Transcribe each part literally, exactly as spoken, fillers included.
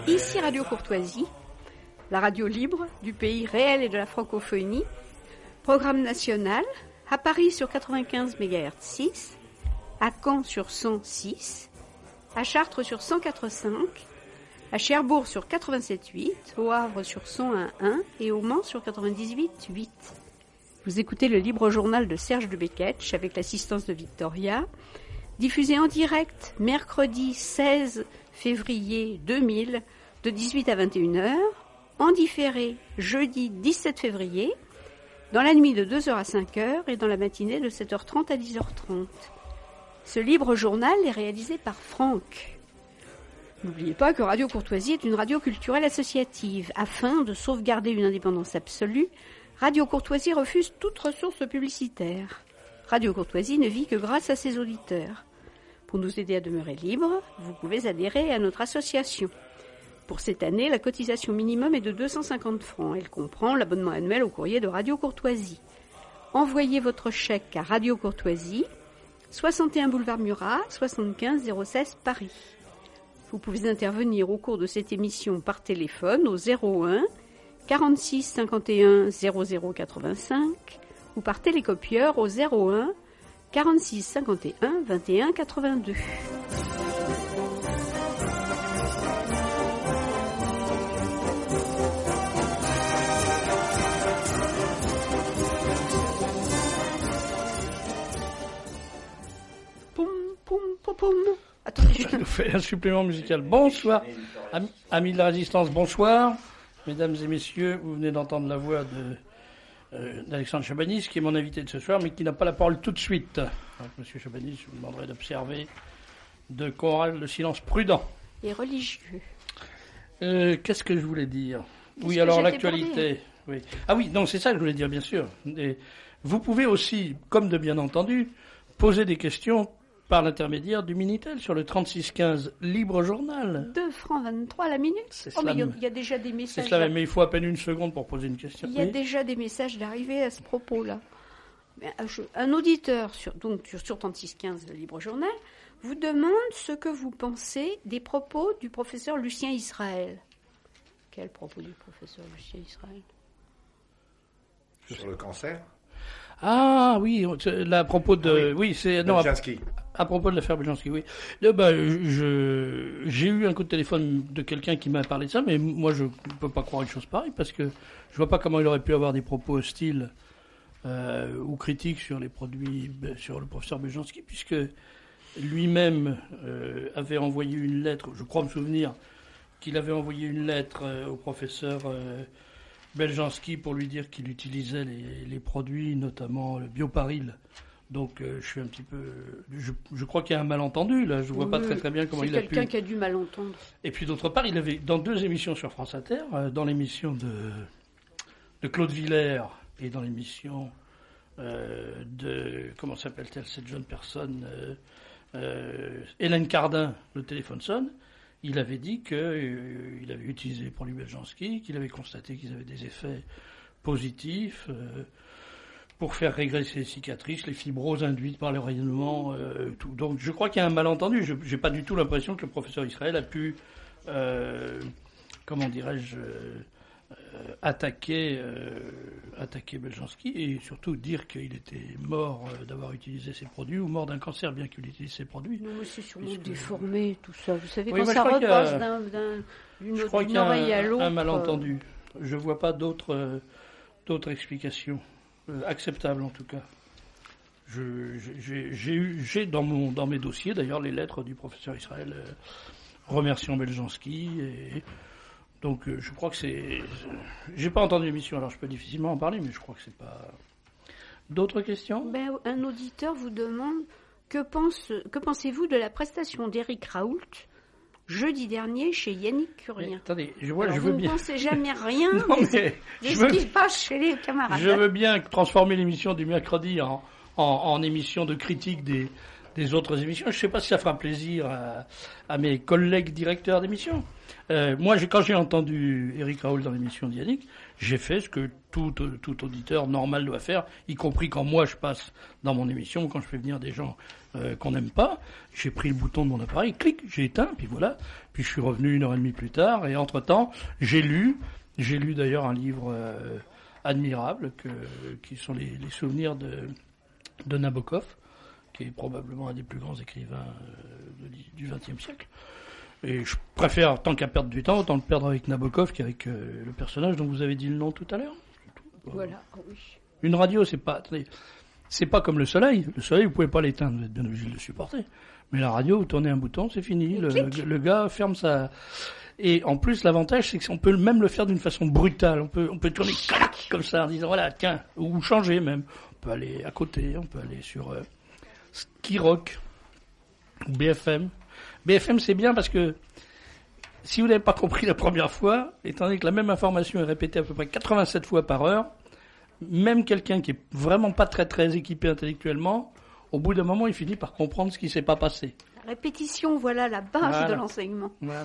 Ici Radio Courtoisie, la radio libre du pays réel et de la francophonie. Programme national, à Paris sur quatre-vingt-quinze mégahertz six, à Caen sur cent six, à Chartres sur cent quatre virgule cinq, à Cherbourg sur quatre-vingt-sept virgule huit, au Havre sur cent un virgule un et au Mans sur quatre-vingt-dix-huit virgule huit. Vous écoutez le libre journal de Serge de Beketch avec l'assistance de Victoria, diffusé en direct mercredi seize février deux mille de dix-huit à vingt et une heures, en différé jeudi dix-sept février, dans la nuit de deux heures à cinq heures et dans la matinée de sept heures trente à dix heures trente. Ce libre journal est réalisé par Franck. N'oubliez pas que Radio Courtoisie est une radio culturelle associative. Afin de sauvegarder une indépendance absolue, Radio Courtoisie refuse toute ressource publicitaire. Radio Courtoisie ne vit que grâce à ses auditeurs. Pour nous aider à demeurer libres, vous pouvez adhérer à notre association. Pour cette année, la cotisation minimum est de deux cent cinquante francs. Elle comprend l'abonnement annuel au courrier de Radio Courtoisie. Envoyez votre chèque à Radio Courtoisie, soixante et un boulevard Murat, soixante-quinze zéro seize Paris. Vous pouvez intervenir au cours de cette émission par téléphone au zéro un quarante-six cinquante et un zéro zéro quatre-vingt-cinq ou par télécopieur au zéro un quarante-six cinquante et un vingt et un quatre-vingt-deux. Poum, poum, poum, poum. Attendez, je... Ça nous fait un supplément musical. Bonsoir, Am- amis de la Résistance, bonsoir. Mesdames et messieurs, vous venez d'entendre la voix de, euh, d'Alexandre Chabanis, qui est mon invité de ce soir, mais qui n'a pas la parole tout de suite. Donc, Monsieur Chabanis, je vous demanderai d'observer de chorale le silence prudent. Et religieux. Euh, qu'est-ce que je voulais dire ? Qu'est-ce Oui, que alors j'ai l'actualité. Oui. Ah oui, non, c'est ça que je voulais dire, bien sûr. Et vous pouvez aussi, comme de bien entendu, poser des questions par l'intermédiaire du Minitel sur le trente-six quinze Libre Journal. deux francs vingt-trois la minute. C'est Oh, mais il y, a- cela. il y a déjà des C'est messages. cela même, mais il faut à peine une seconde pour poser une question. Il y a Oui. déjà des messages d'arrivée à ce propos-là. Mais, euh, je- Un auditeur sur, donc, sur, sur trente-six quinze le Libre Journal vous demande ce que vous pensez des propos du professeur Lucien Israël. Quel propos du professeur Lucien Israël ? Sur le cancer. Ah oui, c'est- là, à propos de... Ah oui. oui, c'est... Non, à, Beljanski. à propos de l'affaire Beljanski, oui. Là, bah, je, j'ai eu un coup de téléphone de quelqu'un qui m'a parlé de ça, mais moi, je ne peux pas croire une chose pareille, parce que je vois pas comment il aurait pu avoir des propos hostiles euh, ou critiques sur les produits, sur le professeur Beljanski, puisque lui-même euh, avait envoyé une lettre, je crois me souvenir qu'il avait envoyé une lettre euh, au professeur euh, Beljanski pour lui dire qu'il utilisait les, les produits, notamment le Bioparil. Donc euh, je suis un petit peu... Je, je crois qu'il y a un malentendu, là. Je vois Oui, pas très très bien comment il a C'est pu... quelqu'un qui a dû mal entendre. Et puis d'autre part, il avait, dans deux émissions sur France Inter, euh, dans l'émission de, de Claude Villers et dans l'émission euh, de... Comment s'appelle-t-elle cette jeune personne euh, euh, Hélène Cardin, le téléphone sonne. Il avait dit qu'il euh, avait utilisé les produits Beljanski, qu'il avait constaté qu'ils avaient des effets positifs euh, pour faire régresser les cicatrices, les fibroses induites par le rayonnement, euh, tout. Donc je crois qu'il y a un malentendu. Je n'ai pas du tout l'impression que le professeur Israël a pu, euh, comment dirais-je, euh, euh, attaquer, euh, attaquer Beljanski et surtout dire qu'il était mort euh, d'avoir utilisé ces produits ou mort d'un cancer bien qu'il utilise ces produits. Non, mais c'est sûrement Puisque- déformé, tout ça. Vous savez, Oui, quand moi, je ça crois qu'il y a- repasse d'un, d'un, d'une, Je crois d'une qu'il y a oreille à un, l'autre. un malentendu. Je ne vois pas d'autres, euh, d'autres explications euh, acceptables en tout cas. Je, j'ai, j'ai, eu, j'ai dans, mon, dans mes dossiers d'ailleurs les lettres du professeur Israël euh, remerciant Beljanski. Et, donc euh, je crois que c'est... J'ai pas entendu l'émission, alors je peux difficilement en parler, mais je crois que c'est pas... D'autres questions ? Ben, un auditeur vous demande que, pense, que pensez-vous de la prestation d'Éric Raoult jeudi dernier chez Yannick Mais, Curien. attendez, je, vois, Alors, je vous veux ne bien... pensez jamais rien Non, de, mais de je ce veux- qui se passe chez les camarades. Je veux bien transformer l'émission du mercredi en, en, en émission de critique des, des autres émissions. Je ne sais pas si ça fera plaisir à, à mes collègues directeurs d'émissions. Euh, moi, j'ai, quand j'ai entendu Éric Raoul dans l'émission d'Yannick, j'ai fait ce que tout, tout auditeur normal doit faire, y compris quand moi je passe dans mon émission, quand je fais venir des gens euh, qu'on n'aime pas. J'ai pris le bouton de mon appareil, clic, j'ai éteint, puis voilà. Puis je suis revenu une heure et demie plus tard, et entre-temps, j'ai lu, j'ai lu d'ailleurs un livre euh, admirable, que, qui sont les, les souvenirs de, de Nabokov, qui est probablement un des plus grands écrivains euh, de, du vingtième siècle. Et je préfère, tant qu'à perdre du temps, autant le perdre avec Nabokov qu'avec euh, le personnage dont vous avez dit le nom tout à l'heure. Voilà, oui. Une radio, c'est pas, attendez, c'est pas comme le soleil. Le soleil, vous pouvez pas l'éteindre, vous êtes bien obligé de le supporter. Mais la radio, vous tournez un bouton, c'est fini. Le, le, le gars ferme sa... Et en plus, l'avantage, c'est qu'on peut même le faire d'une façon brutale. On peut, on peut tourner comme ça en disant, voilà, tiens, ou changer même. On peut aller à côté, on peut aller sur euh, Skyrock ou B F M. B F M, c'est bien parce que si vous n'avez pas compris la première fois, étant donné que la même information est répétée à peu près quatre-vingt-sept fois par heure, même quelqu'un qui est vraiment pas très très équipé intellectuellement, au bout d'un moment, il finit par comprendre ce qui s'est pas passé. La répétition, voilà la base voilà. de l'enseignement. Voilà.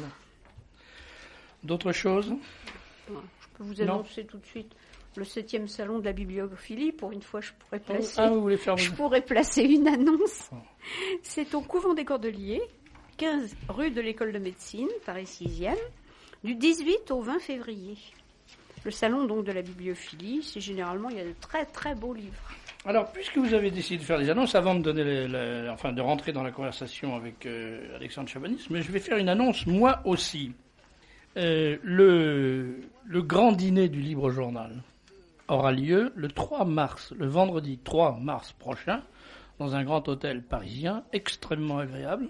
D'autres choses ? Je peux vous annoncer non. tout de suite le septième salon de la bibliophilie. Pour une fois, je pourrais placer, ah, vous voulez faire je pourrais placer une annonce. Oh. C'est au couvent des Cordeliers, quinze rue de l'École de médecine, Paris sixième, du dix-huit au vingt février. Le salon donc de la bibliophilie, c'est généralement, il y a de très très beaux livres. Alors, puisque vous avez décidé de faire des annonces, avant de donner les, les, enfin de rentrer dans la conversation avec euh, Alexandre Chabanis, mais je vais faire une annonce moi aussi. Euh, le, le grand dîner du Libre Journal aura lieu le trois mars, le vendredi trois mars prochain, dans un grand hôtel parisien, extrêmement agréable.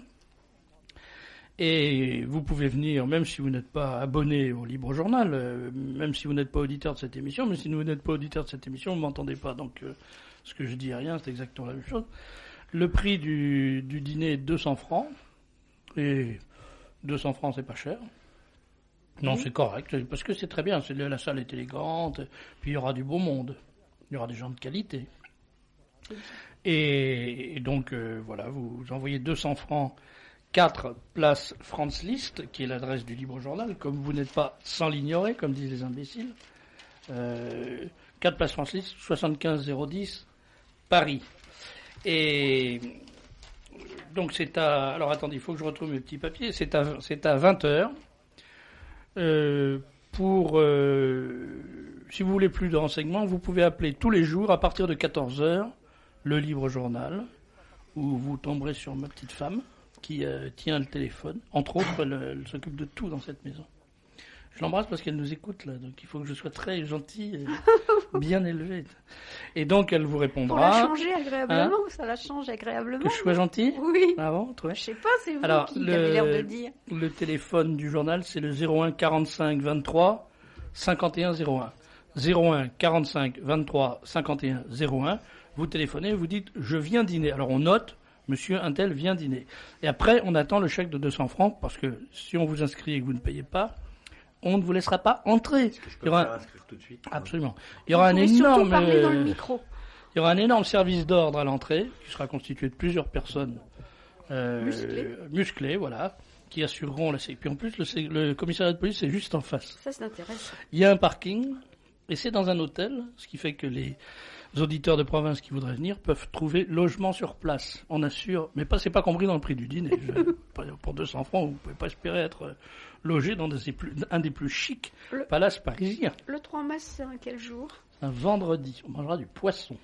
Et vous pouvez venir, même si vous n'êtes pas abonné au Libre Journal, euh, même si vous n'êtes pas auditeur de cette émission, mais si vous n'êtes pas auditeur de cette émission, vous ne m'entendez pas. Donc, euh, ce que je dis à rien, c'est exactement la même chose. Le prix du, du dîner est deux cents francs. Et deux cents francs, c'est pas cher. Non, oui. C'est correct, parce que c'est très bien. C'est, la salle est élégante, puis il y aura du beau monde. Il y aura des gens de qualité. Oui. Et, et donc, euh, voilà, vous, vous envoyez deux cents francs. quatre place France List, qui est l'adresse du Libre Journal, comme vous n'êtes pas sans l'ignorer, comme disent les imbéciles. Euh, quatre place France List, soixante-quinze zéro dix, Paris. Et donc c'est à... Alors attendez, il faut que je retrouve mes petits papiers. C'est à, c'est à vingt heures. Euh, pour... Euh, si vous voulez plus de renseignements, vous pouvez appeler tous les jours, à partir de quatorze heures, le Libre Journal, où vous tomberez sur ma petite femme, qui euh, tient le téléphone. Entre autres, elle, elle s'occupe de tout dans cette maison. Je l'embrasse parce qu'elle nous écoute, là, donc il faut que je sois très gentil et bien élevé. Et donc, elle vous répondra... Pour la changer agréablement, hein, ça la change agréablement. Que je sois gentil ? Oui. Ah bon, toi ? Je sais pas, c'est vous Alors, qui, le, qui avez l'air de dire. Le téléphone du journal, c'est le zéro un quarante-cinq vingt-trois cinquante et un zéro un. zéro un quarante-cinq vingt-trois cinquante et un zéro un. Vous téléphonez, vous dites « Je viens dîner ». Alors, on note... Monsieur Untel vient dîner. Et après, on attend le chèque de deux cents francs, parce que si on vous inscrit et que vous ne payez pas, on ne vous laissera pas entrer. Est-ce que je peux il y aura... me faire inscrire tout de suite ? Absolument. Il y aura vous un énorme... parler dans le micro. Il y aura un énorme service d'ordre à l'entrée, qui sera constitué de plusieurs personnes euh, musclées. musclées, voilà, qui assureront la sécurité. Puis en plus, le, le commissariat de police est juste en face. Ça, c'est intéressant. Il y a un parking, et c'est dans un hôtel, ce qui fait que les... Les auditeurs de province qui voudraient venir peuvent trouver logement sur place. On assure, mais pas, c'est pas compris dans le prix du dîner. Je, pour deux cents francs, vous pouvez pas espérer être logé dans des plus, un des plus chics le, palaces parisiens. Le trois mars, c'est un quel jour ? Un vendredi. On mangera du poisson.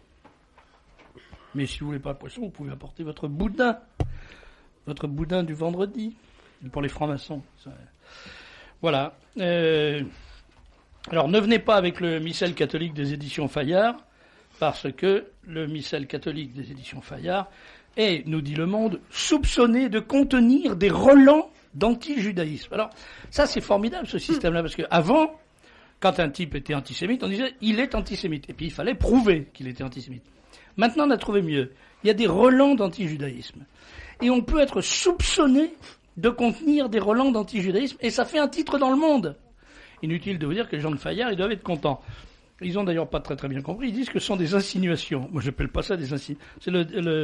Mais si vous voulez pas de poisson, vous pouvez apporter votre boudin. Votre boudin du vendredi. Pour les francs-maçons. Ça, voilà. Euh, alors, ne venez pas avec le missel catholique des éditions Fayard, parce que le missel catholique des éditions Fayard est, nous dit Le Monde, soupçonné de contenir des relents d'anti-judaïsme. Alors, ça, c'est formidable, ce système-là, parce qu'avant, quand un type était antisémite, on disait « il est antisémite ». Et puis, il fallait prouver qu'il était antisémite. Maintenant, on a trouvé mieux. Il y a des relents d'anti-judaïsme. Et on peut être soupçonné de contenir des relents d'anti-judaïsme, et ça fait un titre dans Le Monde. Inutile de vous dire que les gens de Fayard, ils doivent être contents. Ils ont d'ailleurs pas très très bien compris. Ils disent que ce sont des insinuations. Moi, j'appelle pas ça des insinuations. C'est le, le,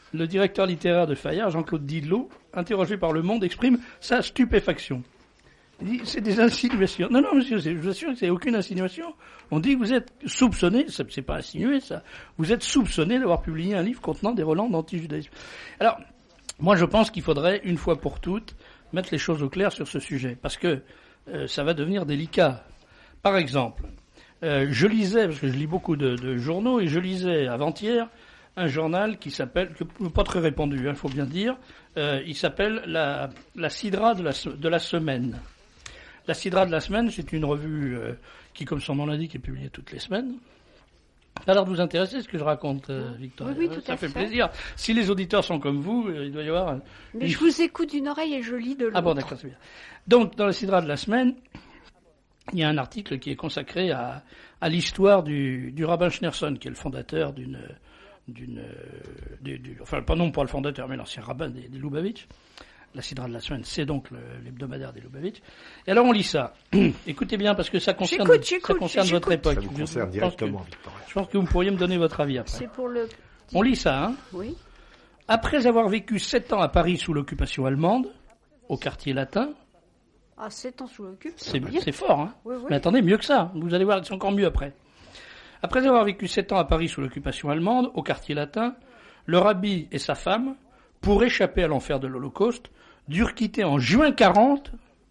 le directeur littéraire de Fayard, Jean-Claude Didlot, interrogé par Le Monde, exprime sa stupéfaction. Il dit, c'est des insinuations. Non, non, monsieur, je vous assure que c'est aucune insinuation. On dit que vous êtes soupçonné, ça, c'est pas insinué, ça. Vous êtes soupçonné d'avoir publié un livre contenant des relents d'antijudaïsme. Alors, moi, je pense qu'il faudrait, une fois pour toutes, mettre les choses au clair sur ce sujet. Parce que, euh, ça va devenir délicat. Par exemple, euh, je lisais, parce que je lis beaucoup de, de journaux, et je lisais avant-hier un journal qui s'appelle, pas très répandu, il hein, faut bien dire, euh, il s'appelle la, la Sidra de la, de la semaine. La Sidra de la semaine, c'est une revue euh, qui, comme son nom l'indique, est publiée toutes les semaines. Ça a l'air de vous intéresser ce que je raconte, euh, Victor. Oui, oui, tout ça à fait, fait plaisir. Si les auditeurs sont comme vous, euh, il doit y avoir... Euh, Mais une... je vous écoute d'une oreille et je lis de l'autre. Ah bon, d'accord, c'est bien. Donc, dans la Sidra de la semaine, il y a un article qui est consacré à, à l'histoire du, du rabbin Schneerson, qui est le fondateur d'une... d'une du, du, enfin, pas non pas le fondateur, mais l'ancien rabbin des, des Lubavitch. La Sidra de la semaine, c'est donc le, l'hebdomadaire des Lubavitch. Et alors on lit ça. Écoutez bien, parce que ça concerne, j'écoute, j'écoute, ça concerne j'écoute. votre époque. Ça vous concerne je, directement, je que, Victor. je pense que vous pourriez me donner votre avis après. C'est pour le... On lit ça, hein. Oui. Après avoir vécu sept ans à Paris sous l'occupation allemande, au quartier latin, Ah, sept ans sous l'occupe, c'est, bien. c'est fort, hein. Oui, oui. Mais attendez, mieux que ça. Vous allez voir, c'est encore mieux après. Après avoir vécu sept ans à Paris sous l'occupation allemande, au quartier latin, le rabbi et sa femme, pour échapper à l'enfer de l'Holocauste, durent quitter en juin quarante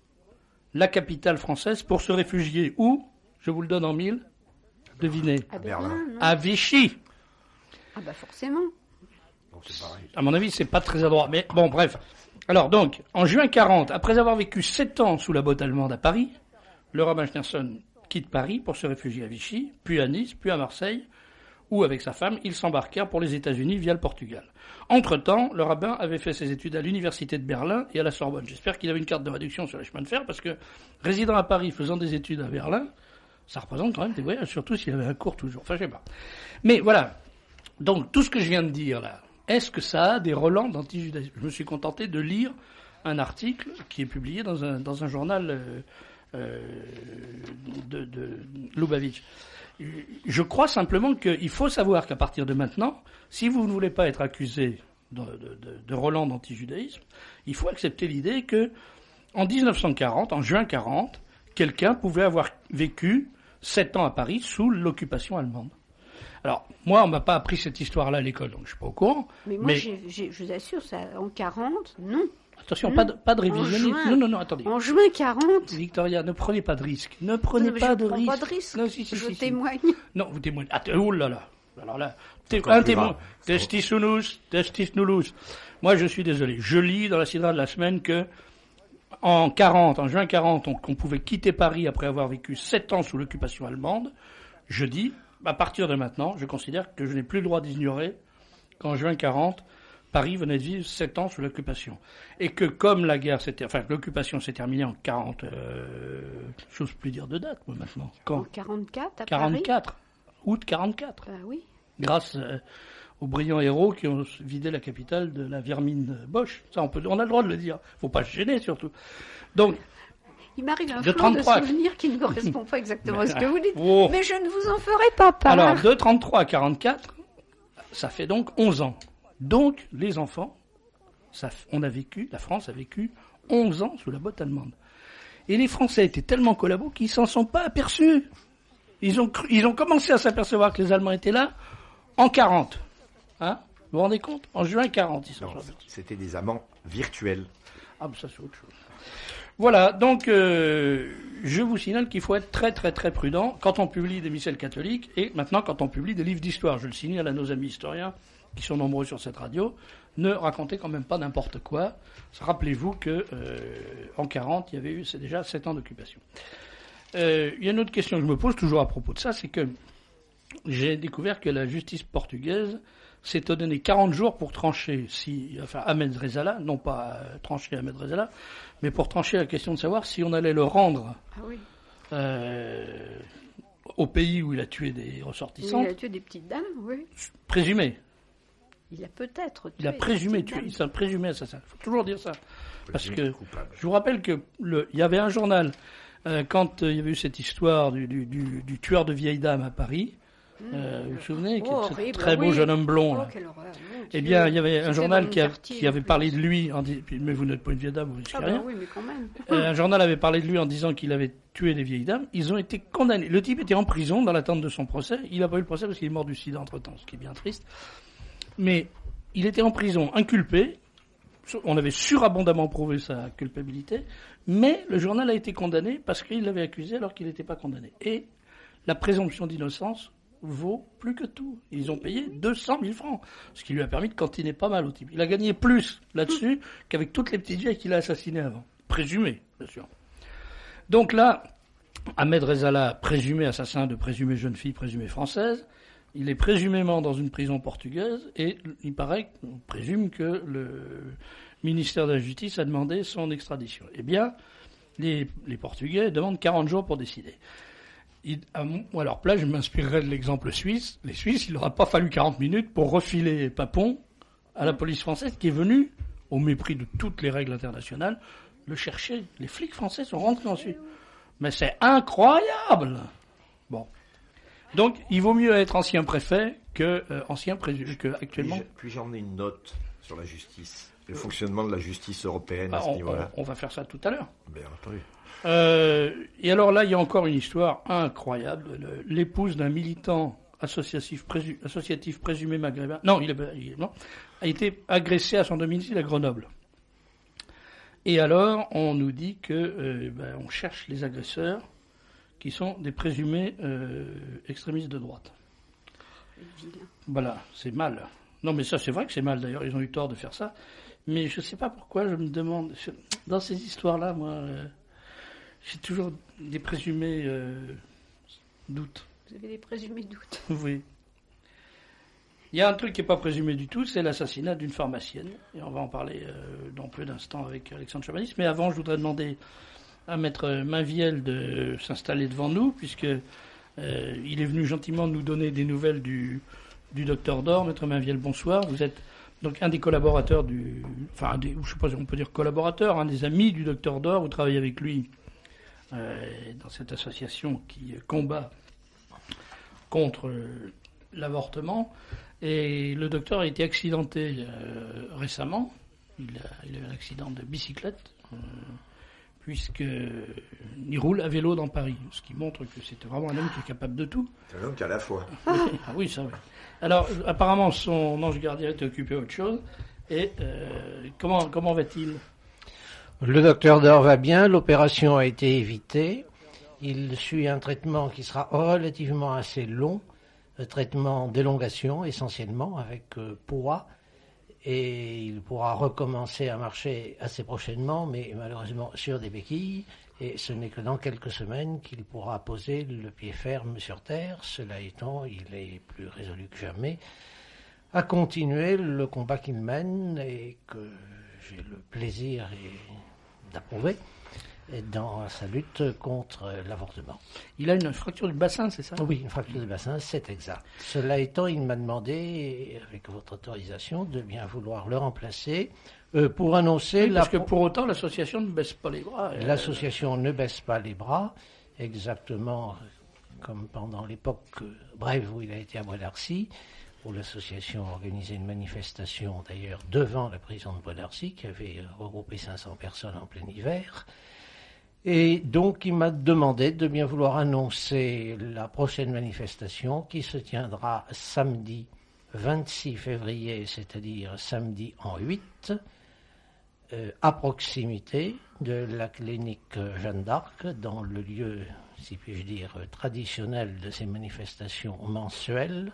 la capitale française pour se réfugier où? Je vous le donne en mille. Devinez. À Berlin. Berlin, non À Vichy. Ah bah forcément. Donc c'est pareil. À mon avis, c'est pas très adroit. Mais bon, bref. Alors donc, en juin quarante, après avoir vécu sept ans sous la botte allemande à Paris, le rabbin Schneerson quitte Paris pour se réfugier à Vichy, puis à Nice, puis à Marseille, où, avec sa femme, ils s'embarquèrent pour les États-Unis via le Portugal. Entre-temps, le rabbin avait fait ses études à l'université de Berlin et à la Sorbonne. J'espère qu'il avait une carte de réduction sur les chemins de fer, parce que résidant à Paris, faisant des études à Berlin, ça représente quand même des voyages, surtout s'il avait un cours toujours. Enfin, je sais pas. Mais voilà. Donc, tout ce que je viens de dire là, est-ce que ça a des relents d'antijudaïsme? Je me suis contenté de lire un article qui est publié dans un, dans un journal euh, euh, de, de Lubavitch. Je crois simplement qu'il faut savoir qu'à partir de maintenant, si vous ne voulez pas être accusé de, de, de, de relents d'antijudaïsme, il faut accepter l'idée que en dix-neuf cent quarante, en juin quarante, quelqu'un pouvait avoir vécu sept ans à Paris sous l'occupation allemande. Alors, moi, on m'a pas appris cette histoire-là à l'école, donc je suis pas au courant. Mais moi, mais... j'ai, j'ai, je vous assure, ça, en quarante, non. Attention, Non. pas de, pas de révisionnisme. juin. Non, non, non, attendez. En juin quarante. Victoria, ne prenez pas de risque. Ne prenez Non, mais pas, je de prends risque. pas de risque. Non, si, si, Je si, si. témoigne. Non, vous témoignez. Ah, oh là là. Alors là, t'es Encore un plus témoin. grave. Testis unus, testis nullus. Moi, je suis désolé. Je lis dans la Sidra de la semaine que en quarante, en juin quarante, on, qu'on pouvait quitter Paris après avoir vécu sept ans sous l'occupation allemande. Je dis, à partir de maintenant, je considère que je n'ai plus le droit d'ignorer qu'en juin quarante, Paris venait de vivre sept ans sous l'occupation. Et que comme la guerre s'était, enfin, l'occupation s'est terminée en quarante, euh, j'ose plus dire de date, moi, maintenant. En Quand? quarante-quatre, à quarante-quatre. Août quarante-quatre. Paris. Bah oui. Grâce euh, aux brillants héros qui ont vidé la capitale de la vermine Bosch. Ça, on peut, on a le droit de le dire. Faut pas se gêner, surtout. Donc, Il m'arrive un De flot de trente-trois. souvenirs qui ne correspond pas exactement à ce que vous dites. oh. Mais je ne vous en ferai pas part. Alors, de trente-trois à quarante-quatre, ça fait donc onze ans. Donc, les enfants, ça, on a vécu, la France a vécu onze ans sous la botte allemande. Et les Français étaient tellement collabos qu'ils s'en sont pas aperçus. Ils ont, cru, ils ont commencé à s'apercevoir que les Allemands étaient là en quarante. Hein? Vous vous rendez compte? En juin quarante, ils sont Non, sortis. c'était des amants virtuels. Ah, mais ça, c'est autre chose. Voilà, donc euh, je vous signale qu'il faut être très très très prudent quand on publie des missels catholiques et maintenant quand on publie des livres d'histoire. Je le signale à nos amis historiens qui sont nombreux sur cette radio. Ne racontez quand même pas n'importe quoi. Rappelez-vous que euh, en quarante, il y avait eu, c'est déjà sept ans d'occupation. Euh, il y a une autre question que je me pose toujours à propos de ça, c'est que j'ai découvert que la justice portugaise s'était donné quarante jours pour trancher si, enfin, Ahmed Rezala, non pas euh, trancher Ahmed Rezala, mais pour trancher la question de savoir si on allait le rendre Ah oui. euh, au pays où il a tué des ressortissants, Il a tué des petites dames, oui. présumé. Il a peut-être tué Il a présumé des tuer, petites il s'est présumé assassin. Il faut toujours dire ça. Parce que Coupable. je vous rappelle que le, il y avait un journal euh, quand euh, il y avait eu cette histoire du, du, du, du tueur de vieilles dames à Paris. Euh, vous vous souvenez, Oh, ce horrible, très beau oui. jeune homme blond. Oh, Là. quelle horreur. Mon Eh Dieu. bien, il y avait un C'était journal dans qui, a- mon quartier, qui avait en plus. parlé de lui, en dis- mais vous n'êtes pas une vieille dame, vous risquez Ah rien. bah oui, mais quand même. Euh, un journal avait parlé de lui en disant qu'il avait tué des vieilles dames. Ils ont été condamnés. Le type était en prison dans l'attente de son procès. Il n'a pas eu le procès parce qu'il est mort du sida entre-temps, ce qui est bien triste. Mais il était en prison, inculpé. On avait surabondamment prouvé sa culpabilité. Mais le journal a été condamné parce qu'il l'avait accusé alors qu'il n'était pas condamné. Et la présomption d'innocence vaut plus que tout. Ils ont payé deux cent mille francs, ce qui lui a permis de cantiner pas mal au type. Il a gagné plus là-dessus qu'avec toutes les petites vieilles qu'il a assassinées avant. Présumées, bien sûr. Donc là, Ahmed Rezala, présumé assassin de présumée jeune fille présumée française, il est présumément dans une prison portugaise et il paraît, on présume que le ministère de la Justice a demandé son extradition. Eh bien, les, les Portugais demandent quarante jours pour décider. Il, à, mon, à leur place, je m'inspirerais de l'exemple suisse. Les Suisses, il n'aura pas fallu quarante minutes pour refiler Papon à la police française qui est venue, au mépris de toutes les règles internationales, le chercher. Les flics français sont rentrés ensuite. Mais c'est incroyable. Bon. Donc, il vaut mieux être ancien préfet que euh, ancien président, que actuellement. Puis-je, puis-je emmener une note sur la justice, le fonctionnement de la justice européenne Bah, à ce on, niveau-là? on, on va faire ça tout à l'heure. Bien entendu. Euh, et alors là, il y a encore une histoire incroyable. Le, l'épouse d'un militant associatif, présu, associatif présumé maghrébin, non, il, est, il non, a été agressé à son domicile à Grenoble. Et alors, on nous dit que euh, ben, on cherche les agresseurs qui sont des présumés euh, extrémistes de droite. Voilà, c'est mal. Non, mais ça, c'est vrai que c'est mal, d'ailleurs, ils ont eu tort de faire ça. Mais je ne sais pas pourquoi, je me demande... Dans ces histoires-là, moi, euh, j'ai toujours des présumés euh, doutes. Vous avez des présumés doutes. Oui. Il y a un truc qui n'est pas présumé du tout, c'est l'assassinat d'une pharmacienne. Et on va en parler euh, dans peu d'instants avec Alexandre Chamanis. Mais avant, je voudrais demander à Maître Mainviel de s'installer devant nous, puisque euh, il est venu gentiment nous donner des nouvelles du, du docteur Dor. Maître Mainviel, bonsoir. Vous êtes donc un des collaborateurs du... Enfin, un des, je ne sais pas si on peut dire collaborateur, un des amis du docteur Dor. Vous travaillez avec lui euh, dans cette association qui combat contre euh, l'avortement. Et le docteur a été accidenté euh, récemment. Il a, il a eu un accident de bicyclette, euh, puisqu'il roule à vélo dans Paris, ce qui montre que c'est vraiment un homme qui est capable de tout. C'est un homme qu'à la fois. Oui, ah oui, ça oui. Alors, apparemment, son ange gardien était occupé à autre chose. Et euh, comment, comment va-t-il ? Le docteur Dor va bien, l'opération a été évitée. Il suit un traitement qui sera relativement assez long, un traitement d'élongation essentiellement, avec euh, poids. Et il pourra recommencer à marcher assez prochainement, mais malheureusement sur des béquilles. Et ce n'est que dans quelques semaines qu'il pourra poser le pied ferme sur terre. Cela étant, il est plus résolu que jamais à continuer le combat qu'il mène et que j'ai le plaisir d'approuver dans sa lutte contre l'avortement. Il a une fracture du bassin, c'est ça ? Oui, une fracture du bassin, c'est exact. Cela étant, il m'a demandé, avec votre autorisation, de bien vouloir le remplacer euh, pour annoncer... Oui, parce la... que pour autant, l'association ne baisse pas les bras. Elle... L'association ne baisse pas les bras, exactement comme pendant l'époque brève où il a été à Bois d'Arcy, où l'association organisait une manifestation, d'ailleurs, devant la prison de Bois d'Arcy, qui avait regroupé cinq cents personnes en plein hiver. Et donc, il m'a demandé de bien vouloir annoncer la prochaine manifestation qui se tiendra samedi vingt-six février, c'est-à-dire samedi en huit, euh, à proximité de la clinique Jeanne d'Arc, dans le lieu, si puis-je dire, traditionnel de ces manifestations mensuelles,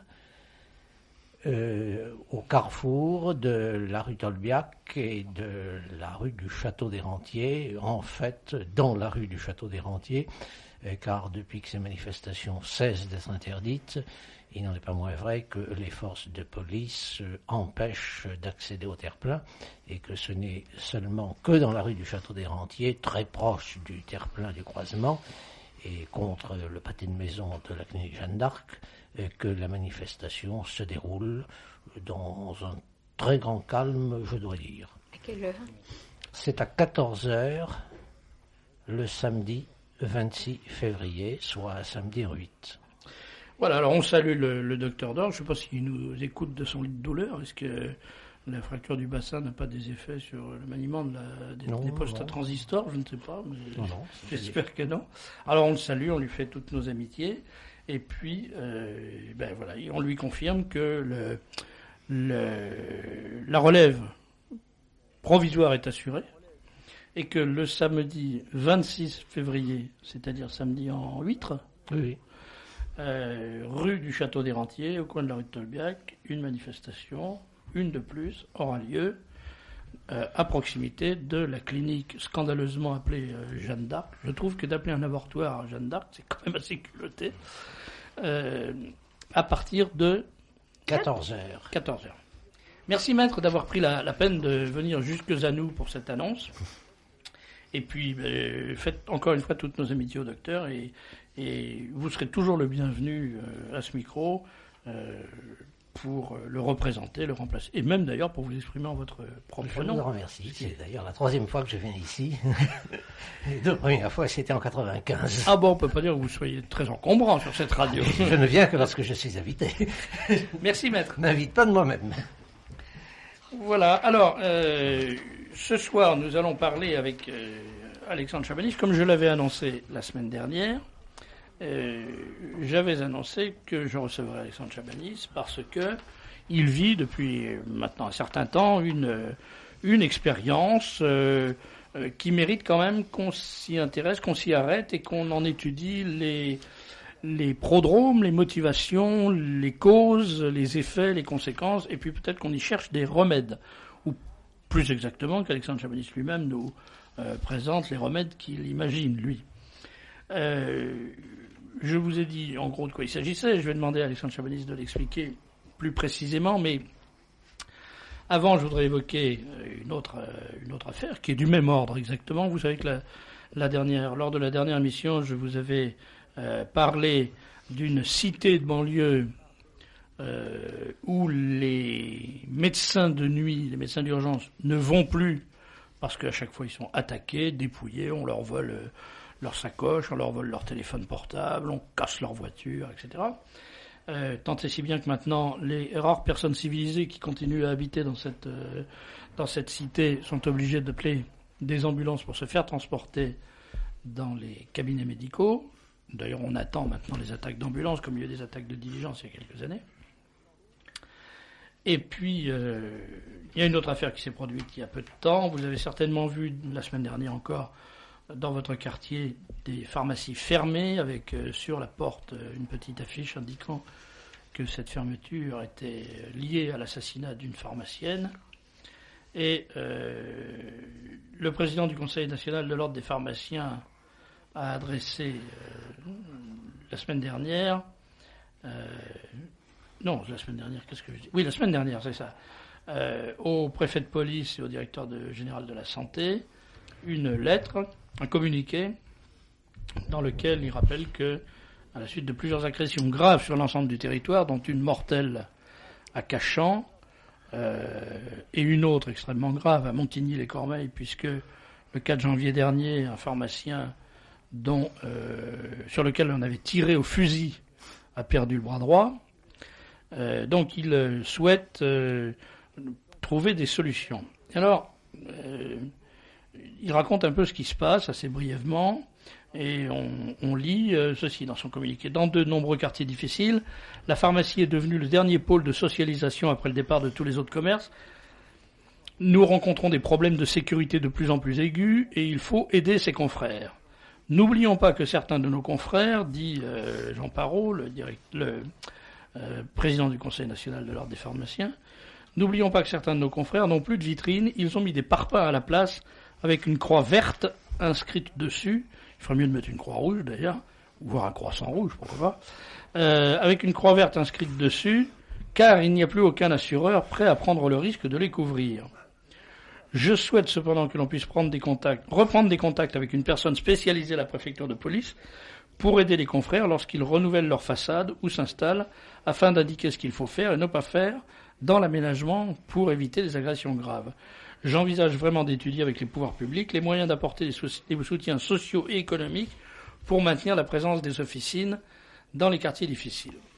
Euh, au carrefour de la rue Tolbiac et de la rue du Château des Rentiers, en fait dans la rue du Château des Rentiers, euh, car depuis que ces manifestations cessent d'être interdites, il n'en est pas moins vrai que les forces de police euh, empêchent d'accéder au terre-plein et que ce n'est seulement que dans la rue du Château des Rentiers, très proche du terre-plein du croisement et contre le pâté de maison de la clinique Jeanne d'Arc, que la manifestation se déroule dans un très grand calme, je dois dire. À quelle heure ? C'est à quatorze heures, le samedi vingt-six février, soit samedi en huit. Voilà, alors on salue le, le docteur Dor. Je ne sais pas s'il nous écoute de son lit de douleur. Est-ce que la fracture du bassin n'a pas des effets sur le maniement de la, des, des postes à transistors? Je ne sais pas, mais non, non, j'espère que non. Alors on le salue, on lui fait toutes nos amitiés. Et puis, euh, ben voilà, on lui confirme que le, le, la relève provisoire est assurée et que le samedi vingt-six février, c'est-à-dire samedi en huître, oui, oui. Euh, rue du Château des Rentiers, au coin de la rue de Tolbiac, une manifestation, une de plus, aura lieu euh, à proximité de la clinique scandaleusement appelée euh, Jeanne d'Arc. Je trouve que d'appeler un avortoir Jeanne d'Arc, c'est quand même assez culotté. Euh, à partir de quatorze heures. quatorze heures. Merci maître d'avoir pris la, la peine de venir jusque à nous pour cette annonce. Et puis, euh, faites encore une fois toutes nos amitiés au docteur et, et vous serez toujours le bienvenu euh, à ce micro euh, pour le représenter, le remplacer. Et même d'ailleurs pour vous exprimer en votre propre je nom. Je vous remercie. C'est d'ailleurs la troisième fois que je viens ici. Les deux premières fois, c'était en quatre-vingt-quinze. Ah bon, on peut pas dire que vous soyez très encombrant sur cette radio. Je ne viens que lorsque je suis invité. Merci maître. Je n'invite pas de moi-même. Voilà, alors, euh, ce soir, nous allons parler avec euh, Alexandre Chabanis, comme je l'avais annoncé la semaine dernière. Euh, j'avais annoncé que je recevrais Alexandre Chabanis parce que il vit depuis maintenant un certain temps une, une expérience euh, euh, qui mérite quand même qu'on s'y intéresse, qu'on s'y arrête et qu'on en étudie les... les prodromes, les motivations, les causes, les effets, les conséquences, et puis peut-être qu'on y cherche des remèdes. Ou plus exactement, qu'Alexandre Chabanis lui-même nous euh, présente les remèdes qu'il imagine, lui. Euh, je vous ai dit en gros de quoi il s'agissait, je vais demander à Alexandre Chabanis de l'expliquer plus précisément, mais avant je voudrais évoquer une autre, une autre affaire qui est du même ordre exactement. Vous savez que la, la dernière, lors de la dernière émission, je vous avais Euh, parler d'une cité de banlieue euh, où les médecins de nuit, les médecins d'urgence ne vont plus parce qu'à chaque fois ils sont attaqués, dépouillés, on leur vole euh, leur sacoche, on leur vole leur téléphone portable, on casse leur voiture, et cetera. Euh, tant et si bien que maintenant les rares personnes civilisées qui continuent à habiter dans cette, euh, dans cette cité sont obligées d'appeler des ambulances pour se faire transporter dans les cabinets médicaux. D'ailleurs, on attend maintenant les attaques d'ambulance, comme il y a eu des attaques de diligence il y a quelques années. Et puis, euh, il y a une autre affaire qui s'est produite il y a peu de temps. Vous avez certainement vu, la semaine dernière encore, dans votre quartier, des pharmacies fermées, avec euh, sur la porte euh, une petite affiche indiquant que cette fermeture était liée à l'assassinat d'une pharmacienne. Et euh, le président du Conseil national de l'Ordre des pharmaciens a adressé euh, la semaine dernière, euh, non, la semaine dernière, qu'est-ce que je dis ? Oui, la semaine dernière, c'est ça, euh, au préfet de police et au directeur de, général de la santé, une lettre, un communiqué, dans lequel il rappelle que, à la suite de plusieurs agressions graves sur l'ensemble du territoire, dont une mortelle à Cachan, euh, et une autre extrêmement grave à Montigny-les-Cormeilles, puisque le quatre janvier dernier, un pharmacien dont, euh, sur lequel on avait tiré au fusil a perdu le bras droit. Euh, donc il euh, souhaite euh, trouver des solutions. Alors, euh, il raconte un peu ce qui se passe assez brièvement, et on, on lit euh, ceci dans son communiqué. Dans de nombreux quartiers difficiles, la pharmacie est devenue le dernier pôle de socialisation après le départ de tous les autres commerces. Nous rencontrons des problèmes de sécurité de plus en plus aigus, et il faut aider ses confrères. N'oublions pas que certains de nos confrères, dit euh, Jean Parot, le, direct, le euh, président du Conseil national de l'Ordre des pharmaciens, n'oublions pas que certains de nos confrères n'ont plus de vitrine, ils ont mis des parpaings à la place avec une croix verte inscrite dessus, il ferait mieux de mettre une croix rouge d'ailleurs, ou voir un croissant rouge, pourquoi pas, euh, avec une croix verte inscrite dessus, car il n'y a plus aucun assureur prêt à prendre le risque de les couvrir. Je souhaite cependant que l'on puisse prendre des contacts, reprendre des contacts avec une personne spécialisée à la préfecture de police pour aider les confrères lorsqu'ils renouvellent leur façade ou s'installent afin d'indiquer ce qu'il faut faire et ne pas faire dans l'aménagement pour éviter des agressions graves. J'envisage vraiment d'étudier avec les pouvoirs publics les moyens d'apporter des, sou- des soutiens sociaux et économiques pour maintenir la présence des officines dans les quartiers difficiles.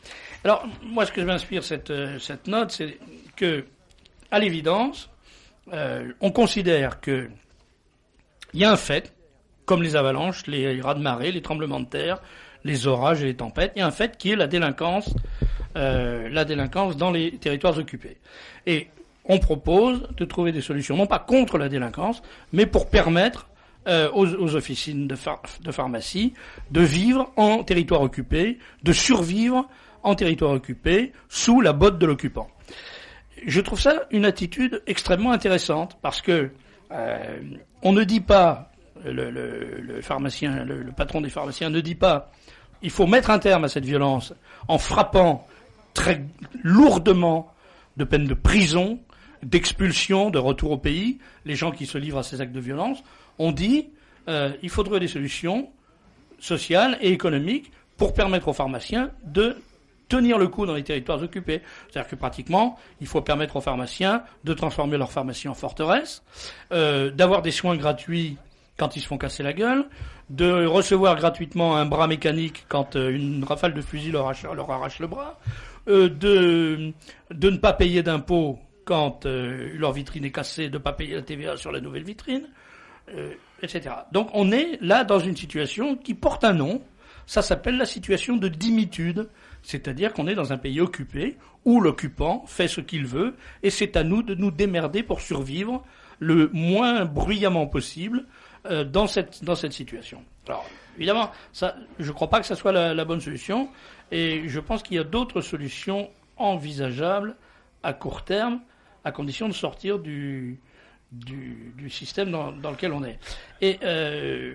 Alors, moi, ce que m'inspire cette, euh, cette note, c'est que, à l'évidence, euh, on considère que il y a un fait, comme les avalanches, les raz-de-marée, les tremblements de terre, les orages et les tempêtes, il y a un fait qui est la délinquance, euh, la délinquance dans les territoires occupés. Et on propose de trouver des solutions, non pas contre la délinquance, mais pour permettre euh, aux, aux officines de, phar- de pharmacie de vivre en territoire occupé, de survivre en territoire occupé sous la botte de l'occupant. Je trouve ça une attitude extrêmement intéressante parce que euh, on ne dit pas, le, le, le pharmacien, le, le patron des pharmaciens ne dit pas, il faut mettre un terme à cette violence en frappant très lourdement de peine de prison, d'expulsion, de retour au pays, les gens qui se livrent à ces actes de violence. On dit, euh, il faudrait des solutions sociales et économiques pour permettre aux pharmaciens de tenir le coup dans les territoires occupés. C'est-à-dire que pratiquement, il faut permettre aux pharmaciens de transformer leur pharmacie en forteresse, euh, d'avoir des soins gratuits quand ils se font casser la gueule, de recevoir gratuitement un bras mécanique quand euh, une rafale de fusil leur arrache, leur arrache le bras, euh, de, de ne pas payer d'impôts quand euh, leur vitrine est cassée, de ne pas payer la T V A sur la nouvelle vitrine, euh, et cetera. Donc on est là dans une situation qui porte un nom, ça s'appelle la situation de dimitude, c'est-à-dire qu'on est dans un pays occupé où l'occupant fait ce qu'il veut et c'est à nous de nous démerder pour survivre le moins bruyamment possible euh, dans cette dans cette situation. Alors évidemment, ça, je ne crois pas que ça soit la, la bonne solution et je pense qu'il y a d'autres solutions envisageables à court terme à condition de sortir du du, du système dans, dans lequel on est. Et euh,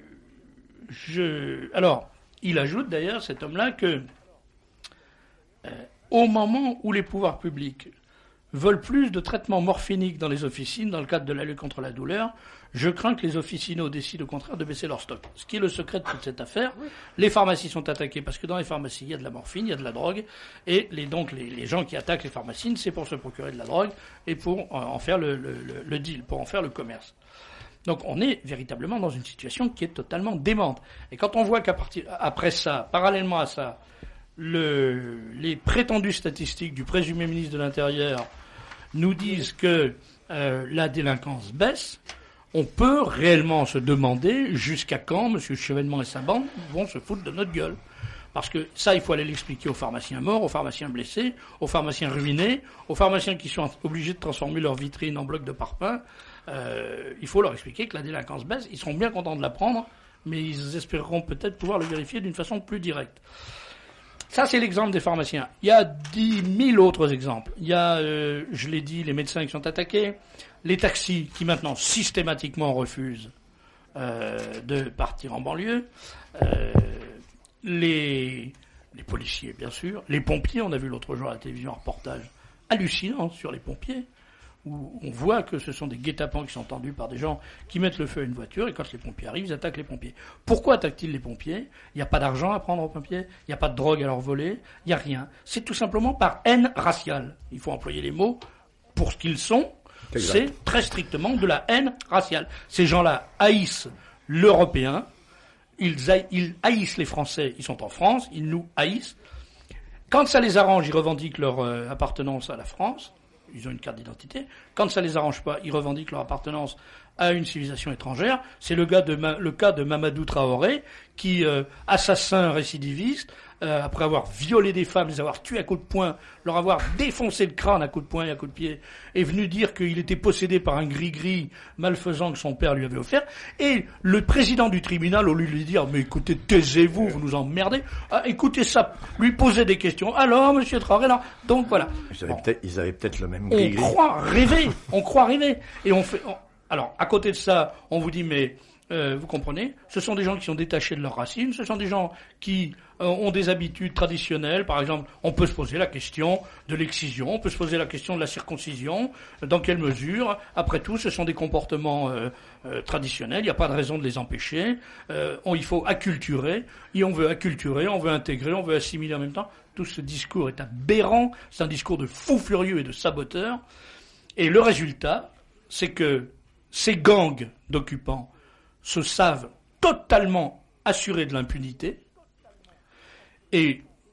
je alors il ajoute d'ailleurs, cet homme-là, que euh, au moment où les pouvoirs publics veulent plus de traitements morphiniques dans les officines, dans le cadre de la lutte contre la douleur, je crains que les officinaux décident au contraire de baisser leur stock. Ce qui est le secret de toute cette affaire. Les pharmacies sont attaquées parce que dans les pharmacies, il y a de la morphine, il y a de la drogue, et les, donc les, les gens qui attaquent les pharmacies, c'est pour se procurer de la drogue et pour en faire le, le, le, le deal, pour en faire le commerce. Donc on est véritablement dans une situation qui est totalement démente. Et quand on voit qu'à partir après ça, parallèlement à ça, le, les prétendues statistiques du présumé ministre de l'Intérieur nous disent que euh, la délinquance baisse, on peut réellement se demander jusqu'à quand M. Chevènement et sa bande vont se foutre de notre gueule. Parce que ça, il faut aller l'expliquer aux pharmaciens morts, aux pharmaciens blessés, aux pharmaciens ruinés, aux pharmaciens qui sont obligés de transformer leur vitrine en bloc de parpaing. Euh, il faut leur expliquer que la délinquance baisse. Ils seront bien contents de l'apprendre, mais ils espéreront peut-être pouvoir le vérifier d'une façon plus directe. Ça, c'est l'exemple des pharmaciens. Il y a dix mille autres exemples. Il y a, euh, je l'ai dit, les médecins qui sont attaqués, les taxis qui maintenant systématiquement refusent euh, de partir en banlieue, euh, les, les policiers, bien sûr, les pompiers. On a vu l'autre jour à la télévision un reportage hallucinant sur les pompiers, où on voit que ce sont des guet-apens qui sont tendus par des gens qui mettent le feu à une voiture, et quand les pompiers arrivent, ils attaquent les pompiers. Pourquoi attaquent-ils les pompiers ? Il n'y a pas d'argent à prendre aux pompiers, il n'y a pas de drogue à leur voler, il n'y a rien. C'est tout simplement par haine raciale. Il faut employer les mots pour ce qu'ils sont. C'est très strictement de la haine raciale. Ces gens-là haïssent l'Européen, ils, haï- ils haïssent les Français, ils sont en France, ils nous haïssent. Quand ça les arrange, ils revendiquent leur euh, appartenance à la France. Ils ont une carte d'identité. Quand ça les arrange pas, ils revendiquent leur appartenance à une civilisation étrangère. C'est le, gars de Ma- le cas de Mamadou Traoré, qui, euh, assassin récidiviste, euh, après avoir violé des femmes, les avoir tuées à coups de poing, leur avoir défoncé le crâne à coups de poing et à coups de pied, est venu dire qu'il était possédé par un gris-gris malfaisant que son père lui avait offert. Et le président du tribunal, au lieu de lui dire « Mais écoutez, taisez-vous, vous nous emmerdez », a écoutez ça, lui poser des questions. « Alors, monsieur Traoré, là ?» Donc voilà. Ils avaient, bon. peut-être, ils avaient peut-être le même On gris-gris. croit rêver, on croit rêver. Et on fait... On... Alors, à côté de ça, on vous dit « Mais... » Euh, vous comprenez, ce sont des gens qui sont détachés de leurs racines, ce sont des gens qui euh, ont des habitudes traditionnelles. Par exemple, on peut se poser la question de l'excision, on peut se poser la question de la circoncision, dans quelle mesure, après tout, ce sont des comportements euh, euh, traditionnels, il n'y a pas de raison de les empêcher, euh, on, il faut acculturer, et on veut acculturer, on veut intégrer, on veut assimiler en même temps. Tout ce discours est aberrant, c'est un discours de fou furieux et de saboteur, et le résultat, c'est que ces gangs d'occupants se savent totalement assurés de l'impunité et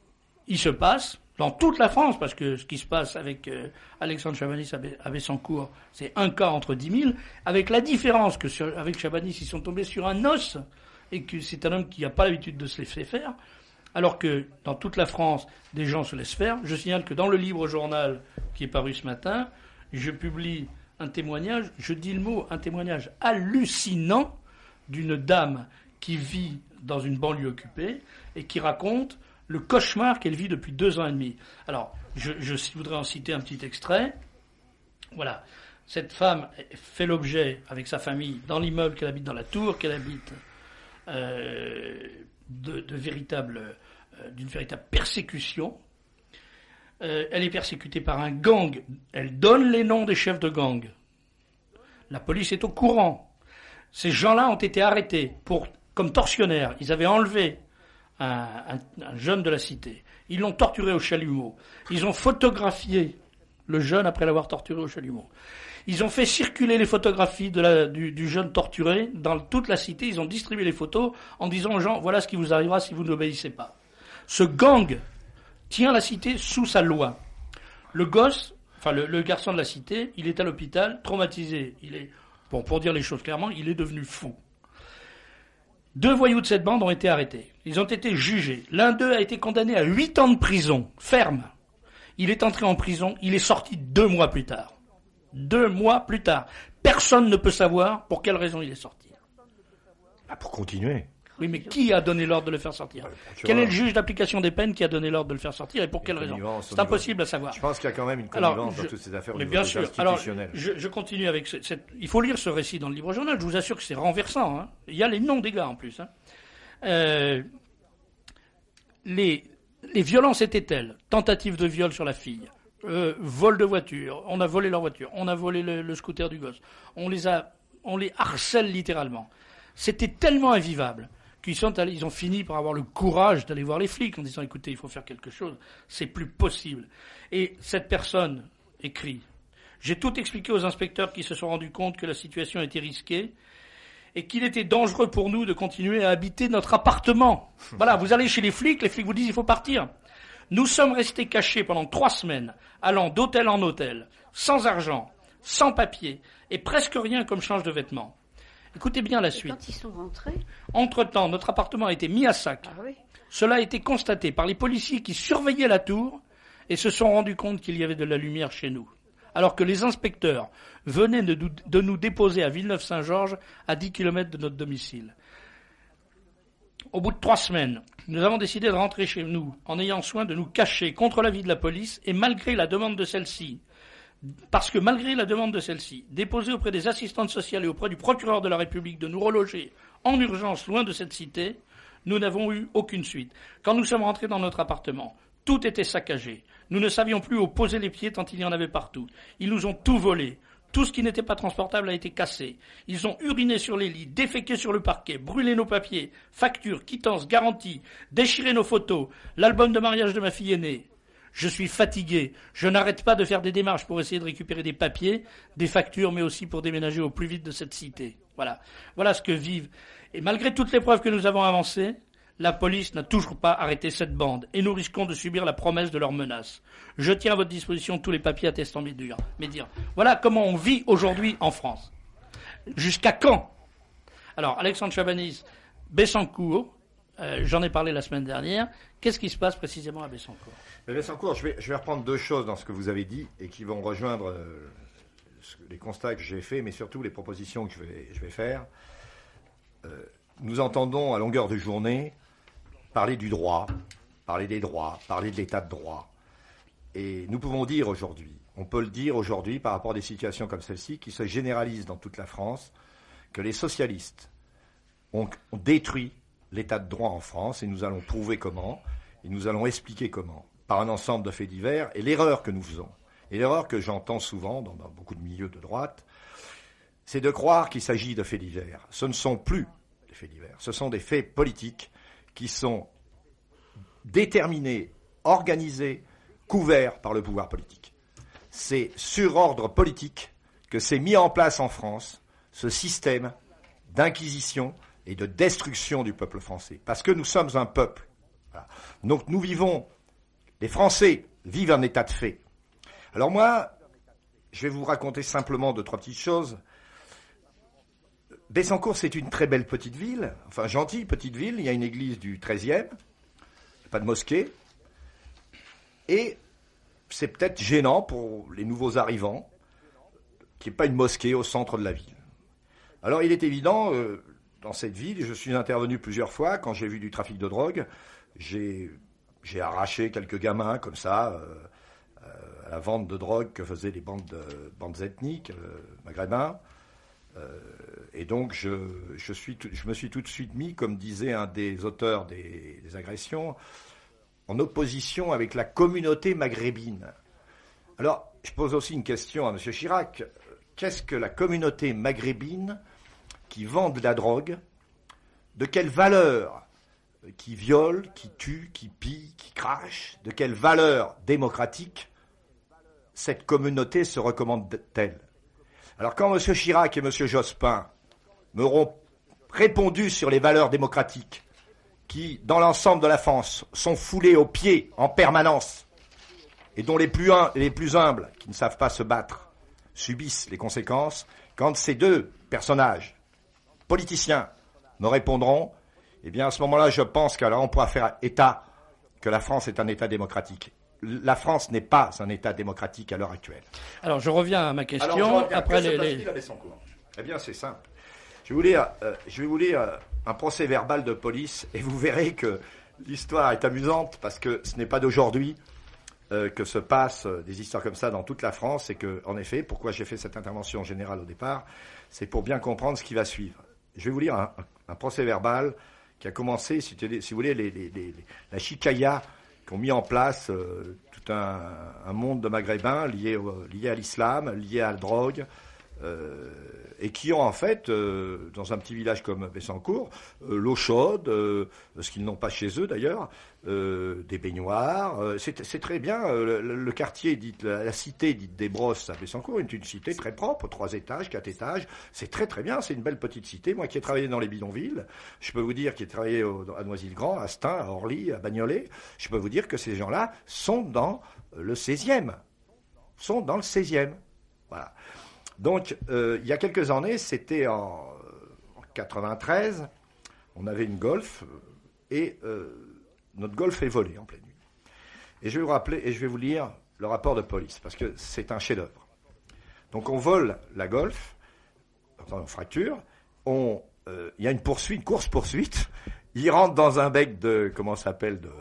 il se passe dans toute la France, parce que ce qui se passe avec euh, Alexandre Chabannes à Bessancourt, c'est un cas entre dix mille, avec la différence que sur, avec Chabannes, ils sont tombés sur un os, et que c'est un homme qui n'a pas l'habitude de se laisser faire, alors que dans toute la France, des gens se laissent faire. Je signale que dans le Libre Journal qui est paru ce matin, je publie un témoignage, je dis le mot, un témoignage hallucinant d'une dame qui vit dans une banlieue occupée et qui raconte le cauchemar qu'elle vit depuis deux ans et demi. Alors, je, je voudrais en citer un petit extrait. Voilà. Cette femme fait l'objet, avec sa famille, dans l'immeuble qu'elle habite, dans la tour qu'elle habite, euh, de, de véritable, euh, d'une véritable persécution. Euh, elle est persécutée par un gang. Elle donne les noms des chefs de gang. La police est au courant. Ces gens-là ont été arrêtés pour, comme tortionnaires. Ils avaient enlevé un, un, un jeune de la cité. Ils l'ont torturé au chalumeau. Ils ont photographié le jeune après l'avoir torturé au chalumeau. Ils ont fait circuler les photographies de la, du, du jeune torturé dans toute la cité. Ils ont distribué les photos en disant aux gens, voilà ce qui vous arrivera si vous n'obéissez pas. Ce gang tient la cité sous sa loi. Le gosse, enfin le, le garçon de la cité, il est à l'hôpital, traumatisé. Il est, bon, pour dire les choses clairement, il est devenu fou. Deux voyous de cette bande ont été arrêtés. Ils ont été jugés. L'un d'eux a été condamné à huit ans de prison, ferme. Il est entré en prison, il est sorti deux mois plus tard. Deux mois plus tard. Personne ne peut savoir pour quelle raison il est sorti. Ah, pour continuer. Oui, mais qui a donné l'ordre de le faire sortir ? Quel est le juge d'application des peines qui a donné l'ordre de le faire sortir et pour quelle raison ? C'est impossible à savoir. Je pense qu'il y a quand même une connivence Alors, dans je, toutes ces affaires au mais niveau bien des sûr. institutionnels. Alors, je, je continue avec ce, cette... Il faut lire ce récit dans le Libre Journal. Je vous assure que c'est renversant. Hein. Il y a les noms des gars en plus. Hein. Euh, les, les violences étaient telles. Tentative de viol sur la fille. Euh, vol de voiture. On a volé leur voiture. On a volé le, le scooter du gosse. On les a, on les harcèle littéralement. C'était tellement invivable qu'ils sont allés, ils ont fini par avoir le courage d'aller voir les flics en disant, écoutez, il faut faire quelque chose. C'est plus possible. Et cette personne écrit, j'ai tout expliqué aux inspecteurs qui se sont rendus compte que la situation était risquée et qu'il était dangereux pour nous de continuer à habiter notre appartement. Voilà, vous allez chez les flics, les flics vous disent, il faut partir. Nous sommes restés cachés pendant trois semaines, allant d'hôtel en hôtel, sans argent, sans papier, et presque rien comme change de vêtements. Écoutez bien la suite. Et quand ils sont rentrés... Entre-temps, notre appartement a été mis à sac. Ah oui. Cela a été constaté par les policiers qui surveillaient la tour et se sont rendus compte qu'il y avait de la lumière chez nous. Alors que les inspecteurs venaient de, de nous déposer à Villeneuve-Saint-Georges, à dix kilomètres de notre domicile. Au bout de trois semaines, nous avons décidé de rentrer chez nous en ayant soin de nous cacher contre l'avis de la police et malgré la demande de celle-ci. Parce que malgré la demande de celle-ci, déposée auprès des assistantes sociales et auprès du procureur de la République de nous reloger en urgence loin de cette cité, nous n'avons eu aucune suite. Quand nous sommes rentrés dans notre appartement, tout était saccagé. Nous ne savions plus où poser les pieds tant il y en avait partout. Ils nous ont tout volé. Tout ce qui n'était pas transportable a été cassé. Ils ont uriné sur les lits, déféqué sur le parquet, brûlé nos papiers, factures, quittances, garanties, déchiré nos photos, l'album de mariage de ma fille aînée. Je suis fatigué. Je n'arrête pas de faire des démarches pour essayer de récupérer des papiers, des factures, mais aussi pour déménager au plus vite de cette cité. Voilà. Voilà ce que vivent. Et malgré toutes les preuves que nous avons avancées, la police n'a toujours pas arrêté cette bande. Et nous risquons de subir la promesse de leurs menaces. Je tiens à votre disposition tous les papiers attestant mes dires. Mes dires. Voilà comment on vit aujourd'hui en France. Jusqu'à quand ? Alors, Alexandre Chabannes, Bessancourt, euh, j'en ai parlé la semaine dernière. Qu'est-ce qui se passe précisément à Bessancourt ? Mais Bessancourt, je vais, je vais reprendre deux choses dans ce que vous avez dit et qui vont rejoindre euh, les constats que j'ai faits, mais surtout les propositions que je vais, je vais faire. Euh, nous entendons à longueur de journée parler du droit, parler des droits, parler de l'état de droit. Et nous pouvons dire aujourd'hui, on peut le dire aujourd'hui par rapport à des situations comme celle-ci qui se généralisent dans toute la France, que les socialistes ont, ont détruit l'état de droit en France et nous allons prouver comment et nous allons expliquer comment. Par un ensemble de faits divers, et l'erreur que nous faisons, et l'erreur que j'entends souvent dans, dans beaucoup de milieux de droite, c'est de croire qu'il s'agit de faits divers. Ce ne sont plus des faits divers, ce sont des faits politiques qui sont déterminés, organisés, couverts par le pouvoir politique. C'est sur ordre politique que s'est mis en place en France ce système d'inquisition et de destruction du peuple français, parce que nous sommes un peuple. Voilà. Donc nous vivons Les Français vivent un état de fait. Alors moi, je vais vous raconter simplement deux, trois petites choses. Bessancourt, c'est une très belle petite ville, enfin gentille petite ville. Il y a une église du treizième, pas de mosquée. Et c'est peut-être gênant pour les nouveaux arrivants qu'il n'y ait pas une mosquée au centre de la ville. Alors il est évident, euh, dans cette ville, je suis intervenu plusieurs fois, quand j'ai vu du trafic de drogue, j'ai, j'ai arraché quelques gamins comme ça, euh, euh, à la vente de drogue que faisaient les bandes, de, bandes ethniques euh, maghrébins. Euh, et donc je, je, suis tout, je me suis tout de suite mis, comme disait un des auteurs des, des agressions, en opposition avec la communauté maghrébine. Alors, je pose aussi une question à M. Chirac. Qu'est-ce que la communauté maghrébine qui vend de la drogue? De quelle valeur? Qui viole, qui tue, qui pille, qui crache? De quelle valeur démocratique cette communauté se recommande-t-elle? Alors, quand M. Chirac et M. Jospin m'auront répondu sur les valeurs démocratiques, qui, dans l'ensemble de la France, sont foulés aux pieds en permanence, et dont les plus, hum, les plus humbles, qui ne savent pas se battre, subissent les conséquences, quand ces deux personnages, politiciens, me répondront, eh bien, à ce moment-là, je pense qu'alors on pourra faire état que la France est un État démocratique. La France n'est pas un État démocratique à l'heure actuelle. Alors, je reviens à ma question. Alors, je après les... les... Eh bien, c'est simple. Je vais vous lire, euh, je vais vous lire euh, un procès verbal de police et vous verrez que l'histoire est amusante parce que ce n'est pas d'aujourd'hui euh, que se passent euh, des histoires comme ça dans toute la France et que, en effet, pourquoi j'ai fait cette intervention générale au départ, c'est pour bien comprendre ce qui va suivre. Je vais vous lire un, un procès verbal qui a commencé, si, si vous voulez, les, les, les, la chicaya qui ont mis en place euh, tout un, un monde de maghrébins lié, au, lié à l'islam, lié à la drogue, euh, et qui ont en fait, euh, dans un petit village comme Bessancourt, euh, l'eau chaude, euh, ce qu'ils n'ont pas chez eux d'ailleurs, euh, des baignoires. Euh, c'est, c'est très bien. Euh, le, le quartier, dit, la, la cité dite des Brosses à Bessancourt, est une cité très propre, trois étages, quatre étages. C'est très très bien. C'est une belle petite cité. Moi qui ai travaillé dans les bidonvilles, je peux vous dire, qui ai travaillé au, à Noisy-le-Grand, à Stein, à Orly, à Bagnolet, je peux vous dire que ces gens-là sont dans le seizième. Sont dans le seizième. Voilà. Donc, euh, il y a quelques années, c'était en, en quatre-vingt-treize, on avait une Golf, et euh, notre Golf est volé en pleine nuit. Et je vais vous rappeler, et je vais vous lire le rapport de police, parce que c'est un chef-d'œuvre. Donc, on vole la Golf, on fracture, on, euh, il y a une poursuite, une course-poursuite, ils rentrent dans un bec de, comment ça s'appelle, de,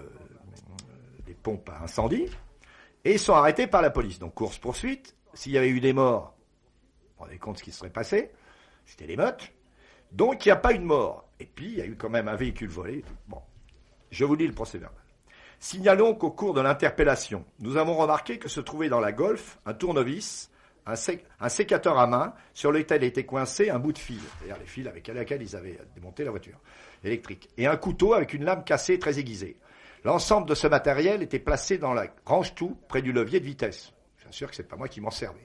euh, des pompes à incendie, et ils sont arrêtés par la police. Donc, course-poursuite, s'il y avait eu des morts, vous vous rendez compte ce qui serait passé, c'était l'émeute. Donc il n'y a pas eu de mort. Et puis il y a eu quand même un véhicule volé. Et tout. Bon, je vous lis le procès verbal. Signalons qu'au cours de l'interpellation, nous avons remarqué que se trouvait dans la Golf un tournevis, un, sé- un sécateur à main, sur lequel était coincé un bout de fil, c'est-à-dire les fils avec lesquels ils avaient démonté la voiture électrique, et un couteau avec une lame cassée très aiguisée. L'ensemble de ce matériel était placé dans la range-tout près du levier de vitesse. Je suis sûr que c'est pas moi qui m'en servais.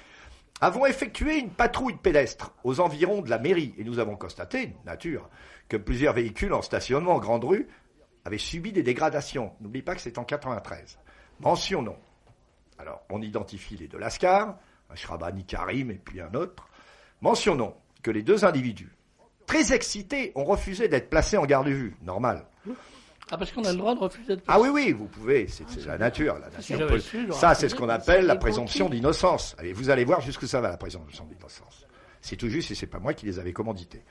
Avons effectué une patrouille pédestre aux environs de la mairie et nous avons constaté, nature, que plusieurs véhicules en stationnement en grande rue avaient subi des dégradations. N'oublie pas que c'est en quatre-vingt-treize. Mentionnons. Alors, on identifie les deux Lascar, un Shrabani Karim et puis un autre. Mentionnons que les deux individus, très excités, ont refusé d'être placés en garde à vue. Normal. Ah, parce qu'on a le droit de refuser de... Ah oui, oui, vous pouvez, c'est, c'est la nature. La nature si peut... su, Ça, c'est ce qu'on appelle la présomption d'innocence. Allez, vous allez voir jusqu'où ça va, la présomption d'innocence. C'est tout juste et c'est pas moi qui les avais commandités.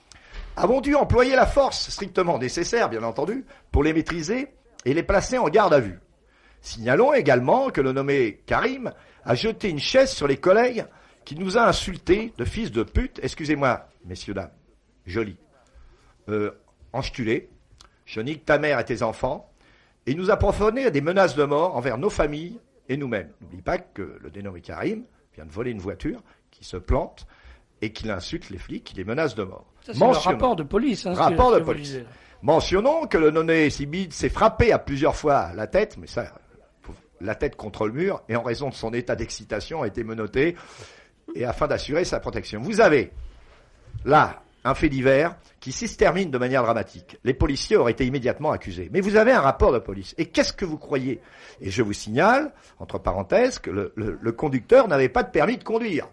Avons dû employer la force strictement nécessaire, bien entendu, pour les maîtriser et les placer en garde à vue. Signalons également que le nommé Karim a jeté une chaise sur les collègues qui nous a insultés de fils de pute, excusez-moi, messieurs, dames, joli, euh, enculés. Je nique ta mère et tes enfants, et il nous a proféré des menaces de mort envers nos familles et nous-mêmes. N'oublie pas que le dénommé Karim vient de voler une voiture, qui se plante, et qu'il insulte les flics, qui les menace de mort. Ça, c'est le rapport de police. Hein, rapport que, de que police. Mentionnons que le nommé Sibid s'est frappé à plusieurs fois la tête, mais ça, la tête contre le mur, et en raison de son état d'excitation, a été menotté, et afin d'assurer sa protection. Vous avez là un fait divers qui, si se termine de manière dramatique, les policiers auraient été immédiatement accusés. Mais vous avez un rapport de police. Et qu'est-ce que vous croyez? Et je vous signale, entre parenthèses, que le, le, le conducteur n'avait pas de permis de conduire.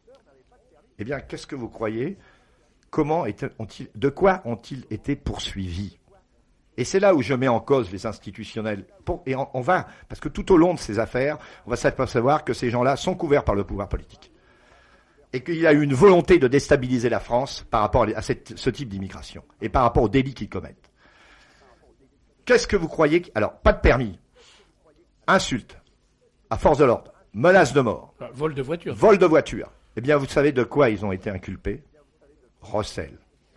Eh bien, qu'est-ce que vous croyez? Comment étaient, ont-ils, de quoi ont-ils été poursuivis? Et c'est là où je mets en cause les institutionnels. Pour, et on, on va, parce que tout au long de ces affaires, on va s'apercevoir que ces gens-là sont couverts par le pouvoir politique. Et qu'il y a eu une volonté de déstabiliser la France par rapport à cette, ce type d'immigration et par rapport aux délits qu'ils commettent. Qu'est-ce que vous croyez que... Alors, pas de permis, insulte, à force de l'ordre, menace de mort, vol de voiture. Vol de voiture. Eh bien, vous savez de quoi ils ont été inculpés? Recel.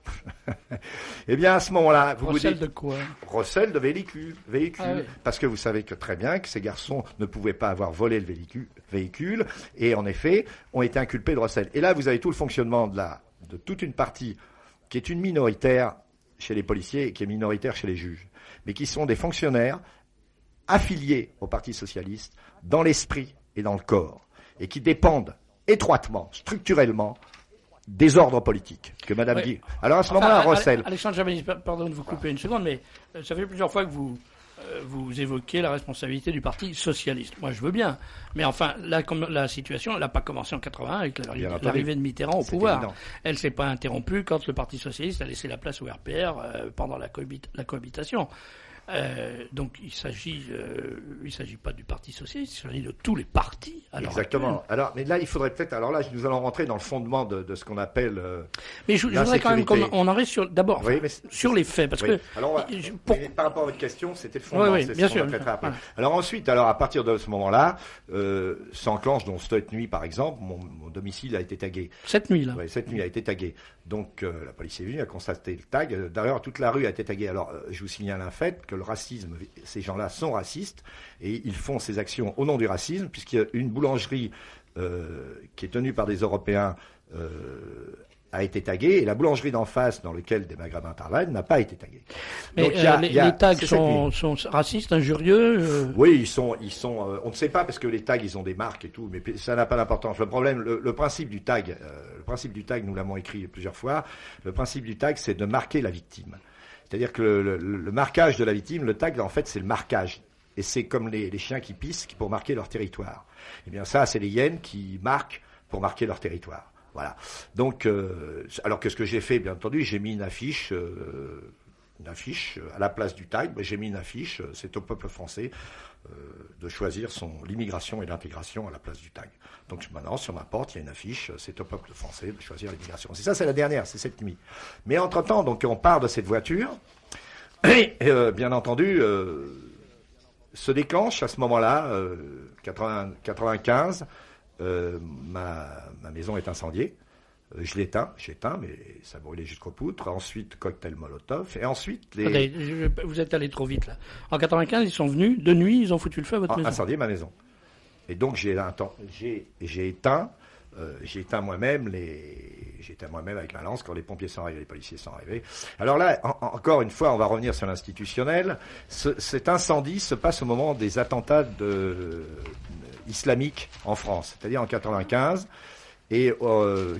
Eh bien, à ce moment-là, vous Recel vous dites... de quoi? Recel de véhicule. véhicule ah, oui. Parce que vous savez que très bien que ces garçons ne pouvaient pas avoir volé le véhicule, véhicule et en effet, ont été inculpés de recel. Et là, vous avez tout le fonctionnement de, la, de toute une partie qui est une minoritaire chez les policiers et qui est minoritaire chez les juges, mais qui sont des fonctionnaires affiliés au Parti socialiste dans l'esprit et dans le corps, et qui dépendent étroitement, structurellement, des ordres politiques que Madame oui. Guy. Alors à ce enfin, moment-là, Recel. Alexandre Jabani, pardon de vous couper une seconde, mais ça fait plusieurs fois que vous euh, vous évoquez la responsabilité du Parti socialiste. Moi, je veux bien, mais enfin, la, la situation, elle n'a pas commencé en quatre-vingt-un avec l'arrivée de Mitterrand au pouvoir. Évident. Elle s'est pas interrompue quand le Parti socialiste a laissé la place au R P R euh, pendant la, cohabit la cohabitation. Euh, donc il s'agit, euh, il s'agit pas du Parti socialiste, il s'agit de tous les partis. Exactement. Actuelle. Alors, mais là, il faudrait peut-être. Alors là, nous allons rentrer dans le fondement de, de ce qu'on appelle. Euh, mais je, je voudrais quand même qu'on on en reste sur d'abord oui, sur les faits, parce oui. que. Alors, va, je, pour... par rapport à votre question, c'était le fondement. Oui, oui, c'est bien ce sûr. qu'on va après. Voilà. Alors ensuite, alors à partir de ce moment-là, euh, s'enclenche donc cette nuit, par exemple, mon, mon domicile a été tagué. Cette nuit là. Oui, cette nuit a été taguée. Donc euh, la police est venue, a constaté le tag. D'ailleurs, toute la rue a été taguée. Alors, euh, je vous signale un fait que le racisme. Ces gens-là sont racistes et ils font ces actions au nom du racisme, puisqu'il y a une boulangerie euh, qui est tenue par des Européens euh, a été taguée et la boulangerie d'en face, dans laquelle des Maghrébins travaillent, n'a pas été taguée. Mais Donc, euh, y a, les, y a, les tags sont, sont racistes, injurieux euh... Oui, ils sont, ils sont. Euh, on ne sait pas parce que les tags, ils ont des marques et tout, mais ça n'a pas d'importance. Le problème, le, le principe du tag, euh, le principe du tag, nous l'avons écrit plusieurs fois. Le principe du tag, c'est de marquer la victime. C'est-à-dire que le, le, le marquage de la victime, le tag, en fait, c'est le marquage. Et c'est comme les, les chiens qui pissent pour marquer leur territoire. Eh bien, ça, c'est les hyènes qui marquent pour marquer leur territoire. Voilà. Donc, euh, alors que ce que j'ai fait, bien entendu, j'ai mis une affiche, euh, une affiche à la place du tag. J'ai mis une affiche. C'est au peuple français euh, de choisir son l'immigration et l'intégration à la place du tag. Donc maintenant, sur ma porte, il y a une affiche. C'est au peuple français de choisir l'immigration. C'est ça, c'est la dernière, c'est cette nuit. Mais entre-temps, donc, on part de cette voiture. Et euh, bien entendu, euh, se déclenche à ce moment-là, euh, quatre-vingt-quinze, euh, ma, ma maison est incendiée. Euh, je l'éteins, j'éteins, mais ça brûlait jusqu'aux poutres. Ensuite, cocktail Molotov. Et ensuite, les... Attendez, je, vous êtes allé trop vite là. En quatre-vingt-quinze, ils sont venus, de nuit, ils ont foutu le feu à votre ah, maison. Incendié ma maison. Et donc, j'ai, j'ai, j'ai éteint, euh, j'ai éteint moi-même les... J'ai éteint moi-même avec ma lance quand les pompiers sont arrivés, les policiers sont arrivés. Alors là, en, encore une fois, on va revenir sur l'institutionnel. Ce, cet incendie se passe au moment des attentats de, euh, islamiques en France, c'est-à-dire en quatre-vingt-quinze, et, euh,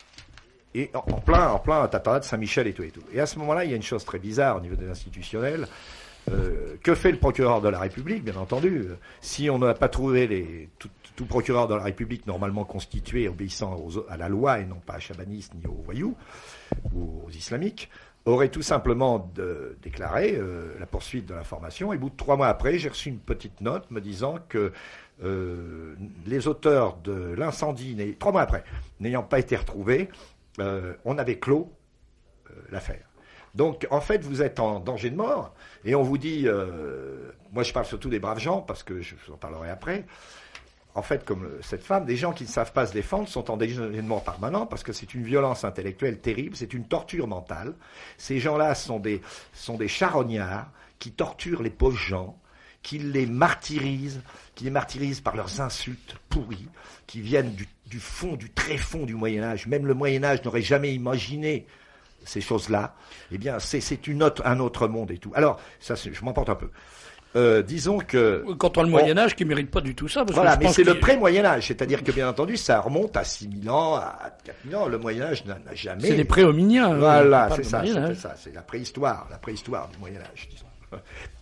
et en, en plein, en plein attentat de Saint-Michel et tout et tout. Et à ce moment-là, il y a une chose très bizarre au niveau des institutionnels. Euh, que fait le procureur de la République, bien entendu? Si on n'a pas trouvé les, tout, tout procureur de la République normalement constitué, obéissant aux, à la loi et non pas à Chabanis ni aux voyous ou aux islamiques, aurait tout simplement de, déclaré euh, la poursuite de l'information. Et au bout de trois mois après, j'ai reçu une petite note me disant que euh, les auteurs de l'incendie, trois mois après, n'ayant pas été retrouvés, euh, on avait clos euh, l'affaire. Donc, en fait, vous êtes en danger de mort, et on vous dit, euh, moi je parle surtout des braves gens, parce que je vous en parlerai après, en fait, comme cette femme, des gens qui ne savent pas se défendre sont en danger de mort permanent, parce que c'est une violence intellectuelle terrible, c'est une torture mentale. Ces gens-là sont des, sont des charognards qui torturent les pauvres gens, qui les martyrisent, qui les martyrisent par leurs insultes pourries, qui viennent du, du fond, du très fond du Moyen-Âge. Même le Moyen-Âge n'aurait jamais imaginé ces choses-là. Eh bien, c'est, c'est une autre, un autre monde et tout. Alors, ça, c'est, je m'emporte un peu. Euh, disons que... Quand on a le Moyen-Âge qui ne mérite pas du tout ça. Parce voilà, que je mais pense c'est qu'il... le pré-Moyen-Âge. C'est-à-dire que, bien entendu, ça remonte à six mille ans, à quatre mille ans. Le Moyen-Âge n'a, n'a jamais... C'est des pré-hominiens. Voilà, c'est ça, c'est ça. C'est la préhistoire, la préhistoire du Moyen-Âge, disons.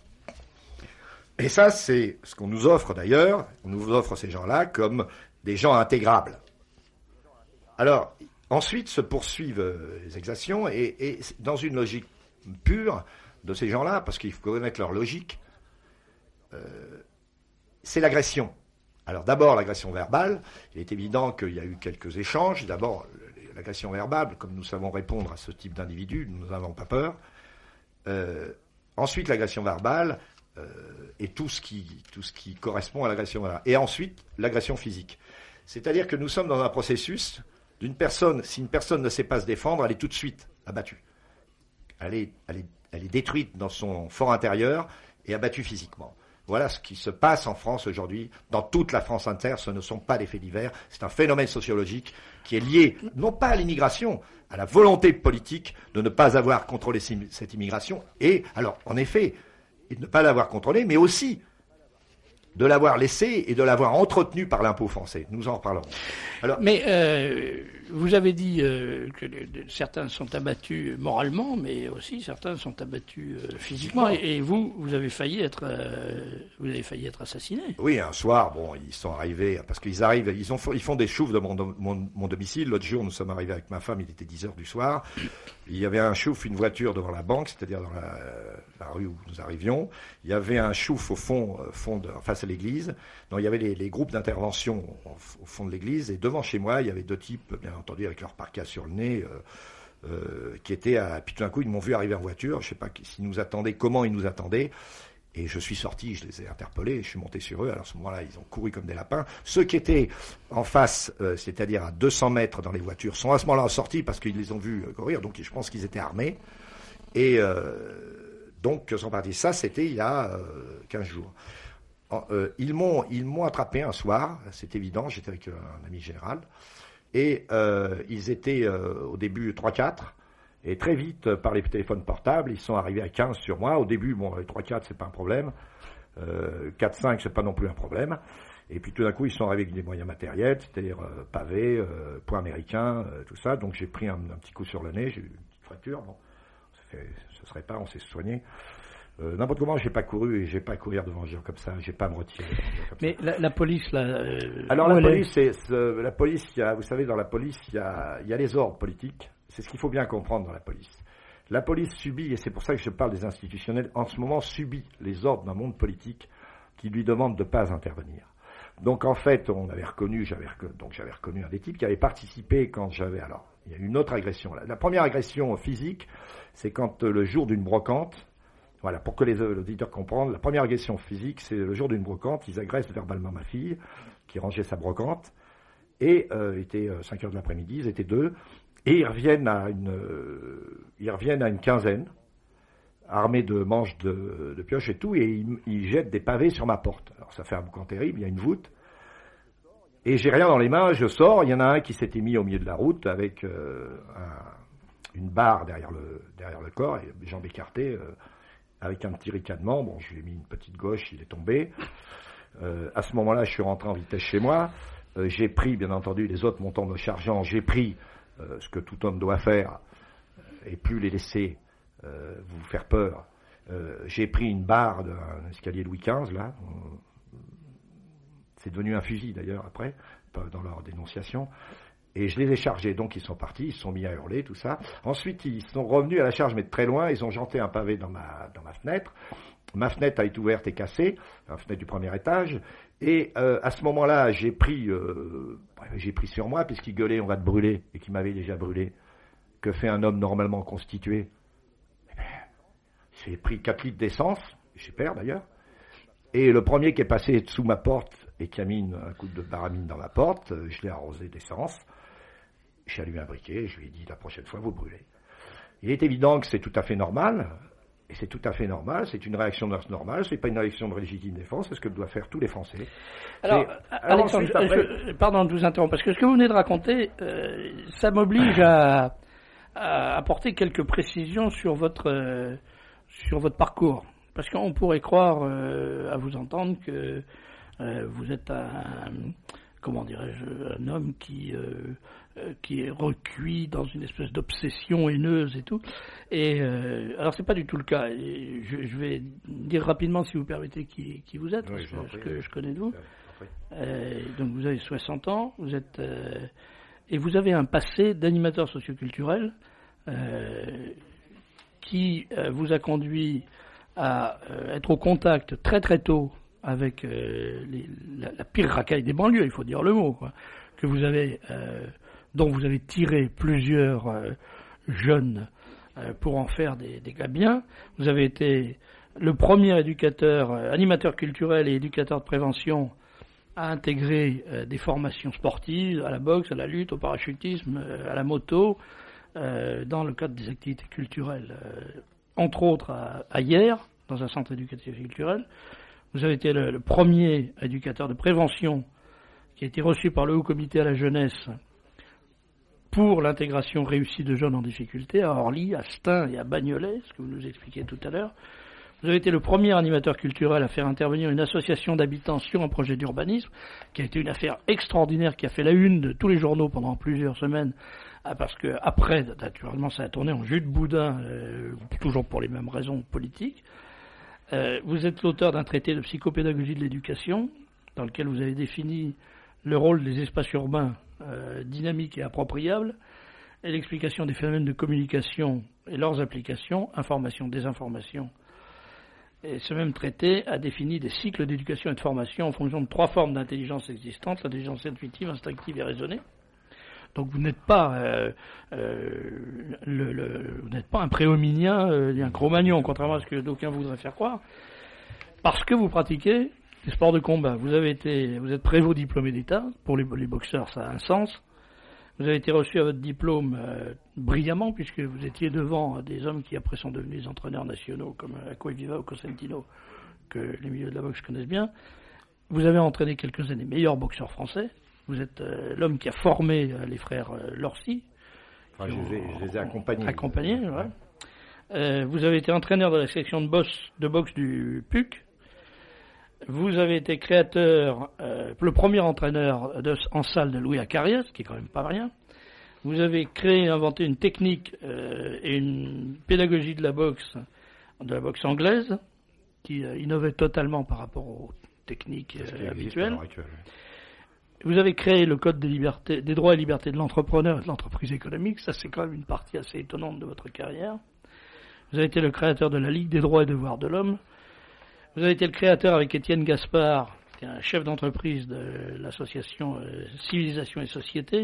Et ça, c'est ce qu'on nous offre d'ailleurs. On nous offre ces gens-là comme des gens intégrables. Alors, ensuite se poursuivent les exactions et, et dans une logique pure de ces gens-là, parce qu'il faut connaître leur logique, euh, c'est l'agression. Alors d'abord l'agression verbale. Il est évident qu'il y a eu quelques échanges. D'abord l'agression verbale, comme nous savons répondre à ce type d'individu, nous n'avons pas peur. Euh, ensuite l'agression verbale euh, et tout ce qui tout ce qui correspond à l'agression verbale. Et ensuite l'agression physique. C'est-à-dire que nous sommes dans un processus d'une personne. Si une personne ne sait pas se défendre, elle est tout de suite abattue. Elle est, elle est, elle est détruite dans son fort intérieur et abattue physiquement. Voilà ce qui se passe en France aujourd'hui. Dans toute la France entière, ce ne sont pas des faits divers. C'est un phénomène sociologique qui est lié, non pas à l'immigration, à la volonté politique de ne pas avoir contrôlé cette immigration. Et, alors, en effet, et de ne pas l'avoir contrôlée, mais aussi de l'avoir laissée et de l'avoir entretenue par l'impôt français. Nous en reparlerons. Alors, mais euh, vous avez dit euh, que les, certains sont abattus moralement, mais aussi certains sont abattus euh, physiquement. Et, et vous, vous avez failli être, euh, vous avez failli être assassiné. Oui, un soir, bon, ils sont arrivés parce qu'ils arrivent, ils ont, ils font des choufs de mon, mon, mon domicile. L'autre jour, nous sommes arrivés avec ma femme, il était dix heures du soir. Il y avait un chouf, une voiture devant la banque, c'est-à-dire dans la, la rue où nous arrivions. Il y avait un chouf au fond, fond de, face à l'église. Donc il y avait les, les groupes d'intervention au, au fond de l'église. Et devant chez moi, il y avait deux types, bien entendu, avec leur parka sur le nez, euh, euh, qui étaient à... Puis tout d'un coup, ils m'ont vu arriver en voiture. Je ne sais pas s'ils nous attendaient, comment ils nous attendaient. Et je suis sorti, je les ai interpellés, je suis monté sur eux. Alors à ce moment-là, ils ont couru comme des lapins. Ceux qui étaient en face, euh, c'est-à-dire à deux cents mètres dans les voitures, sont à ce moment-là sortis parce qu'ils les ont vus euh, courir. Donc je pense qu'ils étaient armés. Et euh, donc, sont partis. Ça, c'était il y a euh, quinze jours. Euh, ils m'ont, ils m'ont attrapé un soir, c'est évident, j'étais avec un ami général, et euh, ils étaient euh, au début trois quatre, et très vite, par les téléphones portables, ils sont arrivés à quinze sur moi. Au début, bon, les trois quatre, c'est pas un problème, euh, quatre cinq, c'est pas non plus un problème, et puis tout d'un coup, ils sont arrivés avec des moyens matériels, c'est-à-dire euh, pavés, euh, points américains, euh, tout ça, donc j'ai pris un, un petit coup sur le nez, j'ai eu une petite fracture, bon, ça fait, ce serait pas, on s'est soigné. Euh, n'importe comment, j'ai pas couru et j'ai pas à courir devant les gens comme ça, j'ai pas à me retirer. Comme Mais ça. La, la police, là. Euh, Alors la police, c'est, c'est la police, il y a, vous savez, dans la police, il y a, il y a les ordres politiques. C'est ce qu'il faut bien comprendre dans la police. La police subit, et c'est pour ça que je parle des institutionnels, en ce moment subit les ordres d'un monde politique qui lui demande de pas intervenir. Donc en fait, on avait reconnu, j'avais reconnu, donc j'avais reconnu un des types qui avait participé quand j'avais. Alors, il y a eu une autre agression. La, la première agression physique, c'est quand euh, le jour d'une brocante. Voilà, pour que les auditeurs comprennent, la première agression physique, c'est le jour d'une brocante, ils agressent verbalement ma fille, qui rangeait sa brocante, et euh, il était euh, cinq heures de l'après-midi, ils étaient deux, et ils reviennent à une, euh, ils reviennent à une quinzaine, armés de manches de, de pioches et tout, et ils, ils jettent des pavés sur ma porte. Alors ça fait un boucan terrible, il y a une voûte, et j'ai rien dans les mains, je sors, il y en a un qui s'était mis au milieu de la route avec euh, un, une barre derrière le, derrière le corps, et les jambes écartées, euh, avec un petit ricanement. Bon, je lui ai mis une petite gauche, il est tombé. Euh, à ce moment-là, je suis rentré en vitesse chez moi. Euh, j'ai pris, bien entendu, les autres montant me chargeant, j'ai pris euh, ce que tout homme doit faire, et plus les laisser euh, vous faire peur. Euh, j'ai pris une barre d'un escalier Louis quinze, là. C'est devenu un fusil, d'ailleurs, après, dans leur dénonciation. Et je les ai chargés, donc ils sont partis, ils se sont mis à hurler, tout ça. Ensuite, ils sont revenus à la charge, mais de très loin, ils ont jeté un pavé dans ma, dans ma fenêtre. Ma fenêtre a été ouverte et cassée, la fenêtre du premier étage. Et euh, à ce moment-là, j'ai pris, euh, j'ai pris sur moi, puisqu'ils gueulaient, on va te brûler, et qu'ils m'avaient déjà brûlé. Que fait un homme normalement constitué? Eh bien, j'ai pris quatre litres d'essence, super d'ailleurs. Et le premier qui est passé sous ma porte et qui a mis une, un coup de baramine dans ma porte, je l'ai arrosé d'essence. J'ai allumé un briquet, je lui ai dit la prochaine fois vous brûlez. Il est évident que c'est tout à fait normal, et c'est tout à fait normal, c'est une réaction normale, c'est pas une réaction de légitime défense, c'est ce que doivent faire tous les Français. Alors, alors Alexandre, ensuite, après... je, pardon de vous interrompre, parce que ce que vous venez de raconter, euh, ça m'oblige à, à apporter quelques précisions sur votre, euh, sur votre parcours. Parce qu'on pourrait croire, euh, à vous entendre, que euh, vous êtes un, comment dirais-je, un homme qui, euh, euh, qui est recuit dans une espèce d'obsession haineuse et tout. Et euh, alors c'est pas du tout le cas. Et je, je vais dire rapidement, si vous permettez, qui, qui vous êtes, Oui, parce je que, que je connais de vous. Oui. Euh, donc vous avez soixante ans, vous êtes euh, et vous avez un passé d'animateur socioculturel euh, qui euh, vous a conduit à euh, être au contact très très tôt avec euh, les, la, la pire racaille des banlieues, il faut dire le mot, quoi, que vous avez, euh, dont vous avez tiré plusieurs euh, jeunes euh, pour en faire des, des gars bien. Vous avez été le premier éducateur, euh, animateur culturel et éducateur de prévention à intégrer euh, des formations sportives, à la boxe, à la lutte, au parachutisme, euh, à la moto, euh, dans le cadre des activités culturelles, euh, entre autres à, à Hyères, dans un centre éducatif et culturel. Vous avez été le, le premier éducateur de prévention qui a été reçu par le Haut Comité à la jeunesse pour l'intégration réussie de jeunes en difficulté à Orly, à Stein et à Bagnolet, ce que vous nous expliquiez tout à l'heure. Vous avez été le premier animateur culturel à faire intervenir une association d'habitants sur un projet d'urbanisme, qui a été une affaire extraordinaire, qui a fait la une de tous les journaux pendant plusieurs semaines, parce que après, naturellement, ça a tourné en jus de boudin, euh, toujours pour les mêmes raisons politiques. Euh, vous êtes l'auteur d'un traité de psychopédagogie de l'éducation, dans lequel vous avez défini le rôle des espaces urbains euh, dynamiques et appropriables, et l'explication des phénomènes de communication et leurs applications, information, désinformation. Et ce même traité a défini des cycles d'éducation et de formation en fonction de trois formes d'intelligence existantes, l'intelligence intuitive, instinctive et raisonnée. Donc vous n'êtes pas, euh, euh, le, le, vous n'êtes pas un préhominien, euh, un Cro-Magnon, contrairement à ce que d'aucuns voudraient faire croire, parce que vous pratiquez des sports de combat. Vous avez été, vous êtes prévôt diplômé d'État. Pour les, les boxeurs, ça a un sens. Vous avez été reçu à votre diplôme euh, brillamment, puisque vous étiez devant des hommes qui après sont devenus des entraîneurs nationaux, comme Acquaviva ou Cosentino, que les milieux de la boxe connaissent bien. Vous avez entraîné quelques-uns des meilleurs boxeurs français. Vous êtes euh, l'homme qui a formé euh, les frères euh, Lorcy. Enfin, je, les ai, je les ai accompagnés. Accompagnés, ouais. Ouais. Euh, vous avez été entraîneur de la section de boxe, de boxe du P U C. Vous avez été créateur, euh, le premier entraîneur de, en salle de Louis Acarias, ce qui est quand même pas rien. Vous avez créé et inventé une technique euh, et une pédagogie de la boxe, de la boxe anglaise, qui euh, innovait totalement par rapport aux techniques euh, habituelles. Actuelle, oui. Vous avez créé le Code des, libertés, des droits et libertés de l'entrepreneur et de l'entreprise économique. Ça, c'est quand même une partie assez étonnante de votre carrière. Vous avez été le créateur de la Ligue des droits et devoirs de l'homme. Vous avez été le créateur avec Étienne Gaspard, qui est un chef d'entreprise de l'association euh, Civilisation et Société.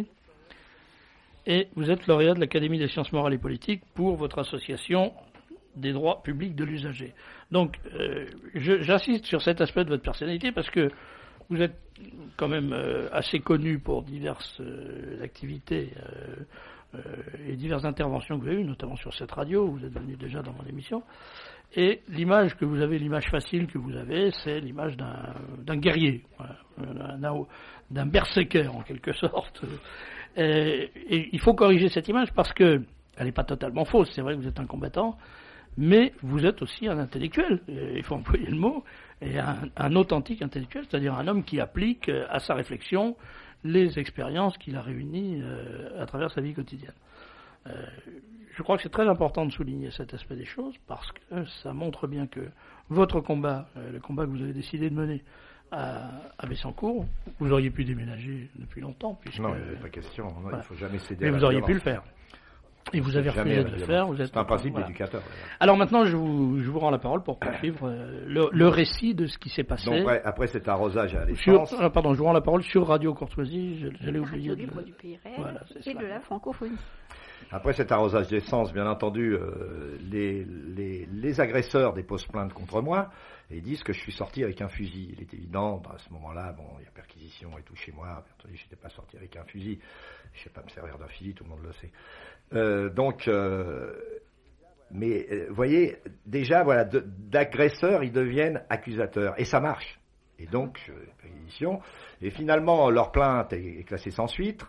Et vous êtes lauréat de l'Académie des sciences morales et politiques pour votre association des droits publics de l'usager. Donc, euh, je, j'insiste sur cet aspect de votre personnalité parce que vous êtes quand même euh, assez connu pour diverses euh, activités euh, euh, et diverses interventions que vous avez eues, notamment sur cette radio, vous êtes venu déjà dans mon émission. Et l'image que vous avez, l'image facile que vous avez, c'est l'image d'un, d'un guerrier, voilà, d'un, d'un berserker en quelque sorte. Et, et il faut corriger cette image parce que elle n'est pas totalement fausse. C'est vrai que vous êtes un combattant, mais vous êtes aussi un intellectuel. Il faut employer le mot. Et un, un authentique intellectuel, c'est-à-dire un homme qui applique à sa réflexion les expériences qu'il a réunies euh, à travers sa vie quotidienne. Euh, je crois que c'est très important de souligner cet aspect des choses parce que ça montre bien que votre combat, euh, le combat que vous avez décidé de mener à, à Bessancourt, vous auriez pu déménager depuis longtemps. Puisque, non, il n'est pas question. Non, voilà. Il ne faut jamais céder. Mais à vous la auriez violence. pu le faire. Et vous avez refusé de le faire. Vous êtes, c'est un principe voilà. d'éducateur. Alors maintenant, je vous, je vous rends la parole pour poursuivre euh, le, le récit de ce qui s'est passé. Donc après, après cet arrosage à l'essence... Sur, pardon, je vous rends la parole sur Radio Courtoisie. Je, je l'ai oublié. Radio Libre du Pays Réel voilà, et de la francophonie. Après cet arrosage d'essence, bien entendu, euh, les, les, les agresseurs déposent plainte contre moi et disent que je suis sorti avec un fusil. Il est évident, à ce moment-là, bon, il y a perquisition et tout chez moi. Bien entendu, je n'étais pas sorti avec un fusil. Je ne sais pas me servir d'un fusil, tout le monde le sait. Euh, donc, euh, mais vous euh, voyez, déjà, voilà, de, d'agresseurs, ils deviennent accusateurs. Et ça marche. Et donc, euh, perquisition. Et finalement, leur plainte est, est classée sans suite.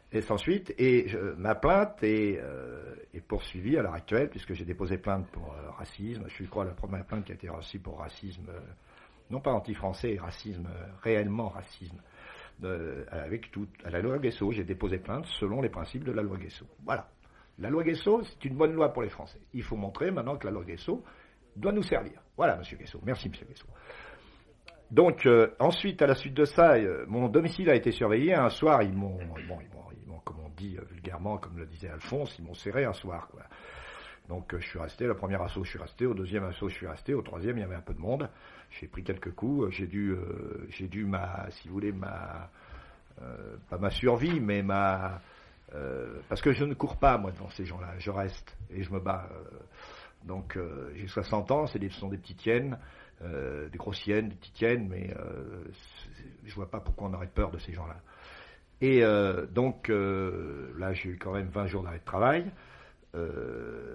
Et sans suite, et je, ma plainte est, euh, est poursuivie à l'heure actuelle, puisque j'ai déposé plainte pour euh, racisme. Je suis, je crois, la première plainte qui a été reçue pour racisme, euh, non pas anti-français, racisme, euh, réellement racisme. Euh, avec tout, à la loi Guesso, j'ai déposé plainte selon les principes de la loi Guesso. Voilà. La loi Guesso, c'est une bonne loi pour les Français. Il faut montrer maintenant que la loi Guesso doit nous servir. Voilà, monsieur Guesso. Merci, monsieur Guesso. Donc, euh, ensuite, à la suite de ça, euh, mon domicile a été surveillé. Un soir, ils m'ont, bon, ils m'ont, ils m'ont, comme on dit euh, vulgairement, comme le disait Alphonse, ils m'ont serré un soir, quoi. Donc, euh, je suis resté. Le premier assaut, je suis resté. Au deuxième assaut, je suis resté. Au troisième, il y avait un peu de monde. J'ai pris quelques coups. J'ai dû, euh, j'ai dû ma, si vous voulez, ma, euh, pas ma survie, mais ma, euh, parce que je ne cours pas, moi, devant ces gens-là. Je reste et je me bats. Euh, donc, euh, j'ai soixante ans. C'est des, ce sont des petites hyènes. Euh, des grosses hyènes, des petites hyènes, mais euh, je vois pas pourquoi on aurait peur de ces gens-là. Et euh, donc euh, là, j'ai eu quand même vingt jours d'arrêt de travail. Euh,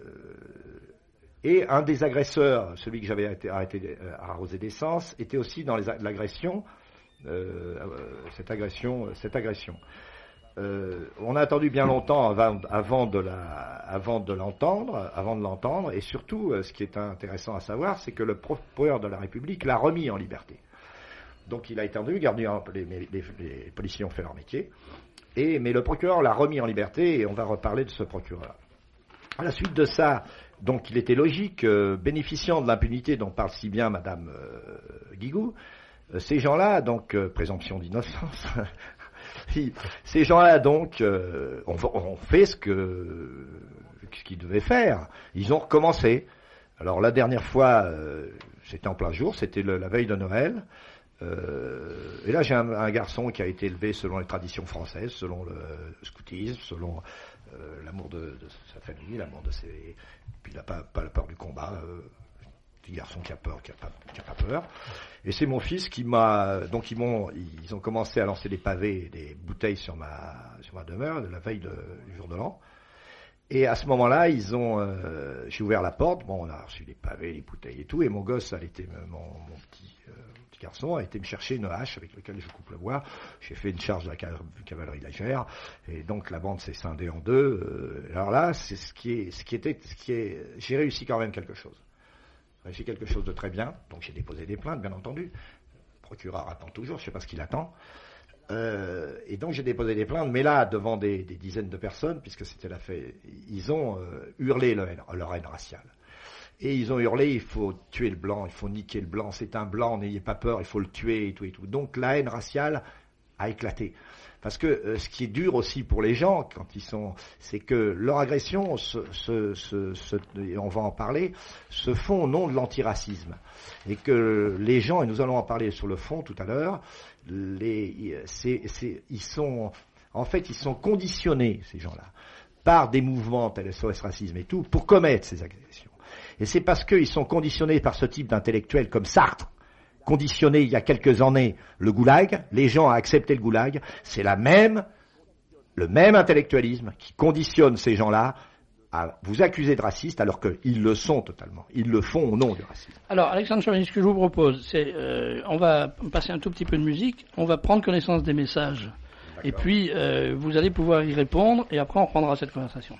et un des agresseurs, celui que j'avais été arrêté à arroser d'essence, était aussi dans les, l'agression, euh, cette agression, cette agression. Euh, on a attendu bien longtemps avant, avant, de la, avant de l'entendre, avant de l'entendre, et surtout, euh, ce qui est intéressant à savoir, c'est que le procureur de la République l'a remis en liberté. Donc il a été entendu, gardé, les, les, les policiers ont fait leur métier, et, mais le procureur l'a remis en liberté, et on va reparler de ce procureur. À la suite de ça, donc il était logique, euh, bénéficiant de l'impunité dont parle si bien Madame euh, Guigou, euh, ces gens-là, donc euh, présomption d'innocence. Ces gens-là, donc, euh, ont, ont fait ce que ce qu'ils devaient faire. Ils ont recommencé. Alors, la dernière fois, euh, c'était en plein jour, c'était le, la veille de Noël. Euh, et là, j'ai un, un garçon qui a été élevé selon les traditions françaises, selon le scoutisme, selon euh, l'amour de, de sa famille, l'amour de ses... Puis il n'a pas, pas la peur du combat. Euh, petit garçon qui a peur, qui a pas, qui a pas peur. Et c'est mon fils qui m'a, donc ils m'ont, ils ont commencé à lancer des pavés, des bouteilles sur ma, sur ma demeure, de la veille de, du jour de l'an. Et à ce moment-là, ils ont, euh, j'ai ouvert la porte, bon, on a reçu des pavés, des bouteilles et tout, et mon gosse, elle était, mon, mon petit, euh, petit garçon, a été me chercher une hache avec laquelle je coupe le bois. J'ai fait une charge de la cavalerie légère, et donc la bande s'est scindée en deux. Euh, alors là, c'est ce qui est, ce qui était, ce qui est, j'ai réussi quand même quelque chose. J'ai quelque chose de très bien, donc j'ai déposé des plaintes, bien entendu. Le procureur attend toujours, je ne sais pas ce qu'il attend. Euh, et donc j'ai déposé des plaintes, mais là, devant des, des dizaines de personnes, puisque c'était la fait, ils ont euh, hurlé leur haine, leur haine raciale. Et ils ont hurlé, il faut tuer le blanc, il faut niquer le blanc, c'est un blanc, n'ayez pas peur, il faut le tuer, et tout, et tout. Donc la haine raciale a éclaté. Parce que euh, ce qui est dur aussi pour les gens, quand ils sont, c'est que leur agression, se, se, se, se, et on va en parler, se font au nom de l'antiracisme. Et que les gens, et nous allons en parler sur le fond tout à l'heure, les, c'est, c'est, ils sont, en fait, ils sont conditionnés, ces gens-là, par des mouvements tels S O S Racisme et tout, pour commettre ces agressions. Et c'est parce qu'ils sont conditionnés par ce type d'intellectuels comme Sartre, conditionné il y a quelques années le goulag, les gens ont accepté le goulag, c'est la même, le même intellectualisme qui conditionne ces gens-là à vous accuser de racistes alors qu'ils le sont totalement. Ils le font au nom du racisme. Alors, Alexandre Chevalier, ce que je vous propose, c'est, euh, on va passer un tout petit peu de musique, on va prendre connaissance des messages, d'accord. Et puis euh, vous allez pouvoir y répondre, et après on reprendra cette conversation.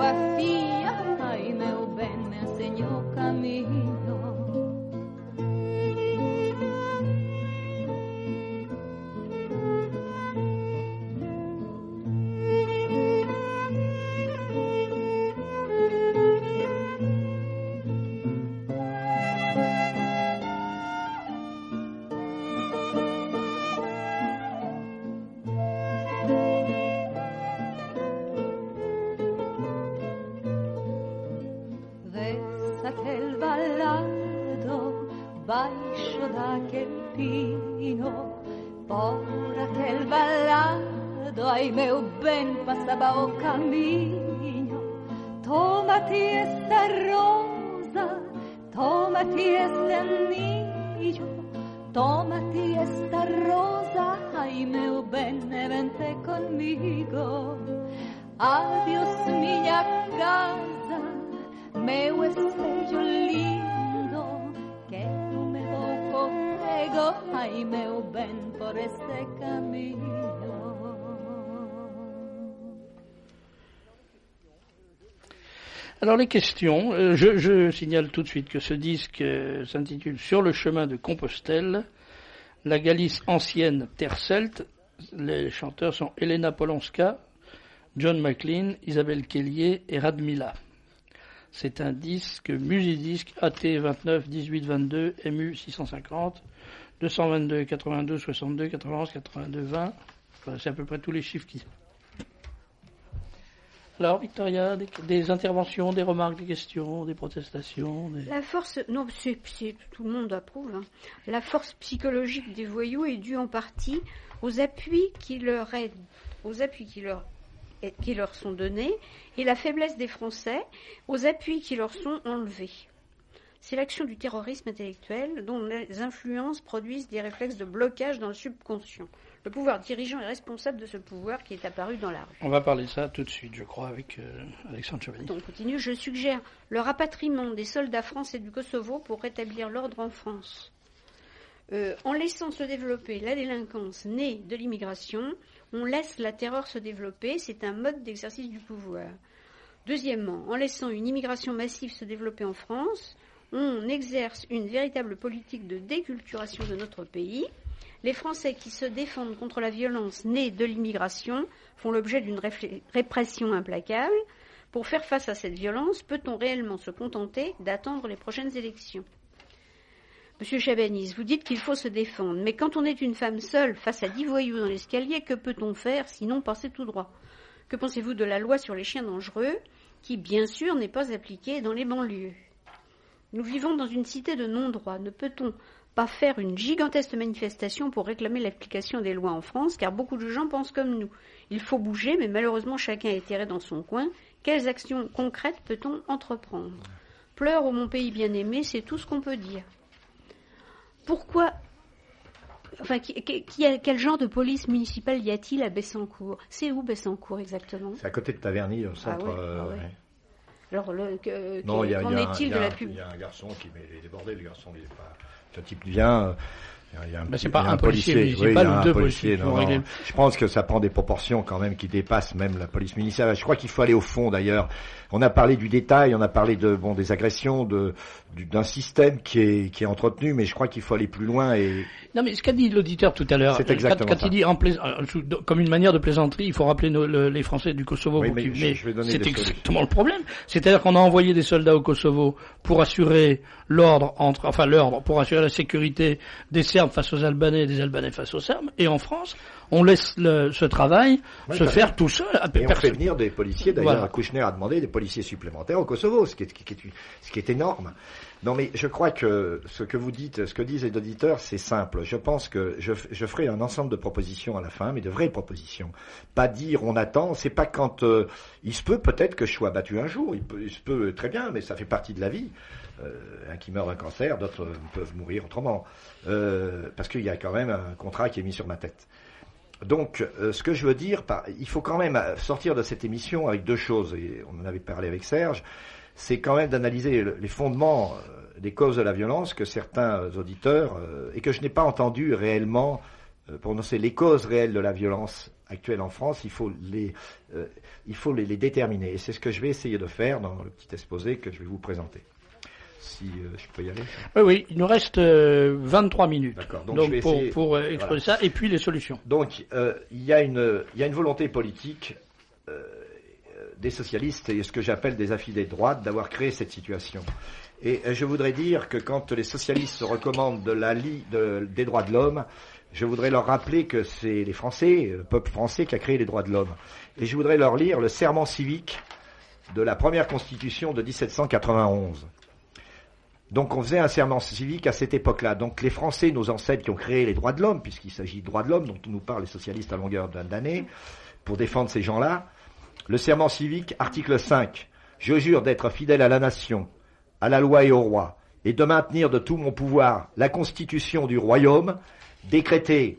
geografia, ai meu ben, me enseñó camino. Baixo daquele pino, por aquele balado, ai meu bem, passava o caminho. Toma-te esta rosa, toma-te este anillo, toma-te esta rosa, ai meu bem, e vente comigo. Adiós minha casa, meu espelho lindo, que ay meu ben por este camino. Alors les questions, euh, je, je signale tout de suite que ce disque euh, s'intitule Sur le chemin de Compostelle, la Galice ancienne, terre celte. Les chanteurs sont Elena Polonska, John McLean, Isabelle Kellier et Radmila. C'est un disque Musidisc A T vingt-neuf dix-huit vingt-deux M U six cent cinquante deux cent vingt-deux quatre-vingt-douze soixante-deux quatre-vingt-onze quatre-vingt-deux vingt. Enfin, c'est à peu près tous les chiffres qui... Alors, Victoria, des, des interventions, des remarques, des questions, des protestations des... La force... Non, c'est, c'est, tout le monde approuve. Hein. La force psychologique des voyous est due en partie aux appuis qui leur, aident, aux appuis qui leur, qui leur sont donnés et la faiblesse des Français aux appuis qui leur sont enlevés. C'est l'action du terrorisme intellectuel dont les influences produisent des réflexes de blocage dans le subconscient. Le pouvoir dirigeant est responsable de ce pouvoir qui est apparu dans la rue. On va parler de ça tout de suite, je crois, avec euh, Alexandre Chevalier. Donc, on continue. Je suggère le rapatriement des soldats français du Kosovo pour rétablir l'ordre en France. Euh, en laissant se développer la délinquance née de l'immigration, on laisse la terreur se développer. C'est un mode d'exercice du pouvoir. Deuxièmement, en laissant une immigration massive se développer en France, on exerce une véritable politique de déculturation de notre pays. Les Français qui se défendent contre la violence née de l'immigration font l'objet d'une réflé- répression implacable. Pour faire face à cette violence, peut-on réellement se contenter d'attendre les prochaines élections ? Monsieur Chabanis, vous dites qu'il faut se défendre, mais quand on est une femme seule face à dix voyous dans l'escalier, que peut-on faire sinon passer tout droit ? Que pensez-vous de la loi sur les chiens dangereux, qui bien sûr n'est pas appliquée dans les banlieues ? Nous vivons dans une cité de non-droit. Ne peut-on pas faire une gigantesque manifestation pour réclamer l'application des lois en France, car beaucoup de gens pensent comme nous. Il faut bouger, mais malheureusement chacun est terré dans son coin. Quelles actions concrètes peut-on entreprendre ? Pleure, ô mon pays bien-aimé, c'est tout ce qu'on peut dire. Pourquoi... Enfin, qui, qui a, quel genre de police municipale y a-t-il à Bessancourt ? C'est où Bessancourt exactement ? C'est à côté de Taverny, au centre... Ah ouais, euh, ah ouais. ouais. Alors, le, que, non, il y a, qu'en y a, est-il y a, de la pub ? Il y a un garçon qui met les débordés, le garçon, il est pas... Ce type vient... Il y a un, ben c'est il y pas a un, un policier municipal oui, ou deux policiers. Non, non. Je pense que ça prend des proportions quand même qui dépassent même la police municipale. Je crois qu'il faut aller au fond d'ailleurs. On a parlé du détail, on a parlé de bon des agressions, de du, d'un système qui est qui est entretenu, mais je crois qu'il faut aller plus loin et. Non mais ce qu'a dit l'auditeur tout à l'heure, c'est exactement quand, quand ça. il dit en plais, comme une manière de plaisanterie, il faut rappeler nos, le, les Français du Kosovo. Oui, mais mais je, je vais donner c'est des exactement le problème. C'est-à-dire qu'on a envoyé des soldats au Kosovo pour assurer l'ordre entre, enfin l'ordre pour assurer la sécurité des Serbes face aux Albanais et des Albanais face aux Serbes. Et en France, on laisse le, ce travail ouais, se faire tout seul. À et on fait venir des policiers. D'ailleurs, voilà. Kouchner a demandé des policiers supplémentaires au Kosovo, ce qui est, qui est, ce qui est énorme. Non, mais je crois que ce que vous dites, ce que disent les auditeurs, c'est simple. Je pense que je, je ferai un ensemble de propositions à la fin, mais de vraies propositions. Pas dire on attend, c'est pas quand euh, il se peut peut-être que je sois battu un jour. Il, peut, il se peut très bien, mais ça fait partie de la vie. Euh, un qui meurt d'un cancer, d'autres euh, peuvent mourir autrement, euh, parce qu'il y a quand même un contrat qui est mis sur ma tête. Donc, euh, ce que je veux dire, par, il faut quand même sortir de cette émission avec deux choses, et on en avait parlé avec Serge, c'est quand même d'analyser les fondements euh, des causes de la violence que certains auditeurs, euh, et que je n'ai pas entendu réellement euh, prononcer les causes réelles de la violence actuelles en France, il faut les, euh, il faut les, les déterminer. Et c'est ce que je vais essayer de faire dans le petit exposé que je vais vous présenter. Si euh, je peux y aller. Oui, oui, il nous reste euh, vingt-trois minutes. D'accord. Donc, Donc je vais pour, essayer, pour euh, exposer voilà. ça, et puis les solutions. Donc euh, il y a une, il y a une volonté politique euh, des socialistes et ce que j'appelle des affidés de droite d'avoir créé cette situation. Et euh, je voudrais dire que quand les socialistes se recommandent de la Ligue de, des droits de l'homme, je voudrais leur rappeler que c'est les Français, le peuple français qui a créé les droits de l'homme. Et je voudrais leur lire le serment civique de la première constitution de dix-sept cent quatre-vingt-onze. Donc on faisait un serment civique à cette époque-là. Donc les Français, nos ancêtres qui ont créé les droits de l'homme, puisqu'il s'agit de droits de l'homme, dont nous parlent les socialistes à longueur d'année, pour défendre ces gens-là, le serment civique, article cinq, « Je jure d'être fidèle à la nation, à la loi et au roi, et de maintenir de tout mon pouvoir la constitution du royaume, décrétée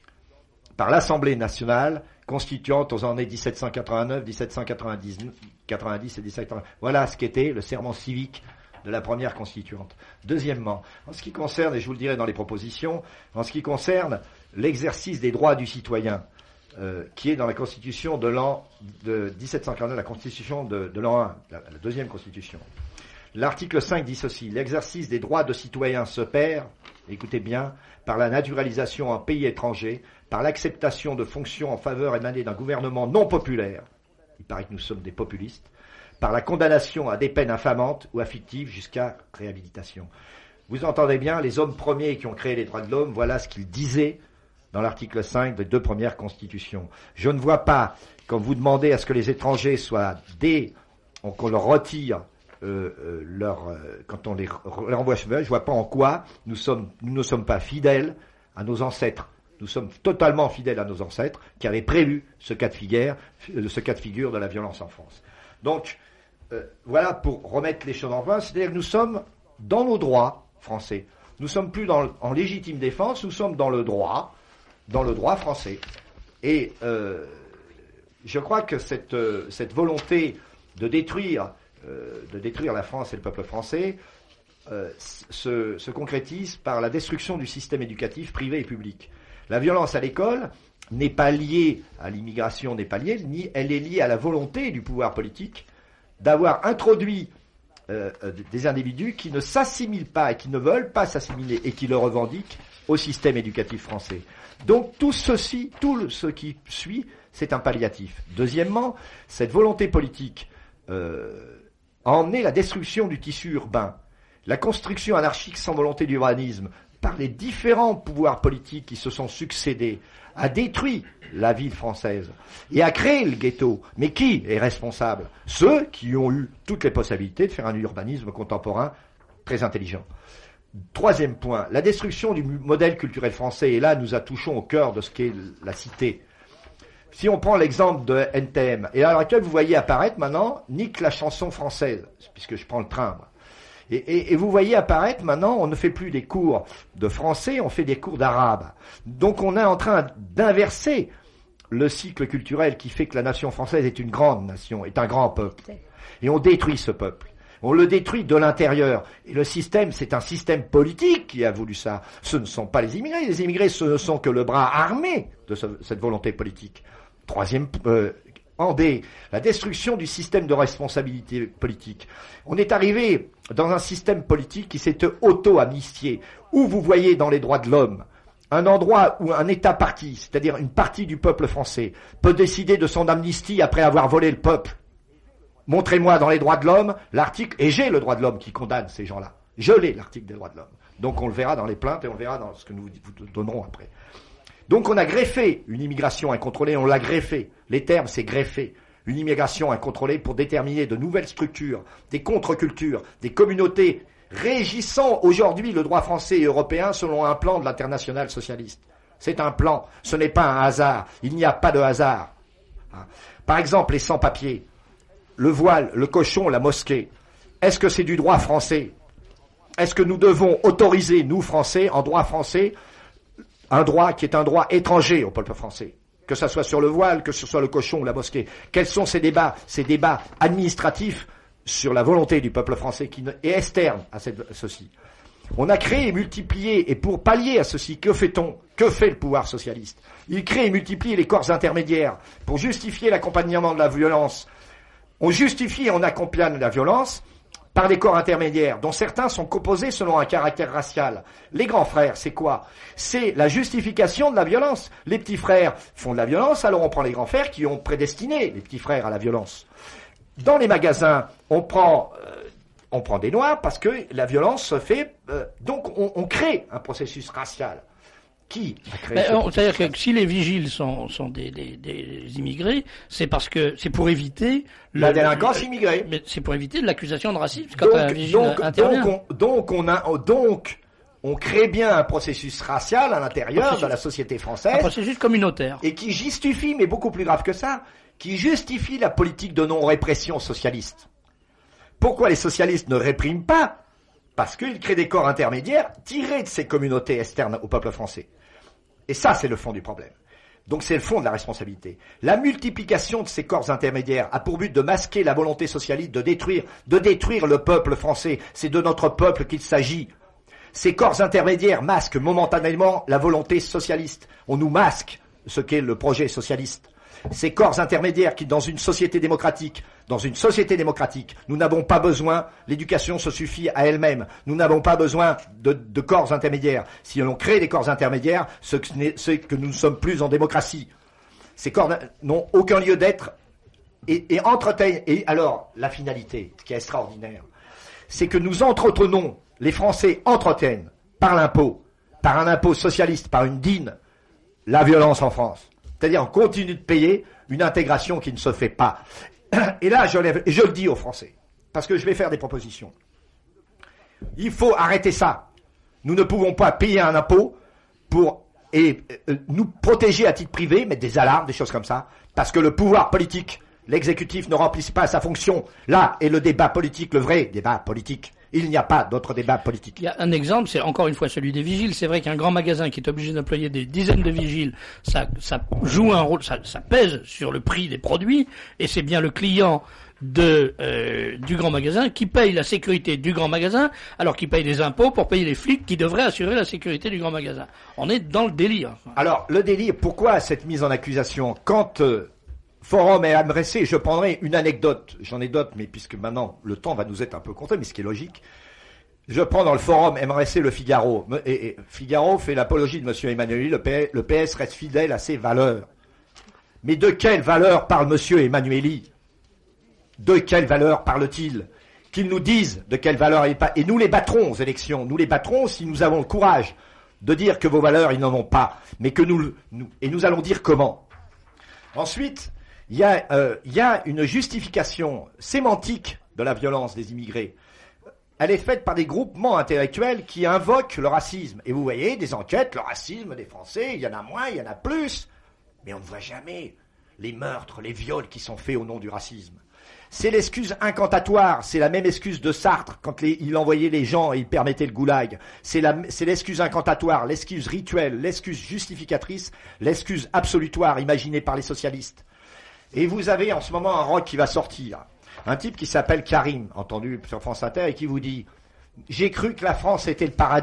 par l'Assemblée nationale, constituante aux années dix-sept cent quatre-vingt-neuf, dix-sept cent quatre-vingt-dix, quatre-vingt-dix et dix-sept cent quatre-vingt-dix. Voilà ce qu'était le serment civique de la première constituante. Deuxièmement, en ce qui concerne, et je vous le dirai dans les propositions, en ce qui concerne l'exercice des droits du citoyen, euh, qui est dans la constitution de l'an de dix-sept cent quarante-neuf, la constitution de, de l'an un, la, la deuxième constitution. L'article cinq dit ceci: l'exercice des droits de citoyen se perd, écoutez bien, par la naturalisation en pays étranger, par l'acceptation de fonctions en faveur émanées d'un gouvernement non populaire, il paraît que nous sommes des populistes, par la condamnation à des peines infamantes ou afflictives jusqu'à réhabilitation. Vous entendez bien, les hommes premiers qui ont créé les droits de l'homme, voilà ce qu'ils disaient dans l'article cinq des deux premières constitutions. Je ne vois pas, quand vous demandez à ce que les étrangers soient des, qu'on leur retire euh, euh, leur, euh, quand on les renvoie chez eux, je vois pas en quoi nous sommes, nous ne sommes pas fidèles à nos ancêtres. Nous sommes totalement fidèles à nos ancêtres qui avaient prévu ce cas de figure, ce cas de figure de la violence en France. Donc, euh, voilà pour remettre les choses en place, c'est-à-dire que nous sommes dans nos droits français. Nous sommes plus dans, en légitime défense, nous sommes dans le droit, dans le droit français. Et euh, je crois que cette, euh, cette volonté de détruire, euh, de détruire la France et le peuple français euh, se, se concrétise par la destruction du système éducatif privé et public. La violence à l'école n'est pas liée à l'immigration, n'est pas liée, ni elle est liée à la volonté du pouvoir politique d'avoir introduit euh, des individus qui ne s'assimilent pas et qui ne veulent pas s'assimiler et qui le revendiquent au système éducatif français. Donc tout ceci, tout ce qui suit, c'est un palliatif. Deuxièmement, cette volonté politique euh, a emmené la destruction du tissu urbain, la construction anarchique sans volonté d'urbanisme par les différents pouvoirs politiques qui se sont succédés, a détruit la ville française et a créé le ghetto. Mais qui est responsable? Ceux qui ont eu toutes les possibilités de faire un urbanisme contemporain très intelligent. Troisième point, la destruction du modèle culturel français. Et là, nous touchons au cœur de ce qu'est la cité. Si on prend l'exemple de N T M, et à l'heure actuelle, vous voyez apparaître maintenant Nique la chanson française, puisque je prends le train, moi. Et, et, et vous voyez apparaître maintenant, on ne fait plus des cours de français, on fait des cours d'arabe. Donc on est en train d'inverser le cycle culturel qui fait que la nation française est une grande nation, est un grand peuple. Et on détruit ce peuple. On le détruit de l'intérieur. Et le système, c'est un système politique qui a voulu ça. Ce ne sont pas les immigrés. Les immigrés, ce ne sont que le bras armé de ce, cette volonté politique. Troisième, euh, en D, la destruction du système de responsabilité politique. On est arrivé dans un système politique qui s'est auto-amnistié, où vous voyez dans les droits de l'homme un endroit où un État parti, c'est-à-dire une partie du peuple français, peut décider de son amnistie après avoir volé le peuple. Montrez-moi dans les droits de l'homme l'article, et j'ai le droit de l'homme qui condamne ces gens-là. Je l'ai, l'article des droits de l'homme. Donc on le verra dans les plaintes et on le verra dans ce que nous vous donnerons après. Donc on a greffé une immigration incontrôlée, on l'a greffé. Les termes, c'est greffé. Une immigration incontrôlée pour déterminer de nouvelles structures, des contre-cultures, des communautés régissant aujourd'hui le droit français et européen selon un plan de l'internationale socialiste. C'est un plan, ce n'est pas un hasard, il n'y a pas de hasard. Par exemple, les sans-papiers, le voile, le cochon, la mosquée, est-ce que c'est du droit français? Est-ce que nous devons autoriser, nous Français, en droit français, un droit qui est un droit étranger au peuple français? Que ce soit sur le voile, que ce soit le cochon ou la mosquée. Quels sont ces débats, ces débats administratifs sur la volonté du peuple français qui est externe à cette, ceci? On a créé et multiplié, et pour pallier à ceci, que fait-on? Que fait le pouvoir socialiste? Il crée et multiplie les corps intermédiaires pour justifier l'accompagnement de la violence. On justifie et on accompagne la violence par des corps intermédiaires, dont certains sont composés selon un caractère racial. Les grands frères, c'est quoi? C'est la justification de la violence. Les petits frères font de la violence, alors on prend les grands frères qui ont prédestiné les petits frères à la violence. Dans les magasins, on prend... Euh, On prend des noirs parce que la violence se fait... Euh, donc on, on crée un processus racial. Qui a créé Mais ce on- processus C'est-à-dire que racial? si les vigiles sont, sont des, des, des immigrés, c'est parce que c'est pour éviter... le- La délinquance le- immigrée. Mais c'est pour éviter l'accusation de racisme quand un Donc, vigile donc, intervient. donc, on, donc, on a, donc, on crée bien un processus racial à l'intérieur Processus. de la société Un française processus communautaire. et qui justifie, mais beaucoup plus grave que ça, qui justifie la politique de non-répression socialiste. Pourquoi les socialistes ne répriment pas? Parce qu'ils créent des corps intermédiaires tirés de ces communautés externes au peuple français. Et ça, c'est le fond du problème. Donc c'est le fond de la responsabilité. La multiplication de ces corps intermédiaires a pour but de masquer la volonté socialiste de détruire, de détruire le peuple français. C'est de notre peuple qu'il s'agit. Ces corps intermédiaires masquent momentanément la volonté socialiste. On nous masque ce qu'est le projet socialiste. Ces corps intermédiaires qui, dans une société démocratique, dans une société démocratique, nous n'avons pas besoin, l'éducation se suffit à elle-même. Nous n'avons pas besoin de, de corps intermédiaires. Si l'on crée des corps intermédiaires, ce que, c'est que nous ne sommes plus en démocratie. Ces corps n'ont aucun lieu d'être et, et entretiennent. Et alors, la finalité, qui est extraordinaire, c'est que nous entretenons, les Français entretiennent, par l'impôt, par un impôt socialiste, par une dîne, la violence en France. C'est-à-dire on continue de payer une intégration qui ne se fait pas. Et là, je, lève, et je le dis aux Français, parce que je vais faire des propositions. Il faut arrêter ça. Nous ne pouvons pas payer un impôt pour et, euh, nous protéger à titre privé, mettre des alarmes, des choses comme ça, parce que le pouvoir politique, l'exécutif ne remplisse pas sa fonction. Là est le débat politique, le vrai débat politique. Il n'y a pas d'autre débat politique. Il y a un exemple, c'est encore une fois celui des vigiles. C'est vrai qu'un grand magasin qui est obligé d'employer des dizaines de vigiles, ça, ça joue un rôle, ça, ça pèse sur le prix des produits, et c'est bien le client de euh, du grand magasin qui paye la sécurité du grand magasin, alors qu'il paye des impôts pour payer les flics qui devraient assurer la sécurité du grand magasin. On est dans le délire. Alors, le délire, pourquoi cette mise en accusation? Quand euh, Forum est adressé, je prendrai une anecdote, j'en ai d'autres, mais puisque maintenant le temps va nous être un peu compté, mais ce qui est logique, je prends dans le Forum M R S C le Figaro, et, et Figaro fait l'apologie de M. Emmanueli, le, P, le P S reste fidèle à ses valeurs. Mais de quelles valeurs parle M. Emmanueli? De quelles valeurs parle-t-il? Qu'il nous dise de quelles valeurs il parle. Et nous les battrons aux élections, nous les battrons si nous avons le courage de dire que vos valeurs, ils n'en ont pas, mais que nous, nous et nous allons dire comment. Ensuite, il y a, euh, il y a une justification sémantique de la violence des immigrés. Elle est faite par des groupements intellectuels qui invoquent le racisme. Et vous voyez, des enquêtes, le racisme des Français, il y en a moins, il y en a plus. Mais on ne voit jamais les meurtres, les viols qui sont faits au nom du racisme. C'est l'excuse incantatoire, c'est la même excuse de Sartre quand les, il envoyait les gens et il permettait le goulag. C'est, la, c'est l'excuse incantatoire, l'excuse rituelle, l'excuse justificatrice, l'excuse absolutoire imaginée par les socialistes. Et vous avez en ce moment un rock qui va sortir. Un type qui s'appelle Karim, entendu sur France Inter, et qui vous dit « J'ai cru que la France était le paradis ».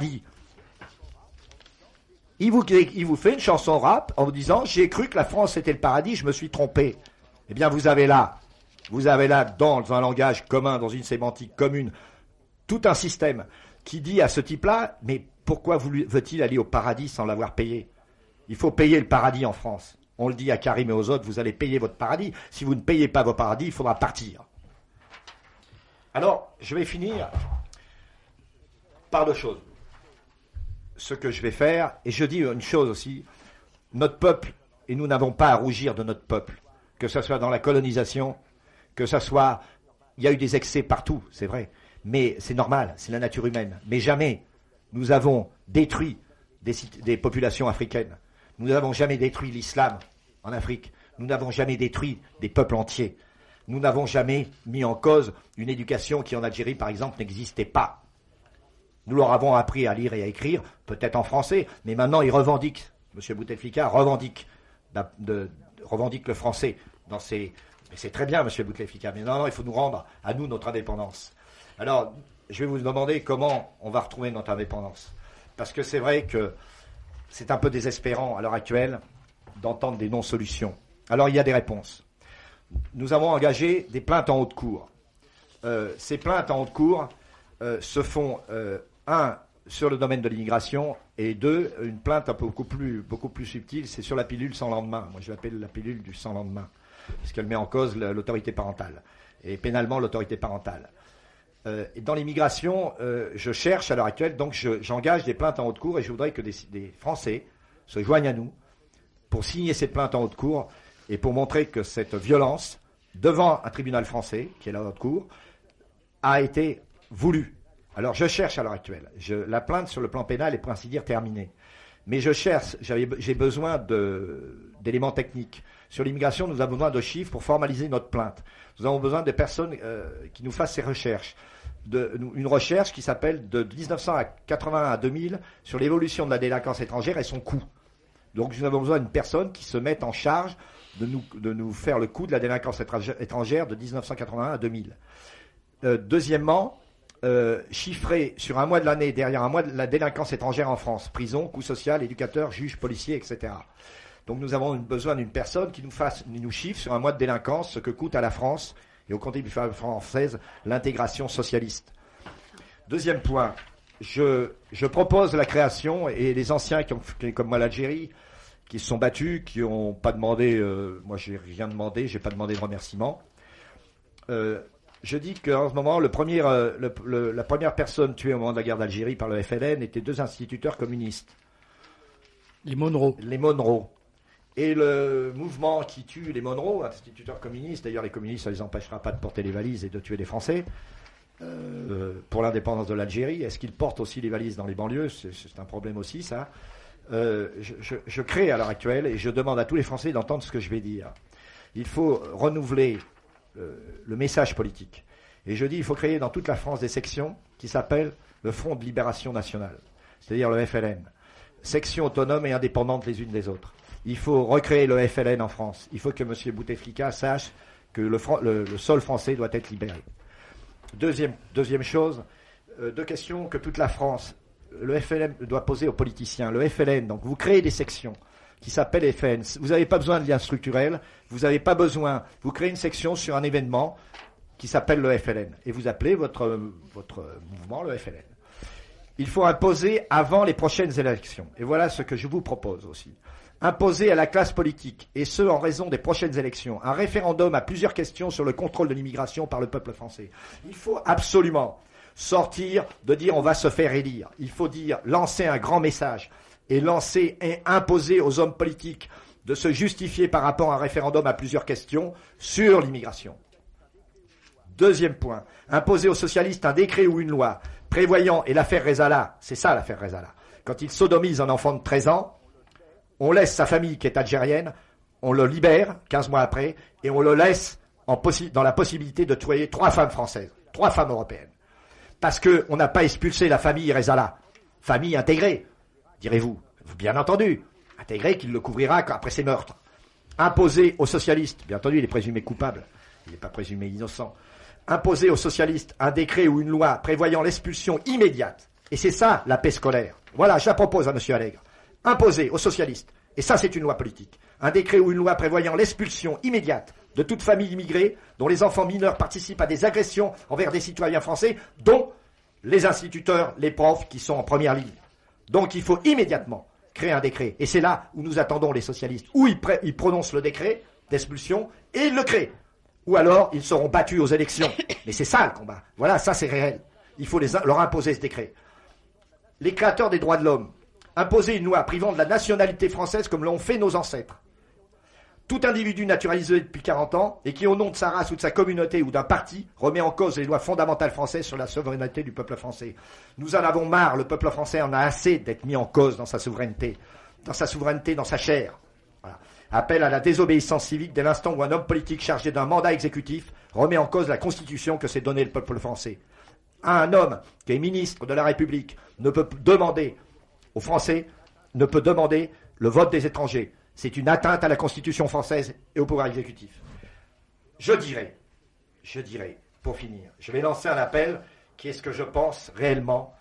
Il vous, il vous fait une chanson rap en vous disant « J'ai cru que la France était le paradis, je me suis trompé ». Eh bien, vous avez là, vous avez là, dans un langage commun, dans une sémantique commune, tout un système qui dit à ce type-là « Mais pourquoi veut-il aller au paradis sans l'avoir payé ? Il faut payer le paradis en France. » On le dit à Karim et aux autres, vous allez payer votre paradis. Si vous ne payez pas vos paradis, il faudra partir. Alors, je vais finir par deux choses. Ce que je vais faire, et je dis une chose aussi, notre peuple, et nous n'avons pas à rougir de notre peuple, que ce soit dans la colonisation, que ce soit... Il y a eu des excès partout, c'est vrai, mais c'est normal, c'est la nature humaine. Mais jamais nous avons détruit des, des populations africaines. Nous n'avons jamais détruit l'islam en Afrique. Nous n'avons jamais détruit des peuples entiers. Nous n'avons jamais mis en cause une éducation qui en Algérie, par exemple, n'existait pas. Nous leur avons appris à lire et à écrire, peut-être en français, mais maintenant ils revendiquent, M. Bouteflika revendique, de, de, revendique le français dans ses... Mais c'est très bien, M. Bouteflika, mais non, non, il faut nous rendre à nous notre indépendance. Alors, je vais vous demander comment on va retrouver notre indépendance. Parce que c'est vrai que c'est un peu désespérant à l'heure actuelle d'entendre des non-solutions. Alors il y a des réponses. Nous avons engagé des plaintes en haute cour. Euh, ces plaintes en haute cour euh, se font, euh, un, sur le domaine de l'immigration, et deux, une plainte un peu beaucoup plus, beaucoup plus subtile, c'est sur la pilule sans lendemain. Moi je l'appelle la pilule du sans lendemain, parce qu'elle met en cause l'autorité parentale, et pénalement l'autorité parentale. Euh, et dans l'immigration, euh, je cherche à l'heure actuelle, donc je, j'engage des plaintes en haute cour, et je voudrais que des, des Français se joignent à nous pour signer ces plaintes en haute cour, et pour montrer que cette violence, devant un tribunal français, qui est la haute cour, a été voulue. Alors je cherche à l'heure actuelle. Je, la plainte sur le plan pénal est pour ainsi dire terminée. Mais je cherche, j'avais, j'ai besoin de, d'éléments techniques. Sur l'immigration, nous avons besoin de chiffres pour formaliser notre plainte. Nous avons besoin de personnes euh, qui nous fassent ces recherches. De, une recherche qui s'appelle de dix-neuf cent quatre-vingt-un à deux mille sur l'évolution de la délinquance étrangère et son coût. Donc nous avons besoin d'une personne qui se mette en charge de nous, de nous faire le coût de la délinquance étrangère de dix-neuf cent quatre-vingt-un à deux mille. Euh, deuxièmement, euh, chiffrer sur un mois de l'année, derrière un mois de la délinquance étrangère en France, prison, coût social, éducateur, juge, policier, et cetera. Donc nous avons besoin d'une personne qui nous fasse, nous chiffre sur un mois de délinquance ce que coûte à la France et aux contribuables françaises l'intégration socialiste. Deuxième point, je, je propose la création, et les anciens qui ont fait comme moi l'Algérie, qui se sont battus, qui n'ont pas demandé, euh, moi j'ai rien demandé, j'ai pas demandé de remerciement. Euh, je dis qu'en ce moment, le premier, euh, le, le, la première personne tuée au moment de la guerre d'Algérie par le F L N étaient deux instituteurs communistes. Les Monroe. Les Monroe. Et le mouvement qui tue les Monroe, instituteurs communistes, d'ailleurs les communistes, ça ne les empêchera pas de porter les valises et de tuer les Français, euh, pour l'indépendance de l'Algérie. Est-ce qu'ils portent aussi les valises dans les banlieues? C'est, c'est un problème aussi, ça. Euh, je, je, je crée à l'heure actuelle, et je demande à tous les Français d'entendre ce que je vais dire. Il faut renouveler euh, le message politique. Et je dis, il faut créer dans toute la France des sections qui s'appellent le Front de Libération Nationale, c'est-à-dire le F L N. Sections autonomes et indépendantes les unes des autres. Il faut recréer le F L N en France. Il faut que M. Bouteflika sache que le, le, le sol français doit être libéré. Deuxième, deuxième chose, euh, deux questions que toute la France... Le F L N doit poser aux politiciens. Le F L N, donc vous créez des sections qui s'appellent F L N. Vous n'avez pas besoin de liens structurels, vous n'avez pas besoin, vous créez une section sur un événement qui s'appelle le F L N. Et vous appelez votre, votre mouvement le F L N. Il faut imposer avant les prochaines élections. Et voilà ce que je vous propose aussi. Imposer à la classe politique, et ce en raison des prochaines élections, un référendum à plusieurs questions sur le contrôle de l'immigration par le peuple français. Il faut absolument sortir de dire on va se faire élire. Il faut dire, lancer un grand message et lancer et imposer aux hommes politiques de se justifier par rapport à un référendum à plusieurs questions sur l'immigration. Deuxième point, imposer aux socialistes un décret ou une loi prévoyant, et l'affaire Rezala, c'est ça l'affaire Rezala, quand il sodomise un enfant de treize ans, on laisse sa famille qui est algérienne, on le libère quinze mois après, et on le laisse en possi- dans la possibilité de tuer trois femmes françaises, trois femmes européennes. Parce qu'on n'a pas expulsé la famille Rezala. Famille intégrée, direz-vous. Bien entendu. Intégrée qu'il le couvrira après ses meurtres. Imposer aux socialistes, bien entendu il est présumé coupable, il n'est pas présumé innocent. Imposer aux socialistes un décret ou une loi prévoyant l'expulsion immédiate. Et c'est ça la paix scolaire. Voilà, je la propose à M. Allègre. Imposer aux socialistes, et ça c'est une loi politique, un décret ou une loi prévoyant l'expulsion immédiate de toute famille immigrée dont les enfants mineurs participent à des agressions envers des citoyens français, dont les instituteurs, les profs qui sont en première ligne. Donc il faut immédiatement créer un décret. Et c'est là où nous attendons les socialistes. Ou ils, pré- ils prononcent le décret d'expulsion et ils le créent. Ou alors ils seront battus aux élections. Mais c'est ça le combat. Voilà, ça c'est réel. Il faut les, leur imposer ce décret. Les créateurs des droits de l'homme, imposer une loi privant de la nationalité française comme l'ont fait nos ancêtres. Tout individu naturalisé depuis quarante ans et qui, au nom de sa race ou de sa communauté ou d'un parti, remet en cause les lois fondamentales françaises sur la souveraineté du peuple français. Nous en avons marre, le peuple français en a assez d'être mis en cause dans sa souveraineté, dans sa souveraineté, dans sa chair. Voilà. Appel à la désobéissance civique dès l'instant où un homme politique chargé d'un mandat exécutif remet en cause la constitution que s'est donnée le peuple français. Un homme qui est ministre de la République ne peut demander aux Français, ne peut demander le vote des étrangers. C'est une atteinte à la Constitution française et au pouvoir exécutif. Je dirais, je dirais, pour finir, je vais lancer un appel qui est ce que je pense réellement,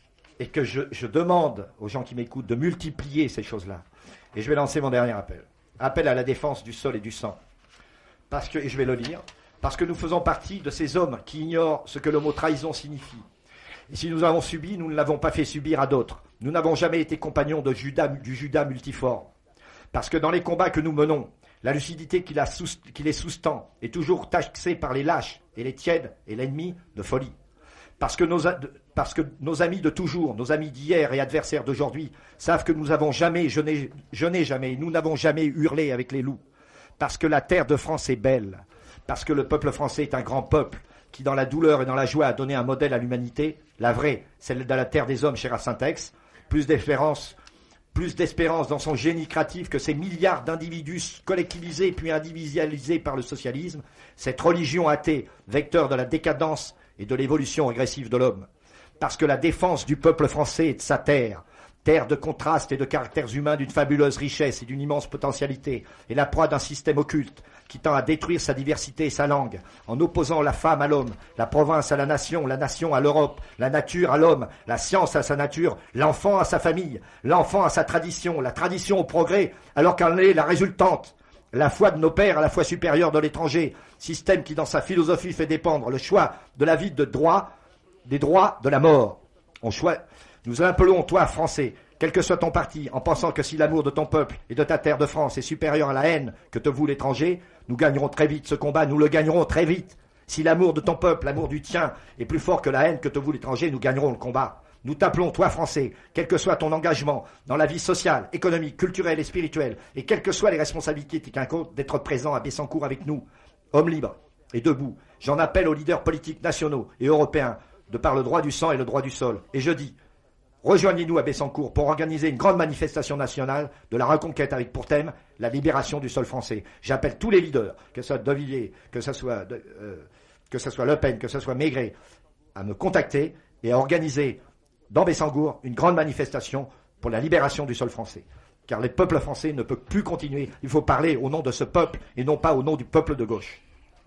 et que je, je demande aux gens qui m'écoutent de multiplier ces choses-là. Et je vais lancer mon dernier appel. Appel à la défense du sol et du sang. Parce que, et je vais le lire, parce que nous faisons partie de ces hommes qui ignorent ce que le mot trahison signifie. Et si nous avons subi, nous ne l'avons pas fait subir à d'autres. Nous n'avons jamais été compagnons de Judas, du Judas multiforme. Parce que dans les combats que nous menons, la lucidité qui, la sous, qui les sous-tend est toujours taxée par les lâches et les tièdes et l'ennemi de folie. Parce que, nos, parce que nos amis de toujours, nos amis d'hier et adversaires d'aujourd'hui savent que nous avons jamais, je n'ai, je n'ai jamais, nous n'avons jamais hurlé avec les loups. Parce que la terre de France est belle. Parce que le peuple français est un grand peuple qui, dans la douleur et dans la joie, a donné un modèle à l'humanité, la vraie, celle de la terre des hommes, chère à Saint-Ex, plus d'espérance, plus d'espérance dans son génie créatif que ces milliards d'individus collectivisés puis individualisés par le socialisme, cette religion athée, vecteur de la décadence et de l'évolution régressive de l'homme. Parce que la défense du peuple français et de sa terre, terre de contrastes et de caractères humains d'une fabuleuse richesse et d'une immense potentialité, est la proie d'un système occulte qui tend à détruire sa diversité et sa langue, en opposant la femme à l'homme, la province à la nation, la nation à l'Europe, la nature à l'homme, la science à sa nature, l'enfant à sa famille, l'enfant à sa tradition, la tradition au progrès, alors qu'en est la résultante. La foi de nos pères à la foi supérieure de l'étranger, système qui dans sa philosophie fait dépendre le choix de la vie de droit, des droits de la mort. On choisit. Nous appelons, toi, Français, quel que soit ton parti, en pensant que si l'amour de ton peuple et de ta terre de France est supérieur à la haine que te voue l'étranger, nous gagnerons très vite ce combat, nous le gagnerons très vite. Si l'amour de ton peuple, l'amour du tien, est plus fort que la haine que te voue l'étranger, nous gagnerons le combat. Nous t'appelons, toi, Français, quel que soit ton engagement dans la vie sociale, économique, culturelle et spirituelle, et quelles que soient les responsabilités qui t'incombent, d'être présent à Bessancourt avec nous, hommes libres et debout. J'en appelle aux leaders politiques nationaux et européens, de par le droit du sang et le droit du sol. Et je dis, rejoignez-nous à Bessancourt pour organiser une grande manifestation nationale de la reconquête avec pour thème la libération du sol français. J'appelle tous les leaders, que ce soit De Villiers, que ce soit, de, euh, que ce soit Le Pen, que ce soit Maigret, à me contacter et à organiser dans Bessancourt une grande manifestation pour la libération du sol français. Car les peuples français ne peuvent plus continuer. Il faut parler au nom de ce peuple et non pas au nom du peuple de gauche.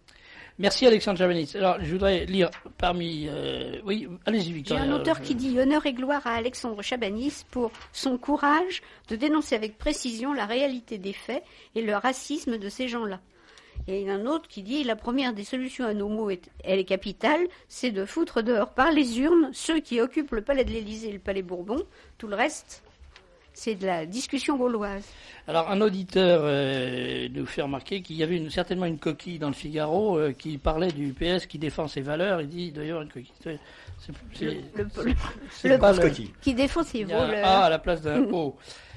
Merci Alexandre Chabanitz. Alors, je voudrais lire parmi... Euh, oui, allez-y Victoria. J'ai un auteur qui dit « Honneur et gloire à Alexandre Chabanitz pour son courage de dénoncer avec précision la réalité des faits et le racisme de ces gens-là. » Et il y a un autre qui dit « La première des solutions à nos maux, est, elle est capitale, c'est de foutre dehors par les urnes ceux qui occupent le palais de l'Élysée et le palais Bourbon. Tout le reste, c'est de la discussion gauloise. » Alors, un auditeur euh, nous fait remarquer qu'il y avait une, certainement une coquille dans le Figaro euh, qui parlait du P S qui défend ses valeurs. Il dit d'ailleurs une coquille. C'est, c'est, c'est, le le, le, c'est le pas le, qui défend ses voleurs. A à la place d'un O.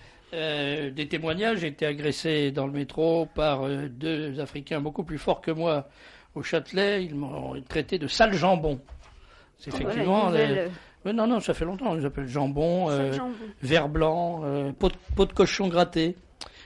Euh, des témoignages, j'ai été agressé dans le métro par euh, deux Africains beaucoup plus forts que moi au Châtelet. Ils m'ont traité de sale jambon. C'est effectivement... Voilà, euh, euh, non, non, ça fait longtemps. Ils appellent jambon, euh, jambon. Vert blanc, euh, peau, de, peau de cochon gratté.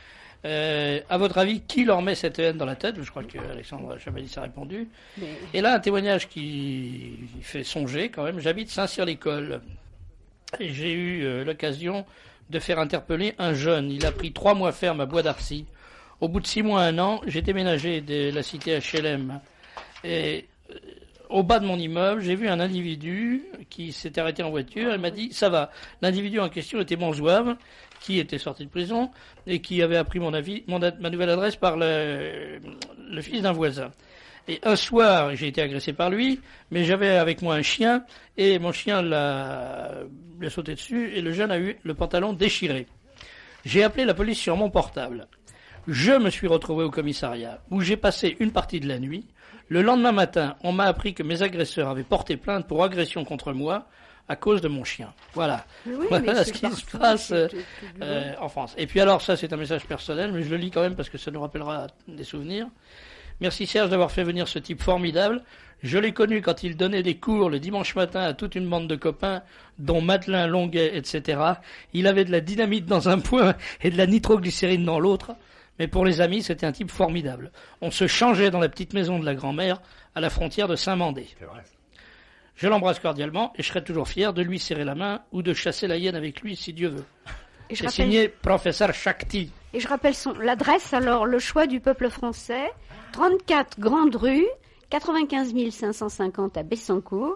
Euh, à votre avis, qui leur met cette haine dans la tête? Je crois que Alexandre Chabanitz a répondu. Mais... Et là, un témoignage qui fait songer quand même. J'habite Saint-Cyr-l'École. Et j'ai eu euh, l'occasion de faire interpeller un jeune. Il a pris trois mois ferme à Bois d'Arcy. Au bout de six mois, un an, j'ai déménagé de la cité H L M. Et euh, au bas de mon immeuble, j'ai vu un individu qui s'était arrêté en voiture. Il m'a dit, ça va. L'individu en question était mon zouave, qui était sorti de prison et qui avait appris mon avis, mon, ma nouvelle adresse par le, le fils d'un voisin. Et un soir, j'ai été agressé par lui, mais j'avais avec moi un chien, et mon chien l'a, l'a sauté dessus, et le jeune a eu le pantalon déchiré. J'ai appelé la police sur mon portable. Je me suis retrouvé au commissariat, où j'ai passé une partie de la nuit. Le lendemain matin, on m'a appris que mes agresseurs avaient porté plainte pour agression contre moi, à cause de mon chien. Voilà. Oui, voilà ce qui se passe euh, euh, en France. Et puis alors, ça c'est un message personnel, mais je le lis quand même parce que ça nous rappellera des souvenirs. Merci Serge d'avoir fait venir ce type formidable. Je l'ai connu quand il donnait des cours le dimanche matin à toute une bande de copains, dont Madelin, Longuet, et cetera. Il avait de la dynamite dans un point et de la nitroglycérine dans l'autre. Mais pour les amis, c'était un type formidable. On se changeait dans la petite maison de la grand-mère à la frontière de Saint-Mandé. C'est vrai. Je l'embrasse cordialement et je serai toujours fier de lui serrer la main ou de chasser la hyène avec lui si Dieu veut. Et c'est rappelle... signé Professeur Shakti. Et je rappelle son l'adresse, alors, le choix du peuple français, trente-quatre Grande Rue, quatre-vingt-quinze mille cinq cent cinquante à Bessancourt,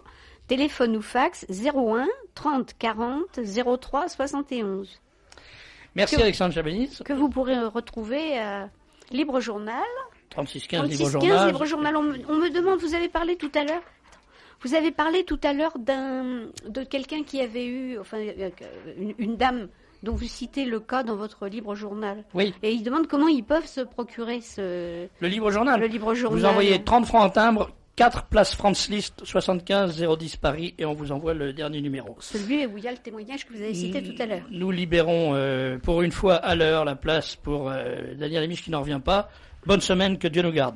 Téléphone ou fax zéro un trente quarante zéro trois soixante et onze. Merci que, Alexandre Chabanitz. Que vous pourrez retrouver à Libre Journal. trente-six quinze trente-six Libre quinze Journal. Libre Journal. On me, on me demande, vous avez parlé tout à l'heure Vous avez parlé tout à l'heure d'un, de quelqu'un qui avait eu, enfin, une, une dame dont vous citez le cas dans votre Libre Journal. Oui. Et ils demandent comment ils peuvent se procurer ce... Le Libre Journal. Le Libre Journal. Vous envoyez trente francs en timbre, quatre place France List, soixante-quinze zéro dix Paris, et on vous envoie le dernier numéro. Celui où il y a le témoignage que vous avez cité tout à l'heure. Nous libérons euh, pour une fois à l'heure la place pour euh, Daniel Amiche qui n'en revient pas. Bonne semaine, que Dieu nous garde.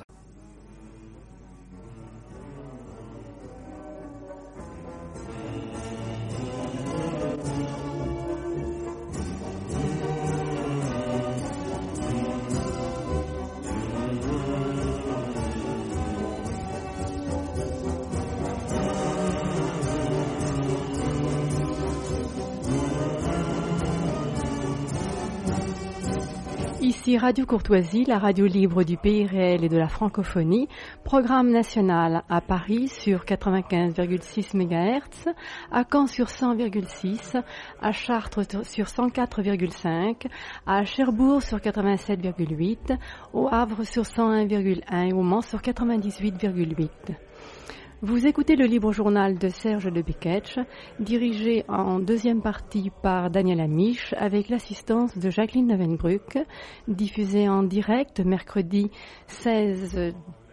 Ici Radio Courtoisie, la radio libre du pays réel et de la francophonie, programme national à Paris sur quatre-vingt-quinze virgule six mégahertz, à Caen sur cent virgule six, à Chartres sur cent quatre virgule cinq, à Cherbourg sur quatre-vingt-sept virgule huit, au Havre sur cent un virgule un et au Mans sur quatre-vingt-dix-huit virgule huit. Vous écoutez le Libre Journal de Serge de Beketch, dirigé en deuxième partie par Daniel Amiche avec l'assistance de Jacqueline Nevenbruck, diffusé en direct mercredi seize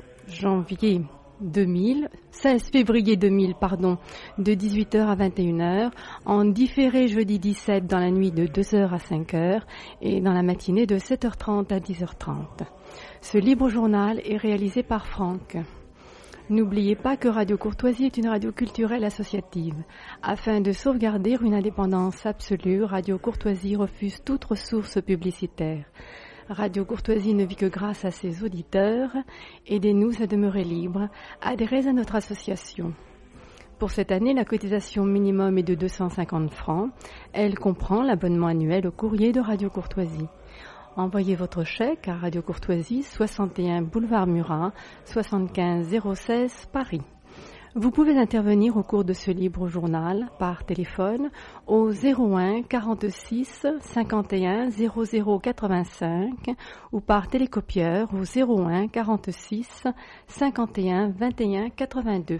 janvier deux mille, seize février deux mille, pardon, de dix-huit heures à vingt et une heures, en différé jeudi dix-sept dans la nuit de deux heures à cinq heures et dans la matinée de sept heures trente à dix heures trente. Ce Libre Journal est réalisé par Franck. N'oubliez pas que Radio Courtoisie est une radio culturelle associative. Afin de sauvegarder une indépendance absolue, Radio Courtoisie refuse toute ressource publicitaire. Radio Courtoisie ne vit que grâce à ses auditeurs. Aidez-nous à demeurer libres. Adhérez à notre association. Pour cette année, la cotisation minimum est de deux cent cinquante francs. Elle comprend l'abonnement annuel au courrier de Radio Courtoisie. Envoyez votre chèque à Radio Courtoisie, soixante et un boulevard Murat, soixante-quinze zéro seize Paris. Vous pouvez intervenir au cours de ce Libre Journal par téléphone au zéro un quarante-six cinquante et un zéro zéro quatre-vingt-cinq ou par télécopieur au zéro un quarante-six cinquante et un vingt et un quatre-vingt-deux.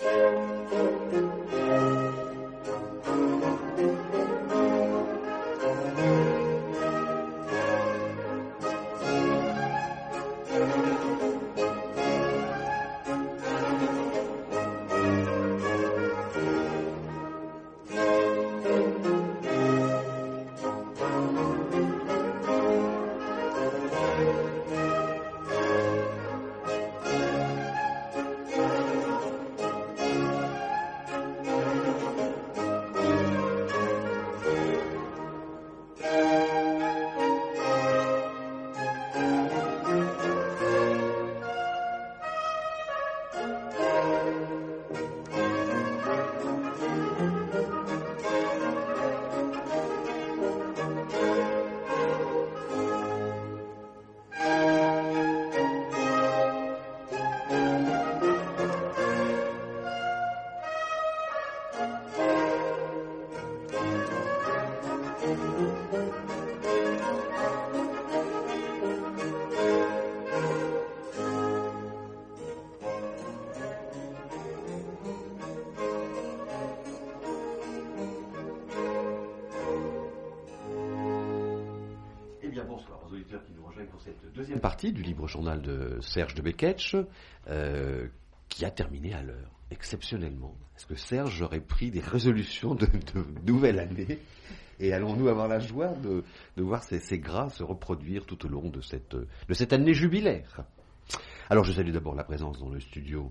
Bonsoir aux auditeurs qui nous rejoignent pour cette deuxième partie du Libre Journal de Serge de Beketch, euh, qui a terminé à l'heure, exceptionnellement. Est-ce que Serge aurait pris des résolutions de, de nouvelle année? Et allons-nous avoir la joie de, de voir ces, ces gras se reproduire tout au long de cette, de cette année jubilaire? Alors je salue d'abord la présence dans le studio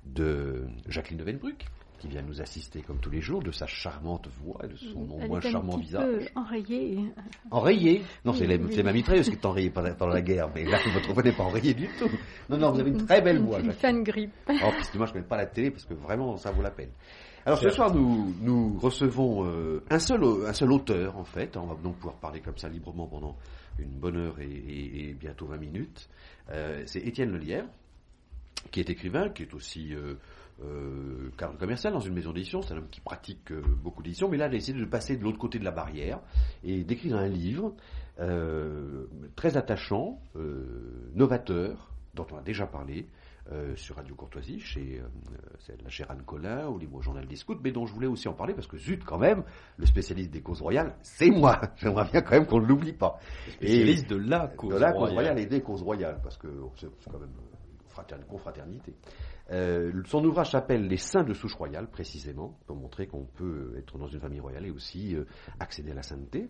de Jacqueline Nevenbruck, qui vient nous assister comme tous les jours, de sa charmante voix et de son non moins charmant visage. Enrayée. Enrayée? Non, c'est, oui, la, oui. c'est ma mitrailleuse qui est enrayée pendant la guerre, mais là, votre voix n'est pas enrayée du tout. Non, non, vous avez une très belle voix. Une fan grippe. Oh, puis moi, je ne mets pas la télé parce que vraiment, ça vaut la peine. Alors, ce soir, nous, nous recevons euh, un, seul, un seul auteur, en fait. On va donc pouvoir parler comme ça librement pendant une bonne heure et, et, et bientôt vingt minutes. Euh, c'est Étienne Lelièvre, qui est écrivain, qui est aussi euh, euh, cadre commercial dans une maison d'édition. C'est un homme qui pratique euh, beaucoup d'édition, mais là, il a décidé de passer de l'autre côté de la barrière et d'écrire un livre euh, très attachant, euh, novateur, dont on a déjà parlé, Euh, sur Radio Courtoisie, chez, euh, c'est la chère Anne Collin, au Libre Journal des Scouts, mais dont je voulais aussi en parler, parce que zut, quand même, le spécialiste des causes royales, c'est moi. J'aimerais bien quand même qu'on ne l'oublie pas. Le spécialiste et de la cause de la royale. cause royale et des causes royales, parce que c'est, c'est quand même une confraternité. Euh, son ouvrage s'appelle Les Saints de souche royale, précisément, pour montrer qu'on peut être dans une famille royale et aussi euh, accéder à la sainteté.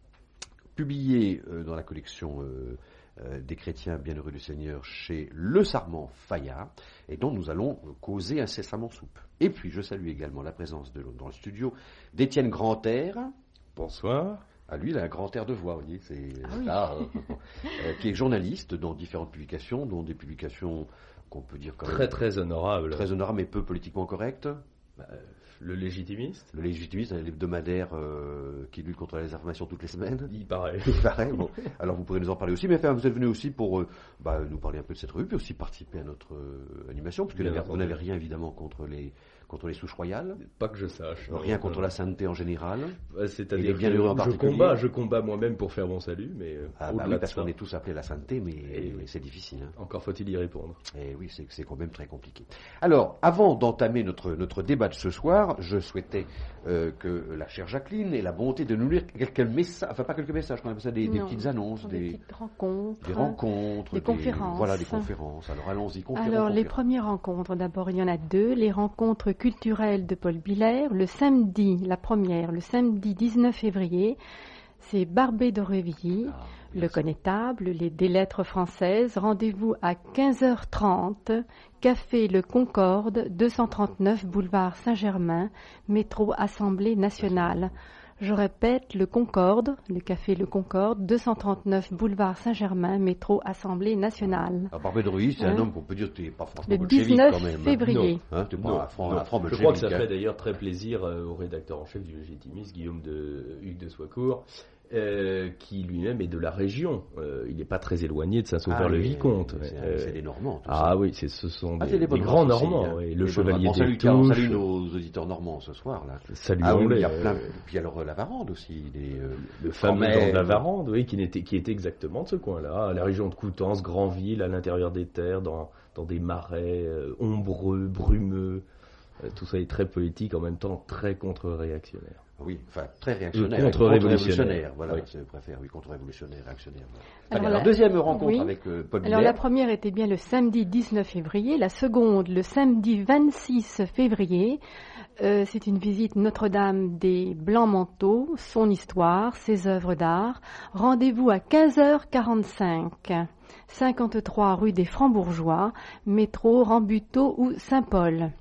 Publié euh, dans la collection euh, euh, des chrétiens bienheureux du Seigneur chez Le Sarment Fayard, et dont nous allons causer incessamment soupe. Et puis je salue également la présence de, dans le studio d'Étienne Grantaire. Bonsoir. À lui, il a un grand air de voix, vous voyez, c'est Ah oui. là, euh, qui est journaliste dans différentes publications, dont des publications qu'on peut dire quand Très même très honorable. très honorables mais peu politiquement correctes. Bah, le légitimiste. Le légitimiste, l'hebdomadaire euh, qui lutte contre les informations toutes les semaines. Il paraît. Il paraît, bon. Alors vous pourrez nous en parler aussi, mais enfin, vous êtes venu aussi pour euh, bah, nous parler un peu de cette revue, puis aussi participer à notre euh, animation, parce que Bien vous entendu. n'avez rien évidemment contre les, contre les souches royales, Pas que je sache. rien Non, contre non. la sainteté en général. Ouais, Et C'est-à-dire les bienheureux en que je particulier. combats, je combats moi-même pour faire mon salut, mais euh, Ah, bah au-delà oui, de parce ça, qu'on est tous appelés à la sainteté, mais, Et oui. c'est difficile. Hein. encore faut-il y répondre. Et oui, c'est, c'est quand même très compliqué. Alors, avant d'entamer notre, notre débat de ce soir, je souhaitais euh, que la chère Jacqueline ait la bonté de nous lire quelques messages, enfin pas quelques messages, qu'on appelle ça des, des Non, petites annonces, des, des, petites rencontres. des rencontres, des conférences. Voilà, des conférences. Alors allons-y, conférences. Alors, les conférences. premières rencontres, d'abord, il y en a deux. Les rencontres culturelles de Paul Biller, le samedi, la première, le samedi dix-neuf février, c'est Barbé d'Aurevilly, Ah, le merci. connétable, les, des lettres françaises. Rendez-vous à quinze heures trente, Café Le Concorde, deux cent trente-neuf boulevard Saint-Germain, métro Assemblée nationale. Je répète, le Concorde, le Café Le Concorde, deux cent trente-neuf boulevard Saint-Germain, métro Assemblée nationale. Alors, Barbé de Ruiz, c'est Hein un homme qu'on peut dire que tu n'es pas franchement Le bolchevique dix-neuf quand même. hein. février. Hein, tu n'es Non, pas un franc, non. un franc Je crois que ça bolchevique, ferait hein. d'ailleurs très plaisir euh, au rédacteur en chef du Légitimiste, Guillaume de Hugues de Soicourt, euh, qui lui-même est de la région. Euh, il n'est pas très éloigné de Ah, Saint-Sauveur-le-Vicomte. c'est, Euh, c'est des Normands, tout Ah ça. oui, c'est, ce sont Ah, des, c'est des des bonnes grands races aussi, Normands. hein. oui. Des Le bonnes Chevalier races. On salue, des on Touches. salue nos auditeurs normands ce soir, là. Saluons-les. Ah oui, il y a euh, plein. Puis alors la Varande aussi, des, euh, Le fameux Cormède. Jean de la Varande, oui, qui était, qui était exactement de ce coin-là, la région de Coutances, Granville, à l'intérieur des terres, dans, dans des marais euh, ombreux, brumeux. Euh, tout ça est très politique, en même temps très contre-réactionnaire. Oui, enfin très réactionnaire. Euh, contre-révolutionnaire. Contre-révolutionnaire, voilà, Oui. je préfère, oui, contre-révolutionnaire, réactionnaire. Voilà. Alors, Très bien. Alors, la- deuxième rencontre oui. avec euh, Paul Alors Biller. la première était bien le samedi dix-neuf février, la seconde le samedi vingt-six février. Euh, c'est une visite Notre-Dame des Blancs-Manteaux, son histoire, ses œuvres d'art. Rendez-vous à quinze heures quarante-cinq, cinquante-trois rue des Francs-Bourgeois, métro Rambuteau ou Saint-Paul.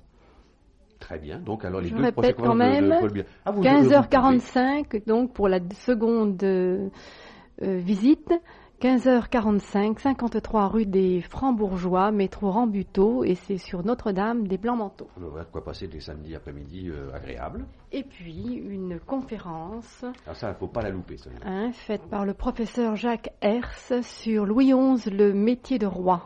Très bien. Donc alors les Je deux répète prochaines quand conférences de- de même, Paul Biller. Ah, vous- quinze heures vous quarante-cinq, donc pour la seconde euh, euh, visite, quinze heures quarante-cinq, cinquante-trois rue des Francs-Bourgeois, métro Rambuteau, et c'est sur Notre-Dame des Blancs-Manteaux. pouvez- Voilà de quoi passer des samedis après-midi euh, agréables. Et puis une conférence Alors ça, il ne faut pas la louper, celle-là. hein, faite par le professeur Jacques Herse sur Louis onze, le métier de roi.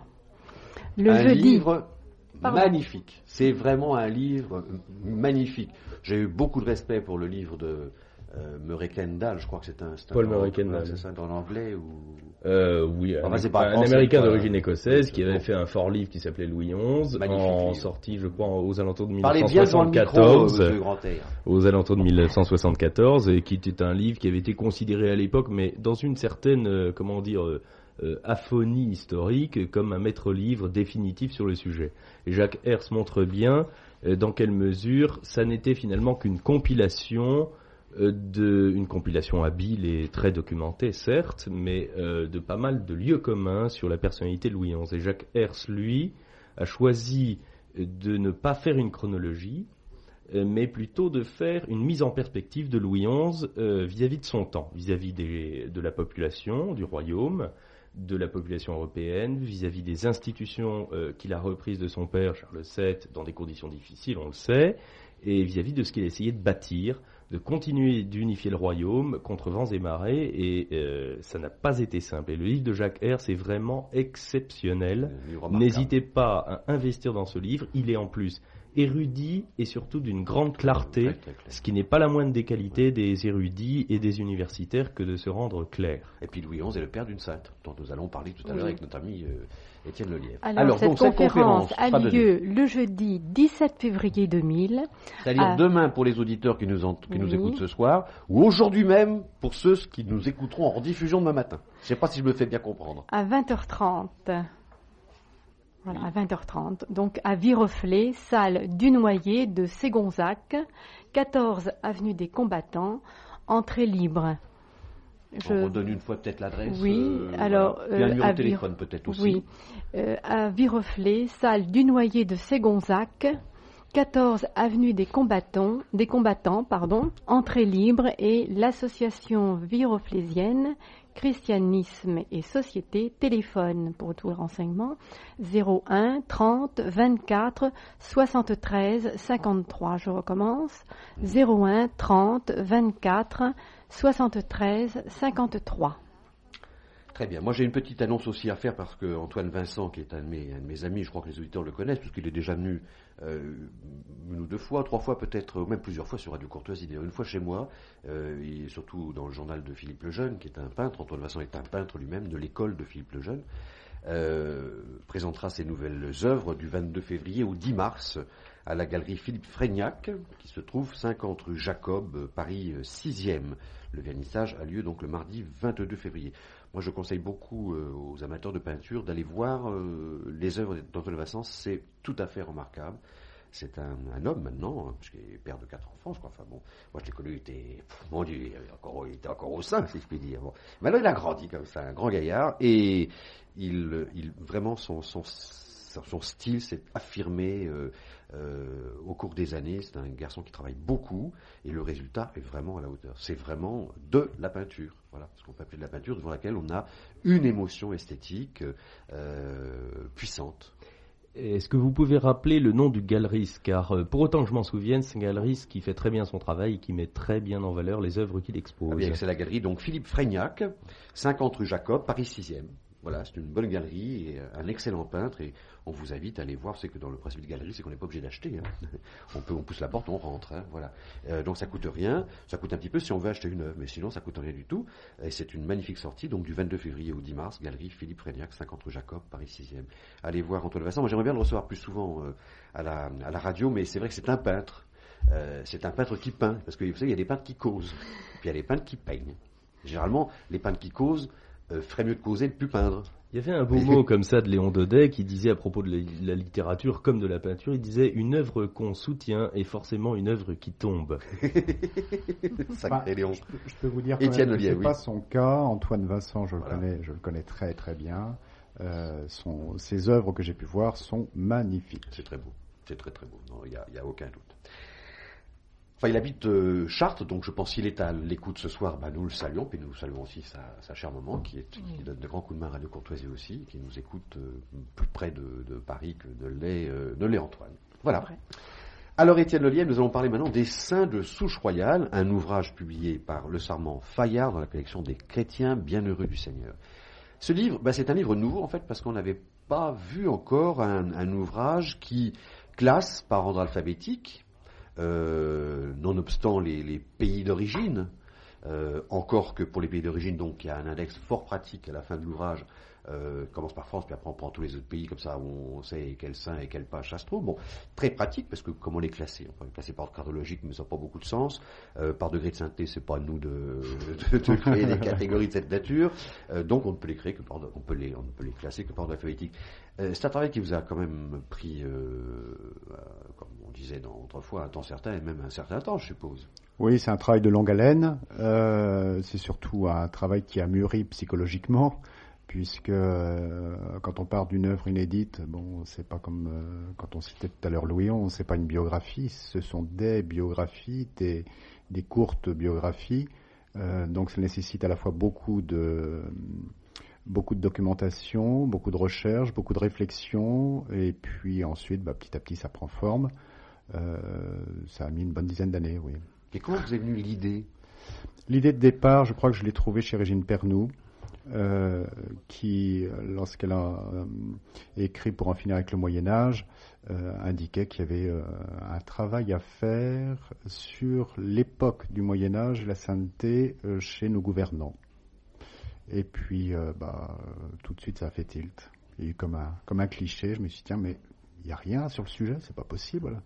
Le un jeudi. livre Pardon. magnifique. C'est vraiment un livre magnifique. J'ai eu beaucoup de respect pour le livre de euh, Murray Kendall. Je crois que c'est un, c'est un Paul en- Murray Kendall. C'est ça, en anglais ou Euh, oui, Enfin, un, c'est pas un français, Américain quoi. d'origine écossaise Oui, qui c'est avait bon. fait un fort livre qui s'appelait Louis onze, Magnifique en livre. sorti, je crois, aux alentours de Parlez bien devant le micro, mille neuf cent soixante-quatorze. euh, Monsieur Grantaire. aux alentours de mille neuf cent soixante-quatorze, et qui était un livre qui avait été considéré à l'époque, mais dans une certaine, euh, comment dire, euh, euh, aphonie historique, comme un maître-livre définitif sur le sujet. Et Jacques Herse montre bien euh, dans quelle mesure ça n'était finalement qu'une compilation, euh, de, une compilation habile et très documentée, certes, mais euh, de pas mal de lieux communs sur la personnalité de Louis onze. Et Jacques Herse, lui, a choisi de ne pas faire une chronologie, mais plutôt de faire une mise en perspective de Louis onze euh, vis-à-vis de son temps, vis-à-vis des, de la population, du royaume, de la population européenne, vis-à-vis des institutions euh, qu'il a reprises de son père, Charles sept, dans des conditions difficiles, on le sait, et vis-à-vis de ce qu'il a essayé de bâtir, de continuer d'unifier le royaume contre vents et marées, et euh, ça n'a pas été simple. Et le livre de Jacques Herz est vraiment exceptionnel. N'hésitez pas à investir dans ce livre. Il est en plus érudit et surtout d'une grande clarté, très, très ce qui n'est pas la moindre des qualités des érudits et des universitaires que de se rendre clair. Et puis Louis onze est le père d'une sainte, dont nous allons parler tout à oui. l'heure avec notre ami euh, Étienne Lelièvre. Alors, Alors cette, donc, conférence cette conférence a lieu le jeudi dix-sept février deux mille. C'est-à-dire à... demain pour les auditeurs qui nous, en, qui oui. nous écoutent ce soir, ou aujourd'hui même pour ceux qui nous écouteront en rediffusion demain matin. Je ne sais pas si je me fais bien comprendre. À vingt heures trente. Voilà, à vingt heures trente. Donc à Viroflay, salle du Noyer de Ségonzac, quatorze avenue des Combattants, entrée libre. Je... On redonne une fois peut-être l'adresse. Oui, euh, alors... Voilà. Euh, un numéro de téléphone Vir... peut-être aussi. Oui, euh, à Viroflay, salle du Noyer de Ségonzac, quatorze avenue des Combattants, des combattants pardon, entrée libre, et l'association viroflaysienne Christianisme et Société, téléphone pour tous les renseignements, zéro un trente vingt-quatre soixante-treize cinquante-trois. Je recommence, zéro un trente vingt-quatre soixante-treize cinquante-trois. Très bien. Moi, j'ai une petite annonce aussi à faire parce que Antoine Vincent, qui est un de mes, un de mes amis, je crois que les auditeurs le connaissent, puisqu'il est déjà venu euh, une ou deux fois, trois fois peut-être, ou même plusieurs fois sur Radio Courtoisie. D'ailleurs, une fois chez moi, euh, et surtout dans le journal de Philippe Lejeune, qui est un peintre. Antoine Vincent est un peintre lui-même de l'école de Philippe Lejeune. Euh, présentera ses nouvelles œuvres du vingt-deux février au dix mars à la galerie Philippe Frégnac, qui se trouve cinquante rue Jacob, Paris sixième. Le vernissage a lieu donc le mardi vingt-deux février. Moi, je conseille beaucoup euh, aux amateurs de peinture d'aller voir euh, les œuvres d'Antoine Vincent. C'est tout à fait remarquable. C'est un, un homme maintenant, hein, puisqu'il est père de quatre enfants, je crois. Enfin bon, moi je l'ai connu, il était, mon Dieu, il était encore, il était encore au sein, si je puis dire. Bon. Maintenant, il a grandi comme ça, un grand gaillard, et il, il vraiment son, son, son style s'est affirmé euh, euh, au cours des années. C'est un garçon qui travaille beaucoup, et le résultat est vraiment à la hauteur. C'est vraiment de la peinture. Voilà, ce qu'on peut appeler de la peinture, devant laquelle on a une émotion esthétique euh, puissante. Est-ce que vous pouvez rappeler le nom du galeriste? Car euh, pour autant que je m'en souvienne, c'est un galeriste qui fait très bien son travail et qui met très bien en valeur les œuvres qu'il expose. Ah bien, c'est la galerie donc Philippe Frégnac, cinquante rue Jacob, Paris sixième. Voilà, c'est une bonne galerie et un excellent peintre, et on vous invite à aller voir. C'est que dans le principe de galerie, c'est qu'on n'est pas obligé d'acheter. Hein. On peut, on pousse la porte, on rentre. Hein, voilà. Euh, donc ça coûte rien. Ça coûte un petit peu si on veut acheter une œuvre, mais sinon ça coûte rien du tout. Et c'est une magnifique sortie, donc du vingt-deux février au dix mars, galerie Philippe Frégnac, cinquante rue Jacob, Paris sixième. Allez voir Antoine Vincent. Moi, j'aimerais bien le recevoir plus souvent euh, à, la, à la radio, mais c'est vrai que c'est un peintre. Euh, c'est un peintre qui peint, parce que vous savez, il y a des peintres qui causent, puis il y a des peintres qui peignent. Généralement, les peintres qui causent euh, feraient mieux de causer que de plus peindre. Il y avait un beau mot comme ça de Léon Daudet qui disait à propos de la, la littérature comme de la peinture, il disait « Une œuvre qu'on soutient est forcément une œuvre qui tombe ». Sacré Léon. Je, je peux vous dire que ce n'est pas son cas. Antoine Vincent, je, voilà. le, connais, je le connais très très bien. Euh, son, ses œuvres que j'ai pu voir sont magnifiques. C'est très beau, c'est très très beau, il n'y a, y a aucun doute. Enfin, il habite euh, Chartres, donc je pense qu'il est à l'écoute ce soir, bah, nous le saluons, puis nous saluons aussi sa, sa chère maman, qui, est, qui donne de grands coups de main à Radio Courtoisie aussi, qui nous écoute euh, plus près de, de Paris que de l'est, euh, de l'est Antoine. Voilà. Alors, Étienne Lelièvre, nous allons parler maintenant des Saints de Souche Royale, un ouvrage publié par le Sarment Fayard dans la collection des Chrétiens Bienheureux du Seigneur. Ce livre, bah, c'est un livre nouveau, en fait, parce qu'on n'avait pas vu encore un, un ouvrage qui classe par ordre alphabétique, Euh, nonobstant les, les pays d'origine, euh, encore que pour les pays d'origine, donc il y a un index fort pratique à la fin de l'ouvrage, euh, commence par France, puis après on prend tous les autres pays, comme ça on sait quel saint et quelle page ça se trouve. Bon, très pratique, parce que comment les classer? On peut les classer par ordre chronologique, mais ça n'a pas beaucoup de sens. Euh, par degré de sainteté, c'est pas à nous de, de, de créer des catégories de cette nature. Euh, donc on ne peut les créer que par ordre, on peut les, on ne peut les classer que par ordre alphabétique. Euh, c'est un travail qui vous a quand même pris, euh, euh, comme on disait dans, autrefois, un temps certain, et même un certain temps, je suppose. Oui, c'est un travail de longue haleine. Euh, c'est surtout un travail qui a mûri psychologiquement, puisque euh, quand on part d'une œuvre inédite, bon, c'est pas comme euh, quand on citait tout à l'heure Louis onze, c'est pas une biographie, ce sont des biographies, des, des courtes biographies. Euh, donc ça nécessite à la fois beaucoup de beaucoup de documentation, beaucoup de recherche, beaucoup de réflexion, et puis ensuite, bah, petit à petit, ça prend forme. Euh, ça a mis une bonne dizaine d'années, oui. Et comment vous est venue l'idée ? L'idée de départ, je crois que je l'ai trouvée chez Régine Pernoud, euh, qui, lorsqu'elle a euh, écrit Pour en finir avec le Moyen-Âge, euh, indiquait qu'il y avait euh, un travail à faire sur l'époque du Moyen-Âge et la sainteté euh, chez nos gouvernants. Et puis, euh, bah, tout de suite, ça a fait tilt. Il y a eu comme un, comme un cliché, je me suis dit, tiens, mais il n'y a rien sur le sujet, c'est pas possible.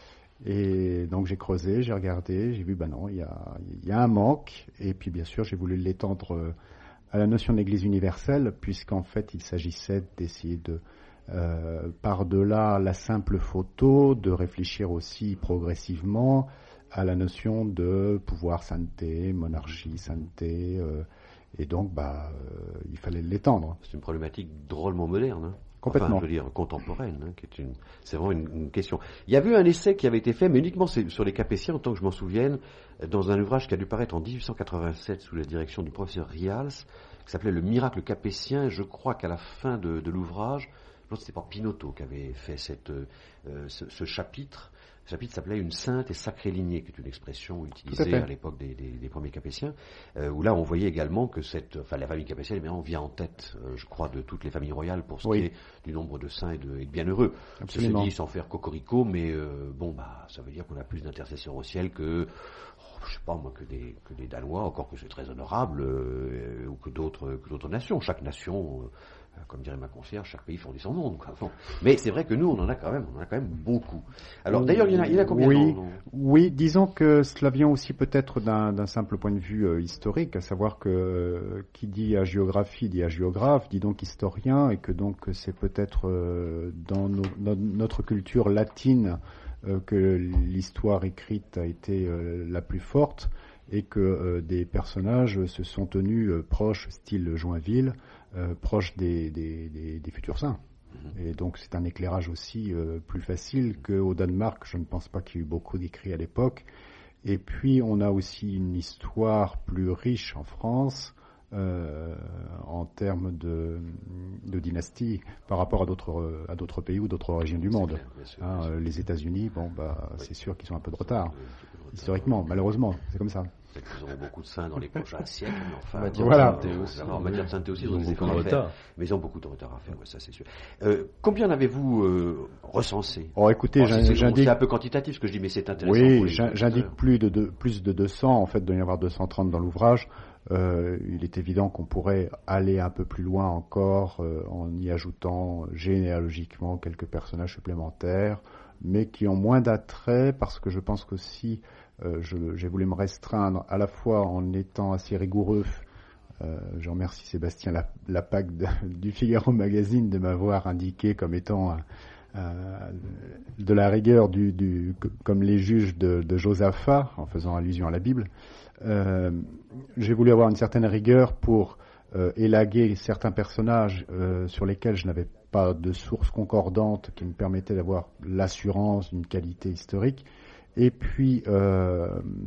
Et donc j'ai creusé, j'ai regardé, j'ai vu, ben non, il y a, y a un manque. Et puis bien sûr, j'ai voulu l'étendre à la notion d'Église universelle, puisqu'en fait, il s'agissait d'essayer de, euh, par-delà la simple photo, de réfléchir aussi progressivement à la notion de pouvoir sainteté, monarchie, sainteté. Euh, et donc, bah, euh, il fallait l'étendre. C'est une problématique drôlement moderne. Hein. Complètement. Enfin, je veux dire, contemporaine, hein, qui est une, c'est vraiment une, une question. Il y avait eu un essai qui avait été fait, mais uniquement sur les Capétiens, en tant que je m'en souvienne, dans un ouvrage qui a dû paraître en dix-huit cent quatre-vingt-sept sous la direction du professeur Rials, qui s'appelait Le miracle capétien, et je crois qu'à la fin de, de l'ouvrage, je pense que c'était pas Pinotto qui avait fait cette, euh, ce, ce chapitre. Le chapitre s'appelait Une sainte et sacrée lignée, qui est une expression utilisée à, à l'époque des, des, des premiers Capétiens, euh, où là on voyait également que cette, enfin la famille capétienne, eh bien, on vient en tête, euh, je crois, de toutes les familles royales pour ce oui. qui est du nombre de saints et de, et de bienheureux. Absolument. Ceci dit, sans faire cocorico, mais euh, bon, bah, ça veut dire qu'on a plus d'intercesseurs au ciel que, oh, je sais pas moi, que des, que des Danois, encore que c'est très honorable, euh, ou que d'autres, que d'autres nations. Chaque nation. Euh, Comme dirait ma conseillère, chaque pays fondit son monde. Quoi. Bon. Mais c'est vrai que nous, on en a quand même, on en a quand même beaucoup. Alors d'ailleurs, il y en a, il y en a combien oui, dans, dans... oui, disons que cela vient aussi peut-être d'un, d'un simple point de vue euh, historique, à savoir que euh, qui dit hagiographie dit hagiographe, dit donc historien, et que donc c'est peut-être euh, dans nos, no, notre culture latine euh, que l'histoire écrite a été euh, la plus forte, et que euh, des personnages se sont tenus euh, proches, style Joinville, euh, proches des, des, des, des futurs saints. Et donc c'est un éclairage aussi euh, plus facile qu'au Danemark. Je ne pense pas qu'il y ait eu beaucoup d'écrits à l'époque. Et puis on a aussi une histoire plus riche en France euh, en termes de, de dynastie par rapport à d'autres, à d'autres pays ou d'autres régions du monde. Clair, bien sûr, hein, bien sûr. Les États-Unis, bon, bah, oui. c'est sûr qu'ils ont un peu de retard. Historiquement, malheureusement, c'est comme ça. Ils auront beaucoup de saints dans les prochains siècles, mais enfin, matière voilà. de sainteté aussi. En matière de sainteté aussi, ils ont des efforts à faire. Mais ils ont beaucoup de retard à faire, ouais, ça c'est sûr. Euh, combien avez-vous euh, recensé ? Oh, écoutez, Alors, c'est, j'indique... c'est un peu quantitatif ce que je dis, mais c'est intéressant. Oui, j'indique plus de, de, plus de deux cents, en fait, il doit y en avoir deux cent trente dans l'ouvrage. Euh, il est évident qu'on pourrait aller un peu plus loin encore euh, en y ajoutant généalogiquement quelques personnages supplémentaires, mais qui ont moins d'attrait parce que je pense qu'aussi euh, je, j'ai voulu me restreindre à la fois en étant assez rigoureux. Euh, je remercie Sébastien Lapac de, du Figaro Magazine de m'avoir indiqué comme étant euh, de la rigueur du, du, comme les juges de, de Josaphat, en faisant allusion à la Bible. Euh, j'ai voulu avoir une certaine rigueur pour euh, élaguer certains personnages euh, sur lesquels je n'avais pas de source concordante qui me permettait d'avoir l'assurance d'une qualité historique. Et puis, euh,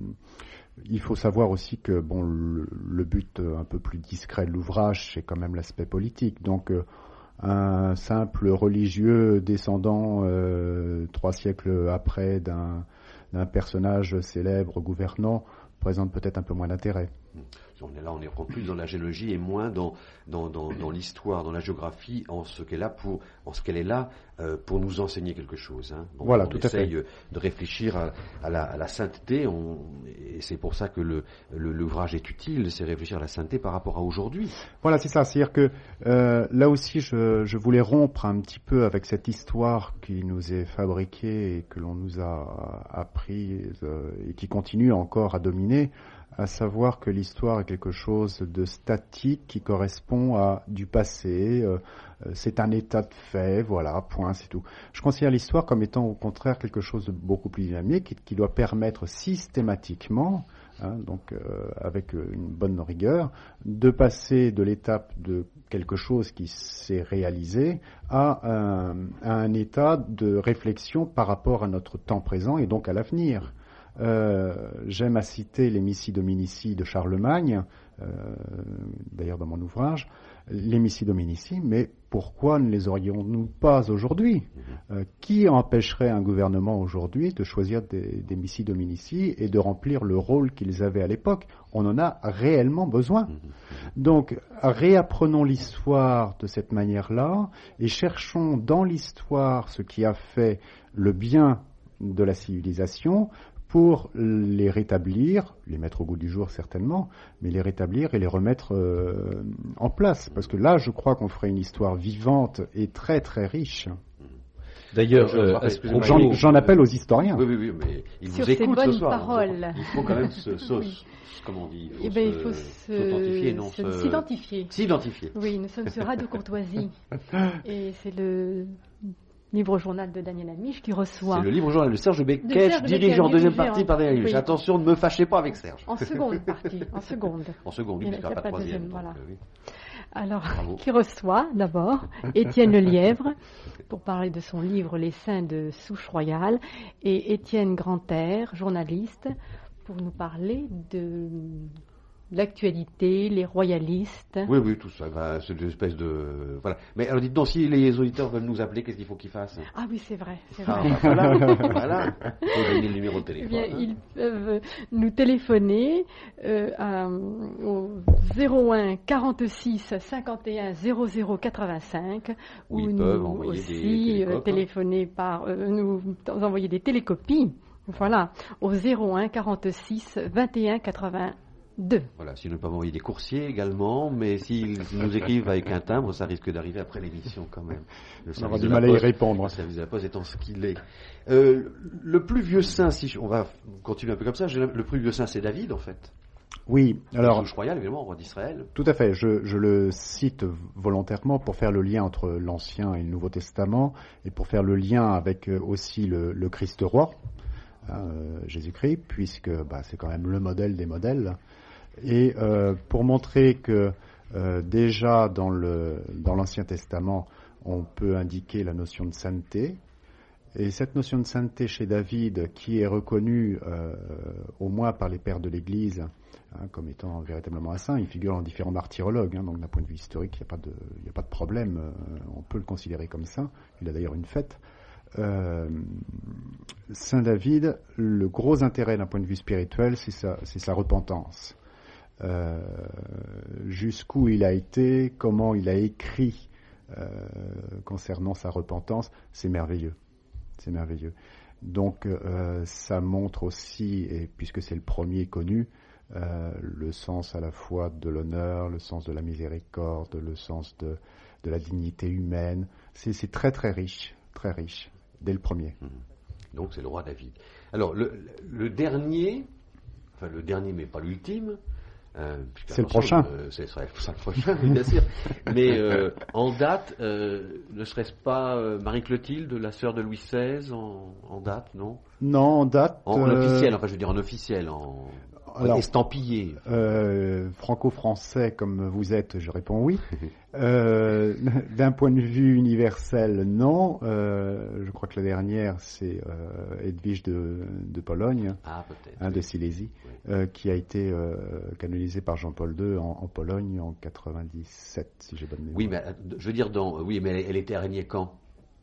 il faut savoir aussi que bon, le, le but un peu plus discret de l'ouvrage, c'est quand même l'aspect politique. Donc, euh, un simple religieux descendant euh, trois siècles après d'un, d'un personnage célèbre gouvernant présente peut-être un peu moins d'intérêt. On est là, on est plus dans la géologie et moins dans, dans, dans, dans l'histoire, dans la géographie, en ce qu'elle, a pour, en ce qu'elle est là euh, pour nous enseigner quelque chose. Hein. Donc, voilà, on tout à fait. essaye de réfléchir à, à, la, à la sainteté, on, et c'est pour ça que le, le, l'ouvrage est utile, c'est réfléchir à la sainteté par rapport à aujourd'hui. Voilà, c'est ça. C'est-à-dire que euh, là aussi, je, je voulais rompre un petit peu avec cette histoire qui nous est fabriquée et que l'on nous a appris euh, et qui continue encore à dominer, à savoir que l'histoire est quelque chose de statique qui correspond à du passé, euh, c'est un état de fait, voilà, point, c'est tout. Je considère l'histoire comme étant au contraire quelque chose de beaucoup plus dynamique qui, qui doit permettre systématiquement, hein, donc euh, avec une bonne rigueur, de passer de l'étape de quelque chose qui s'est réalisé à un, à un état de réflexion par rapport à notre temps présent et donc à l'avenir. Euh, j'aime à citer les Missi Dominici de Charlemagne, euh, d'ailleurs dans mon ouvrage, les missi dominici, mais pourquoi ne les aurions-nous pas aujourd'hui? euh, Qui empêcherait un gouvernement aujourd'hui de choisir des, des missi dominici et de remplir le rôle qu'ils avaient à l'époque? On en a réellement besoin. Donc, réapprenons l'histoire de cette manière-là et cherchons dans l'histoire ce qui a fait le bien de la civilisation pour les rétablir, les mettre au goût du jour certainement, mais les rétablir et les remettre euh, en place. Parce que là, je crois qu'on ferait une histoire vivante et très très riche. D'ailleurs, euh, j'en, j'en appelle aux historiens. Oui, oui, oui, mais ils Sur vous écoutent ces bonnes ce soir. Paroles. Il faut quand même se, se Oui. comment on dit, il faut, Eh ben, il se, faut s'authentifier, non, se, se- s'identifier. S'identifier. Oui, nous sommes sur Radio Courtoisie. Et c'est le livre journal de Daniel Amiche qui reçoit. C'est le livre journal de Serge De Beketch, Serge dirigé Beketch, en deuxième dirigé partie en- par Daniel Amiche. oui. Attention, ne me fâchez pas avec Serge. En seconde partie, en seconde. En seconde, oui, Il y en a puisqu'il n'y aura pas de pas de troisième. deuxième, donc, voilà. euh, oui. Alors, Bravo. qui reçoit d'abord Étienne Lelièvre pour parler de son livre Les saints de souche royale et Étienne Grantaire, journaliste, pour nous parler de l'actualité, les royalistes. Oui, oui, tout ça. Bah, c'est une espèce de. Voilà. Mais alors, dites donc, si les auditeurs veulent nous appeler, qu'est-ce qu'il faut qu'ils fassent? Ah oui, c'est vrai, c'est Ah, vrai. bah, voilà. Voilà. Il faut donner le numéro de Eh téléphone. bien, hein. ils peuvent nous téléphoner euh, à- au zéro un quarante-six cinquante et un zéro zéro quatre-vingt-cinq Ou ils ou peuvent nous envoyer des aussi euh, télécopes, hein. téléphoner par euh, nous envoyer des télécopies. Voilà, au zéro un quarante-six vingt et un quatre-vingt-deux. Voilà, s'ils ne peuvent envoyer des coursiers également, mais s'ils nous écrivent avec un timbre, ça risque d'arriver après l'émission quand même. Le On aura service du de la mal à y Poste- répondre. Le service de la Poste étant ce qu'il est. Euh, le plus vieux saint, si je- on va continuer un peu comme ça, j'ai le le plus vieux saint c'est David en fait. Oui, alors Souche royale évidemment, roi d'Israël. tout à fait. Je, je le cite volontairement pour faire le lien entre l'Ancien et le Nouveau Testament et pour faire le lien avec euh, aussi le, le Christ roi, hein, euh, Jésus-Christ, puisque bah, c'est quand même le modèle des modèles. Et euh, pour montrer que euh, déjà dans, le, dans l'Ancien Testament, on peut indiquer la notion de sainteté. Et cette notion de sainteté chez David, qui est reconnue euh, au moins par les pères de l'Église, hein, comme étant véritablement un saint, il figure dans différents martyrologues, hein, donc d'un point de vue historique, il n'y a pas de, il n'y a pas de problème, euh, on peut le considérer comme saint. Il a d'ailleurs une fête. Euh, Saint David, le gros intérêt d'un point de vue spirituel, c'est sa, c'est sa repentance. Euh, jusqu'où il a été, comment il a écrit euh, concernant sa repentance, c'est merveilleux. C'est merveilleux. Donc euh, ça montre aussi, et puisque c'est le premier connu, euh, le sens à la fois de l'honneur, le sens de la miséricorde, le sens de, de la dignité humaine. C'est, c'est très très riche, très riche, dès le premier. Donc c'est le roi David. Alors le, le dernier, enfin le dernier mais pas l'ultime, euh, puisque C'est le attention, prochain. euh, ce serait ça le prochain, oui, bien sûr. Mais euh, en date, euh, ne serait-ce pas euh, Marie-Clotilde, la sœur de Louis seize, en, en date, non? Non, en date. En, en euh, officiel, enfin je veux dire en officiel, en, en alors, estampillé. Euh, franco-français comme vous êtes, je réponds oui. Euh, d'un point de vue universel, non. Euh, je crois que la dernière, c'est euh, Edwige de, de Pologne, Ah peut-être. hein, de Silésie, Oui. euh, qui a été euh, canonisée par Jean-Paul deux en, en Pologne en quatre-vingt-dix-sept, si j'ai bonne mémoire. Oui, mais euh, je veux dire, dans, oui, mais elle, elle était araignée quand?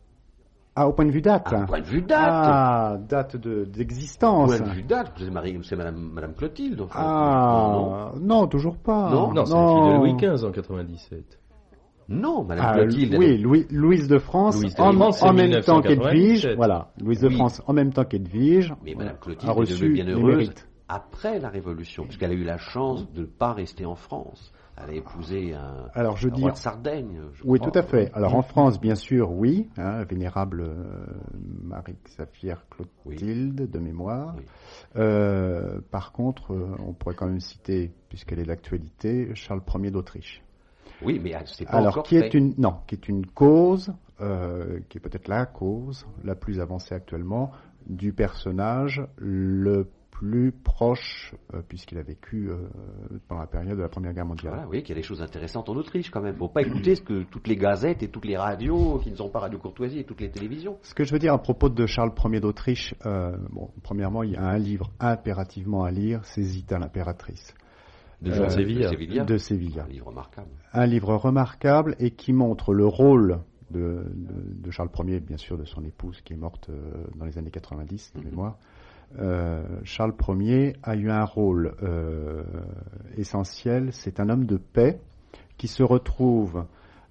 Ah, au point de vue date. Ah, au point de vue date. Ah, date de, Au d'existence. point de vue date, c'est, Marie, c'est Madame, Madame Clotilde. Enfin, Ah, non, non, toujours pas. Non, Non, c'est la fille de Louis quinze en quatre-vingt-dix-sept. Non, Madame Ah, Clotilde. oui, elle- Louis, Louise de France, Louise de en, France, en c'est même temps qu'Edwige, mille neuf cent quatre-vingt-dix-sept. voilà, Louise de Oui. France en même temps qu'Edwige Mais Madame euh, Clotilde a est reçu devenue les bienheureuse mérites. après la Révolution, puisqu'elle a eu la chance de ne pas rester en France. Elle a épousé un, Alors je un dis, roi de Sardaigne. je oui, crois. tout à fait. Alors en France, bien sûr, oui, hein, vénérable euh, Marie-Xavière Clotilde de mémoire. Oui. Euh, par contre, euh, on pourrait quand même citer, puisqu'elle est d'actualité, Charles Ier d'Autriche. Oui, mais c'est pas Alors encore qui fait. est une non, qui est une cause, euh, qui est peut-être la cause la plus avancée actuellement du personnage le plus proche, euh, puisqu'il a vécu euh, pendant la période de la Première Guerre mondiale. Voilà, oui, qu'il y a des choses intéressantes en Autriche quand même. Faut pas écouter ce que toutes les gazettes et toutes les radios qui ne sont pas Radio Courtoisie et toutes les télévisions. Ce que je veux dire à propos de Charles Ier d'Autriche, euh, bon, premièrement, il y a un livre impérativement à lire, c'est Zita l'impératrice. de, Jean euh, Sévilla. de Sévilla. De Sévilla. Un livre remarquable. Un livre remarquable et qui montre le rôle de, de, de Charles Ier, bien sûr, de son épouse qui est morte euh, dans les années quatre-vingt-dix, de mémoire. Euh, Charles Ier a eu un rôle euh, essentiel. C'est un homme de paix qui se retrouve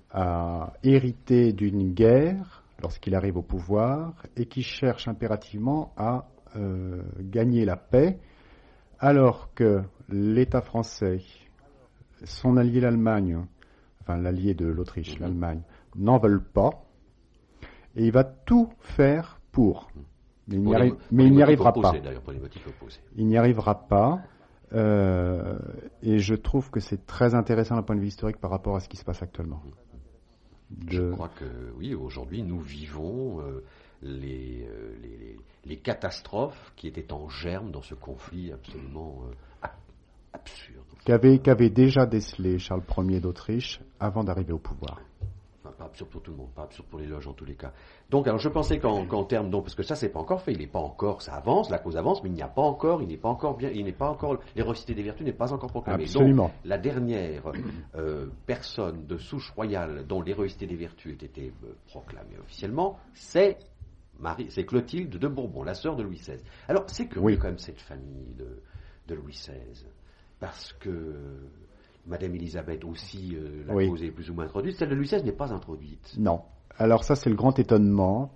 à hériter d'une guerre lorsqu'il arrive au pouvoir et qui cherche impérativement à euh, gagner la paix, alors que l'État français, son allié l'Allemagne, enfin l'allié de l'Autriche, l'Allemagne, n'en veulent pas, et il va tout faire pour. Mais il n'y arri- n'y arrivera opposés, pas. Pour les motifs opposés. Il n'y arrivera pas. Euh, et je trouve que c'est très intéressant d'un point de vue historique par rapport à ce qui se passe actuellement. De... Je crois que oui, aujourd'hui nous vivons euh, les, euh, les, les catastrophes qui étaient en germe dans ce conflit absolument euh, absurde. Qu'avait, qu'avait déjà décelé Charles Ier d'Autriche avant d'arriver au pouvoir. Enfin, pas absurde pour tout le monde, pas absurde pour les loges en tous les cas. Donc, alors je pensais qu'en, qu'en termes, donc, parce que ça c'est pas encore fait, il n'est pas encore, ça avance, la cause avance, mais il n'y a pas encore, il n'est pas encore bien, il n'est pas encore, l'héroïcité des vertus n'est pas encore proclamée. Absolument. Donc, la dernière euh, personne de souche royale dont l'héroïcité des vertus ait été euh, proclamée officiellement, c'est Marie, c'est Clotilde de Bourbon, la sœur de Louis seize. Alors, c'est curieux oui. quand même cette famille de, de Louis seize, parce que Madame Élisabeth aussi, euh, la oui. cause est plus ou moins introduite, celle de Louis seize n'est pas introduite. Non. Alors ça, c'est le grand étonnement.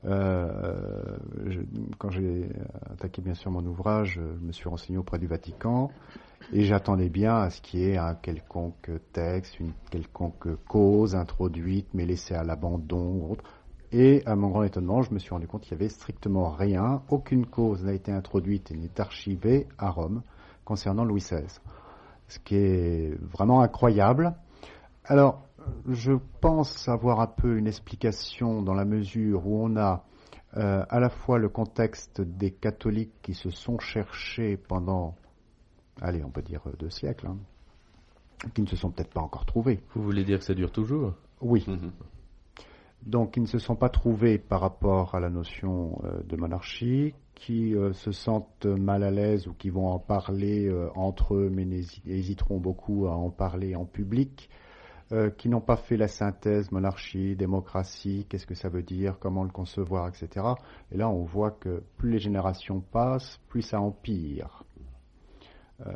Euh, je, quand j'ai attaqué bien sûr mon ouvrage, je me suis renseigné auprès du Vatican et j'attendais bien à ce qu'il y ait un quelconque texte, une quelconque cause introduite mais laissée à l'abandon ou autre. Et à mon grand étonnement, je me suis rendu compte qu'il n'y avait strictement rien, aucune cause n'a été introduite et n'est archivée à Rome concernant Louis seize. Ce qui est vraiment incroyable. Alors, je pense avoir un peu une explication dans la mesure où on a euh, à la fois le contexte des catholiques qui se sont cherchés pendant, allez, on peut dire deux siècles, hein, qui ne se sont peut-être pas encore trouvés. Vous voulez dire que ça dure toujours ? Oui. Mm-hmm. Donc, ils ne se sont pas trouvés par rapport à la notion euh, de monarchie, qui euh, se sentent mal à l'aise ou qui vont en parler euh, entre eux, mais hésiteront beaucoup à en parler en public. Euh, qui n'ont pas fait la synthèse monarchie, démocratie, qu'est-ce que ça veut dire, comment le concevoir, et cetera. Et là, on voit que plus les générations passent, plus ça empire. Euh,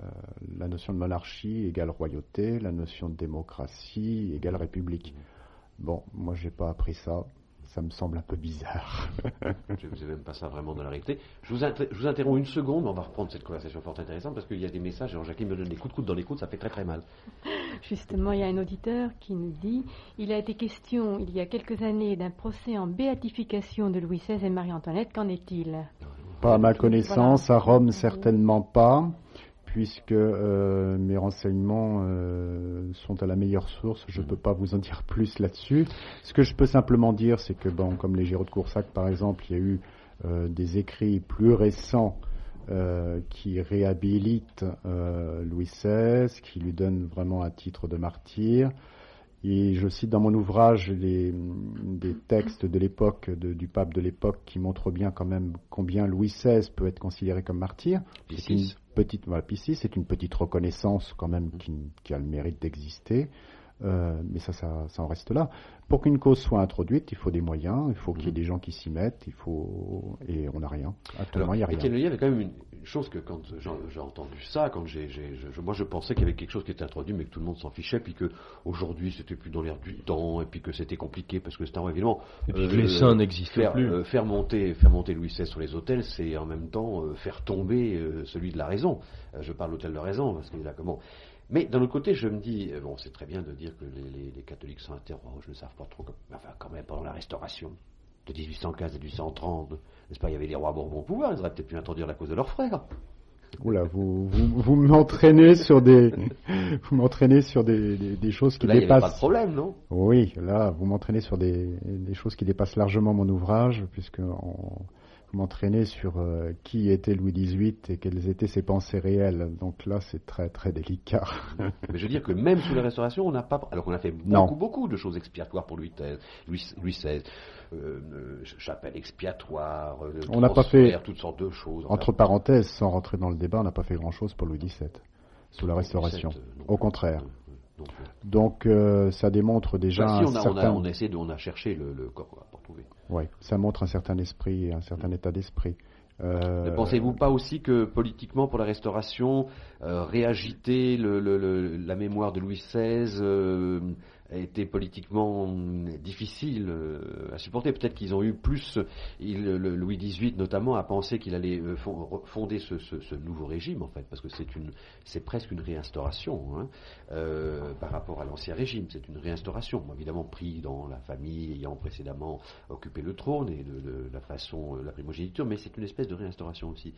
la notion de monarchie égale royauté, la notion de démocratie égale république. Bon, moi, j'ai pas appris ça. Ça me semble un peu bizarre. Je ne faisais même pas ça vraiment dans la réalité. Je vous, inter- je vous interromps une seconde, on va reprendre cette conversation fort intéressante parce qu'il y a des messages, et Jacqueline me donne des coups de coude dans les coudes, ça fait très très mal. Justement, il y a un auditeur qui nous dit « Il a été question, il y a quelques années, d'un procès en béatification de Louis seize et Marie-Antoinette. Qu'en est-il ?» Pas à ma connaissance, voilà. À Rome certainement pas, puisque euh, mes renseignements euh, sont à la meilleure source, je ne peux pas vous en dire plus là-dessus. Ce que je peux simplement dire, c'est que, bon, comme les Géraud de Coursac, par exemple, il y a eu euh, des écrits plus récents euh, qui réhabilitent euh, Louis seize, qui lui donnent vraiment un titre de martyr. Et je cite dans mon ouvrage les, des textes de l'époque, de, du pape de l'époque, qui montrent bien quand même combien Louis seize peut être considéré comme martyr. C'est une petite, voilà, P six, c'est une petite reconnaissance quand même qui, qui a le mérite d'exister. Euh, mais ça, ça, ça en reste là. Pour qu'une cause soit introduite, il faut des moyens, il faut qu'il y ait des gens qui s'y mettent, il faut et on n'a rien. Actuellement, il n'y a rien. Étienne Le Lièvre, il y avait quand même une, une chose que quand j'ai, j'ai entendu ça, quand j'ai, j'ai je, moi je pensais qu'il y avait quelque chose qui était introduit, mais que tout le monde s'en fichait, puis que aujourd'hui c'était plus dans l'air du temps, et puis que c'était compliqué parce que c'était évidemment. Et puis euh, que les saints n'existent faire, plus. Euh, faire monter, faire monter Louis seize sur les autels, c'est en même temps euh, faire tomber euh, celui de la raison. Euh, je parle l'autel de raison parce qu'il a comment. Mais d'un autre côté, je me dis, bon, c'est très bien de dire que les, les, les catholiques s'interrogent, ne savent pas trop, comme, enfin, quand même, pendant la Restauration de dix-huit cent quinze à dix-huit cent trente, n'est-ce pas, il y avait les rois Bourbons au pouvoir, ils auraient peut-être pu introduire la cause de leurs frères. Oula, vous, vous, vous m'entraînez sur des, vous m'entraînez sur des, des, des choses qui là, dépassent. Là, il n'y avait pas de problème, non? Oui, là, vous m'entraînez sur des, des choses qui dépassent largement mon ouvrage, puisque on, vous m'entraînez sur euh, qui était Louis dix-huit et quelles étaient ses pensées réelles. Donc là, c'est très très délicat. Mais je veux dire que même sous la Restauration, on n'a pas, alors qu'on a fait beaucoup non. beaucoup de choses expiatoires pour Louis seize, euh, euh, chapelle expiatoire, euh, on n'a pas fait toutes sortes de choses. Entre parenthèses, sans rentrer dans le débat, on n'a pas fait grand-chose pour Louis dix-sept. sous la Restauration. Cette, euh, Au contraire. Euh, donc, euh, Donc euh, ça démontre déjà bah, si un on a, certain... on a, on a essayé de, on a cherché le, le corps pour trouver. Oui, ça montre un certain esprit et un certain état d'esprit. Euh... Ne pensez-vous pas aussi que politiquement, pour la Restauration, euh, réagiter le, le, le, la mémoire de Louis seize euh, était politiquement difficile euh, à supporter? Peut-être qu'ils ont eu plus, il, le, Louis dix-huit notamment a pensé qu'il allait euh, fonder ce, ce, ce nouveau régime en fait, parce que c'est une, c'est presque une réinstauration hein, euh, par rapport à l'ancien régime. C'est une réinstauration, bon, évidemment pris dans la famille ayant précédemment occupé le trône et de, de la façon, la primogéniture, mais c'est une espèce de réinstauration aussi.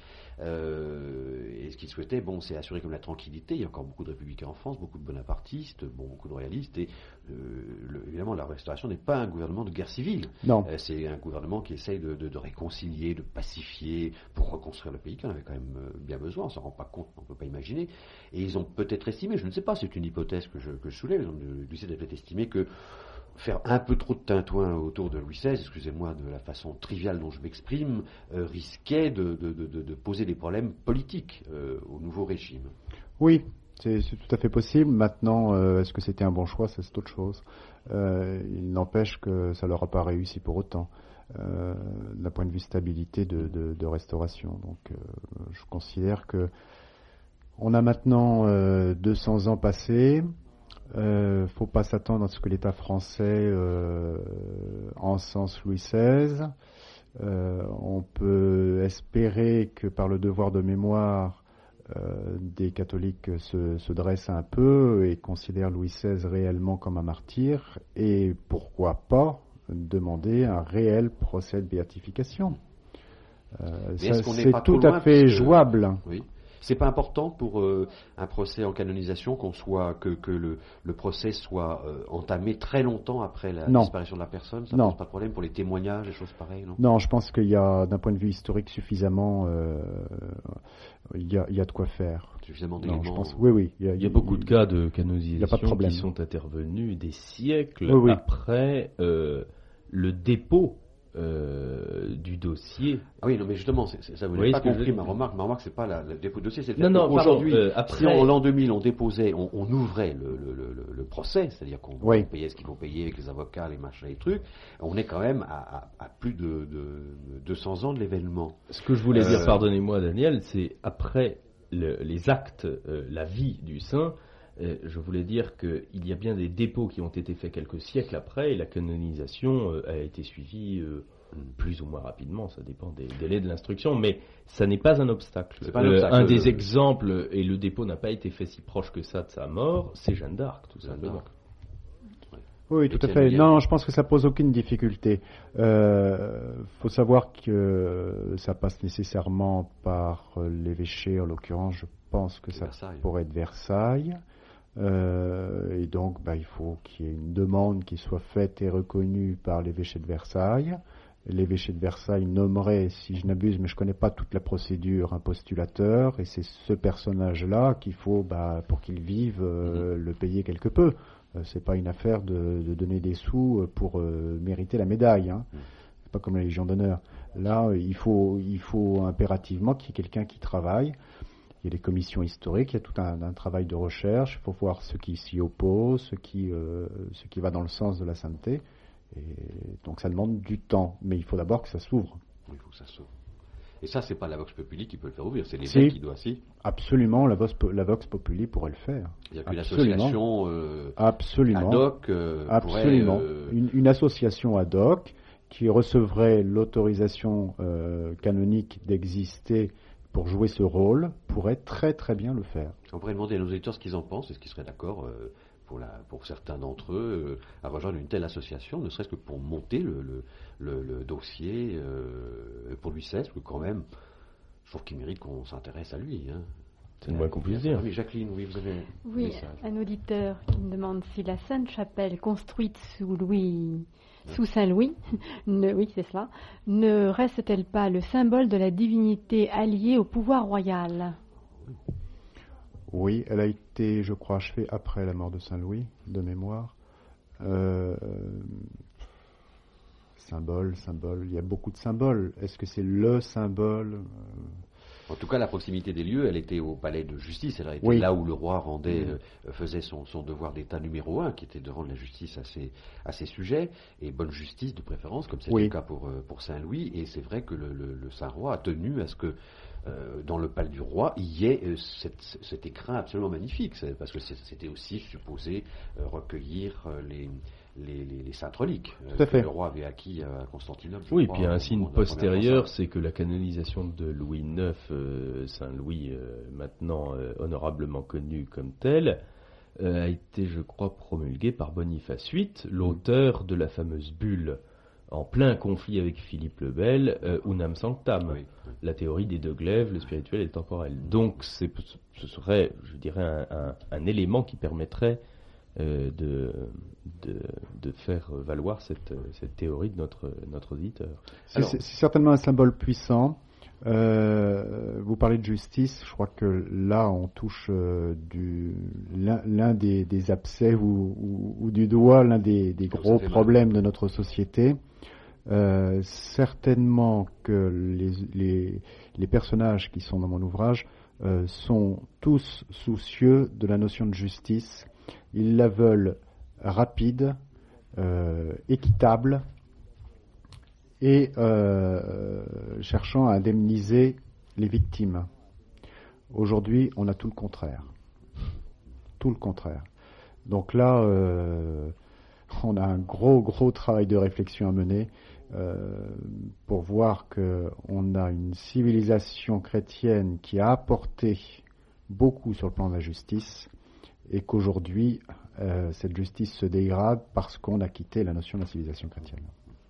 Euh, et ce qu'il souhaitait, bon, c'est assurer comme la tranquillité. Il y a encore beaucoup de républicains en France, beaucoup de bonapartistes, bon, beaucoup de royalistes, et euh, le, évidemment la Restauration n'est pas un gouvernement de guerre civile. Non. Euh, c'est un gouvernement qui essaye de, de, de réconcilier, de pacifier, pour reconstruire le pays, qui en avait quand même euh, bien besoin. On s'en rend pas compte, on peut pas imaginer. Et ils ont peut-être estimé, je ne sais pas, c'est une hypothèse que je, que je soulève, ils ont peut-être estimé que faire un peu trop de tintouin autour de Louis seize, excusez-moi de la façon triviale dont je m'exprime, euh, risquait de, de, de, de poser des problèmes politiques euh, au nouveau régime. Oui, c'est, c'est tout à fait possible. Maintenant, euh, est-ce que c'était un bon choix? Ça, c'est autre chose. Euh, il n'empêche que ça leur a pas réussi pour autant, euh, d'un point de vue stabilité de, de, de restauration. Donc, euh, je considère que on a maintenant euh, deux cents ans passés. Euh, faut pas s'attendre à ce que l'État français euh, encense Louis seize. Euh, on peut espérer que par le devoir de mémoire, euh, des catholiques se, se dressent un peu et considèrent Louis seize réellement comme un martyr, et pourquoi pas demander un réel procès de béatification. Euh, ça, c'est tout à fait que... jouable. Oui. C'est pas important pour euh, un procès en canonisation qu'on soit que, que le, le procès soit euh, entamé très longtemps après la non. disparition de la personne. Ça non. pose pas de problème pour les témoignages, des choses pareilles, non? Non, je pense qu'il y a, d'un point de vue historique, suffisamment, euh, il y a, il y a de quoi faire. Suffisamment d'éléments. Non, je pense, oui, oui. Il y a, il y a beaucoup de cas de canonisation de qui sont intervenus des siècles oui, oui. après euh, le dépôt. Euh, du dossier. Ah oui, non, mais justement, c'est, c'est, ça vous n'avez pas compris ma remarque. Ma remarque, c'est pas la, le dépôt de dossier, c'est le fait qu'aujourd'hui, euh, si en l'an deux mille on déposait, on, on ouvrait le, le, le, le procès, c'est-à-dire qu'on oui. payait ce qu'il faut payer avec les avocats, les machins, les trucs, on est quand même à, à, à plus de, de deux cents ans de l'événement. Ce que je voulais euh, dire, pardonnez-moi Daniel, c'est après le, les actes, euh, la vie du saint. Je voulais dire qu'il y a bien des dépôts qui ont été faits quelques siècles après, et la canonisation a été suivie plus ou moins rapidement, ça dépend des délais de l'instruction, mais ça n'est pas un obstacle. C'est pas un, obstacle euh, un des exemples, et le dépôt n'a pas été fait si proche que ça de sa mort, c'est Jeanne d'Arc, tout simplement. Oui, tout à fait. Non, je pense que ça pose aucune difficulté. Il euh, faut savoir que ça passe nécessairement par l'évêché, en l'occurrence, je pense que ça Versailles. pourrait être Versailles. Euh, et donc, bah, il faut qu'il y ait une demande qui soit faite et reconnue par l'évêché de Versailles. L'évêché de Versailles nommerait, si je n'abuse, mais je ne connais pas toute la procédure, un postulateur, et c'est ce personnage-là qu'il faut, bah, pour qu'il vive, euh, mmh. le payer quelque peu. Euh, c'est pas une affaire de, de donner des sous pour euh, mériter la médaille. Hein. Mmh. C'est pas comme la Légion d'honneur. Là, il faut, il faut impérativement qu'il y ait quelqu'un qui travaille. Il y a des commissions historiques, il y a tout un, un travail de recherche, il faut voir ce qui s'y oppose, ce qui, euh, ce qui va dans le sens de la sainteté. Et donc ça demande du temps, mais il faut d'abord que ça s'ouvre. Oui, il faut que ça s'ouvre. Et ça, c'est pas la Vox Populi qui peut le faire ouvrir, c'est l'évêque si, qui doit si. Absolument, la Vox, la Vox Populi pourrait le faire. Il y a qu'une association euh, absolument. ad hoc euh, absolument. Pourrait, euh... Une, une association ad hoc qui recevrait l'autorisation euh, canonique d'exister pour jouer ce rôle, pourrait très très bien le faire. On pourrait demander à nos auditeurs ce qu'ils en pensent, est-ce qu'ils seraient d'accord euh, pour, la, pour certains d'entre eux euh, à rejoindre une telle association, ne serait-ce que pour monter le, le, le, le dossier euh, pour Louis seize, parce que quand même, je trouve qu'il mérite qu'on s'intéresse à lui. Hein. C'est le moins qu'on puisse dire. Oui, Jacqueline, oui, vous avez un oui, message. Un auditeur qui me demande si la Sainte-Chapelle construite sous Louis... sous Saint-Louis, ne, oui c'est cela, ne reste-t-elle pas le symbole de la divinité alliée au pouvoir royal? Oui, elle a été, je crois, achevée après la mort de Saint-Louis, de mémoire. Euh, symbole, symbole, il y a beaucoup de symboles. Est-ce que c'est le symbole? En tout cas, la proximité des lieux, elle était au palais de justice. Elle était oui. là où le roi rendait, euh, faisait son, son devoir d'État numéro un, qui était de rendre la justice à ses, à ses sujets, et bonne justice de préférence, comme c'est oui. le cas pour, pour Saint-Louis. Et c'est vrai que le, le, le Saint-Roi a tenu à ce que euh, dans le palais du roi, il y ait euh, cette, cet écrin absolument magnifique, c'est, parce que c'était aussi supposé euh, recueillir euh, les... Les, les, les saintes reliques euh, que le roi avait acquis à Constantinople. Oui, crois, puis un signe postérieur, c'est c'est que la canonisation de Louis neuf, euh, Saint Louis, euh, maintenant euh, honorablement connu comme tel, euh, a été, je crois, promulguée par Boniface huit, l'auteur de la fameuse bulle en plein conflit avec Philippe le Bel, euh, Unam Sanctam, oui. La théorie des deux glaives, le spirituel et le temporel. Donc, c'est, ce serait, je dirais, un, un, un élément qui permettrait Euh, de, de, de faire valoir cette, cette théorie de notre, notre auditeur. C'est, c'est, c'est certainement un symbole puissant. Euh, vous parlez de justice, je crois que là on touche euh, du, l'un, l'un des, des abcès ou, ou, ou du doigt, l'un des, des gros problèmes de notre société. Euh, certainement que les, les, les personnages qui sont dans mon ouvrage euh, sont tous soucieux de la notion de justice. Ils la veulent rapide, euh, équitable et euh, cherchant à indemniser les victimes. Aujourd'hui, on a tout le contraire. Tout le contraire. Donc là, euh, on a un gros, gros travail de réflexion à mener euh, pour voir qu'on a une civilisation chrétienne qui a apporté beaucoup sur le plan de la justice, et qu'aujourd'hui, euh, cette justice se dégrade parce qu'on a quitté la notion de la civilisation chrétienne.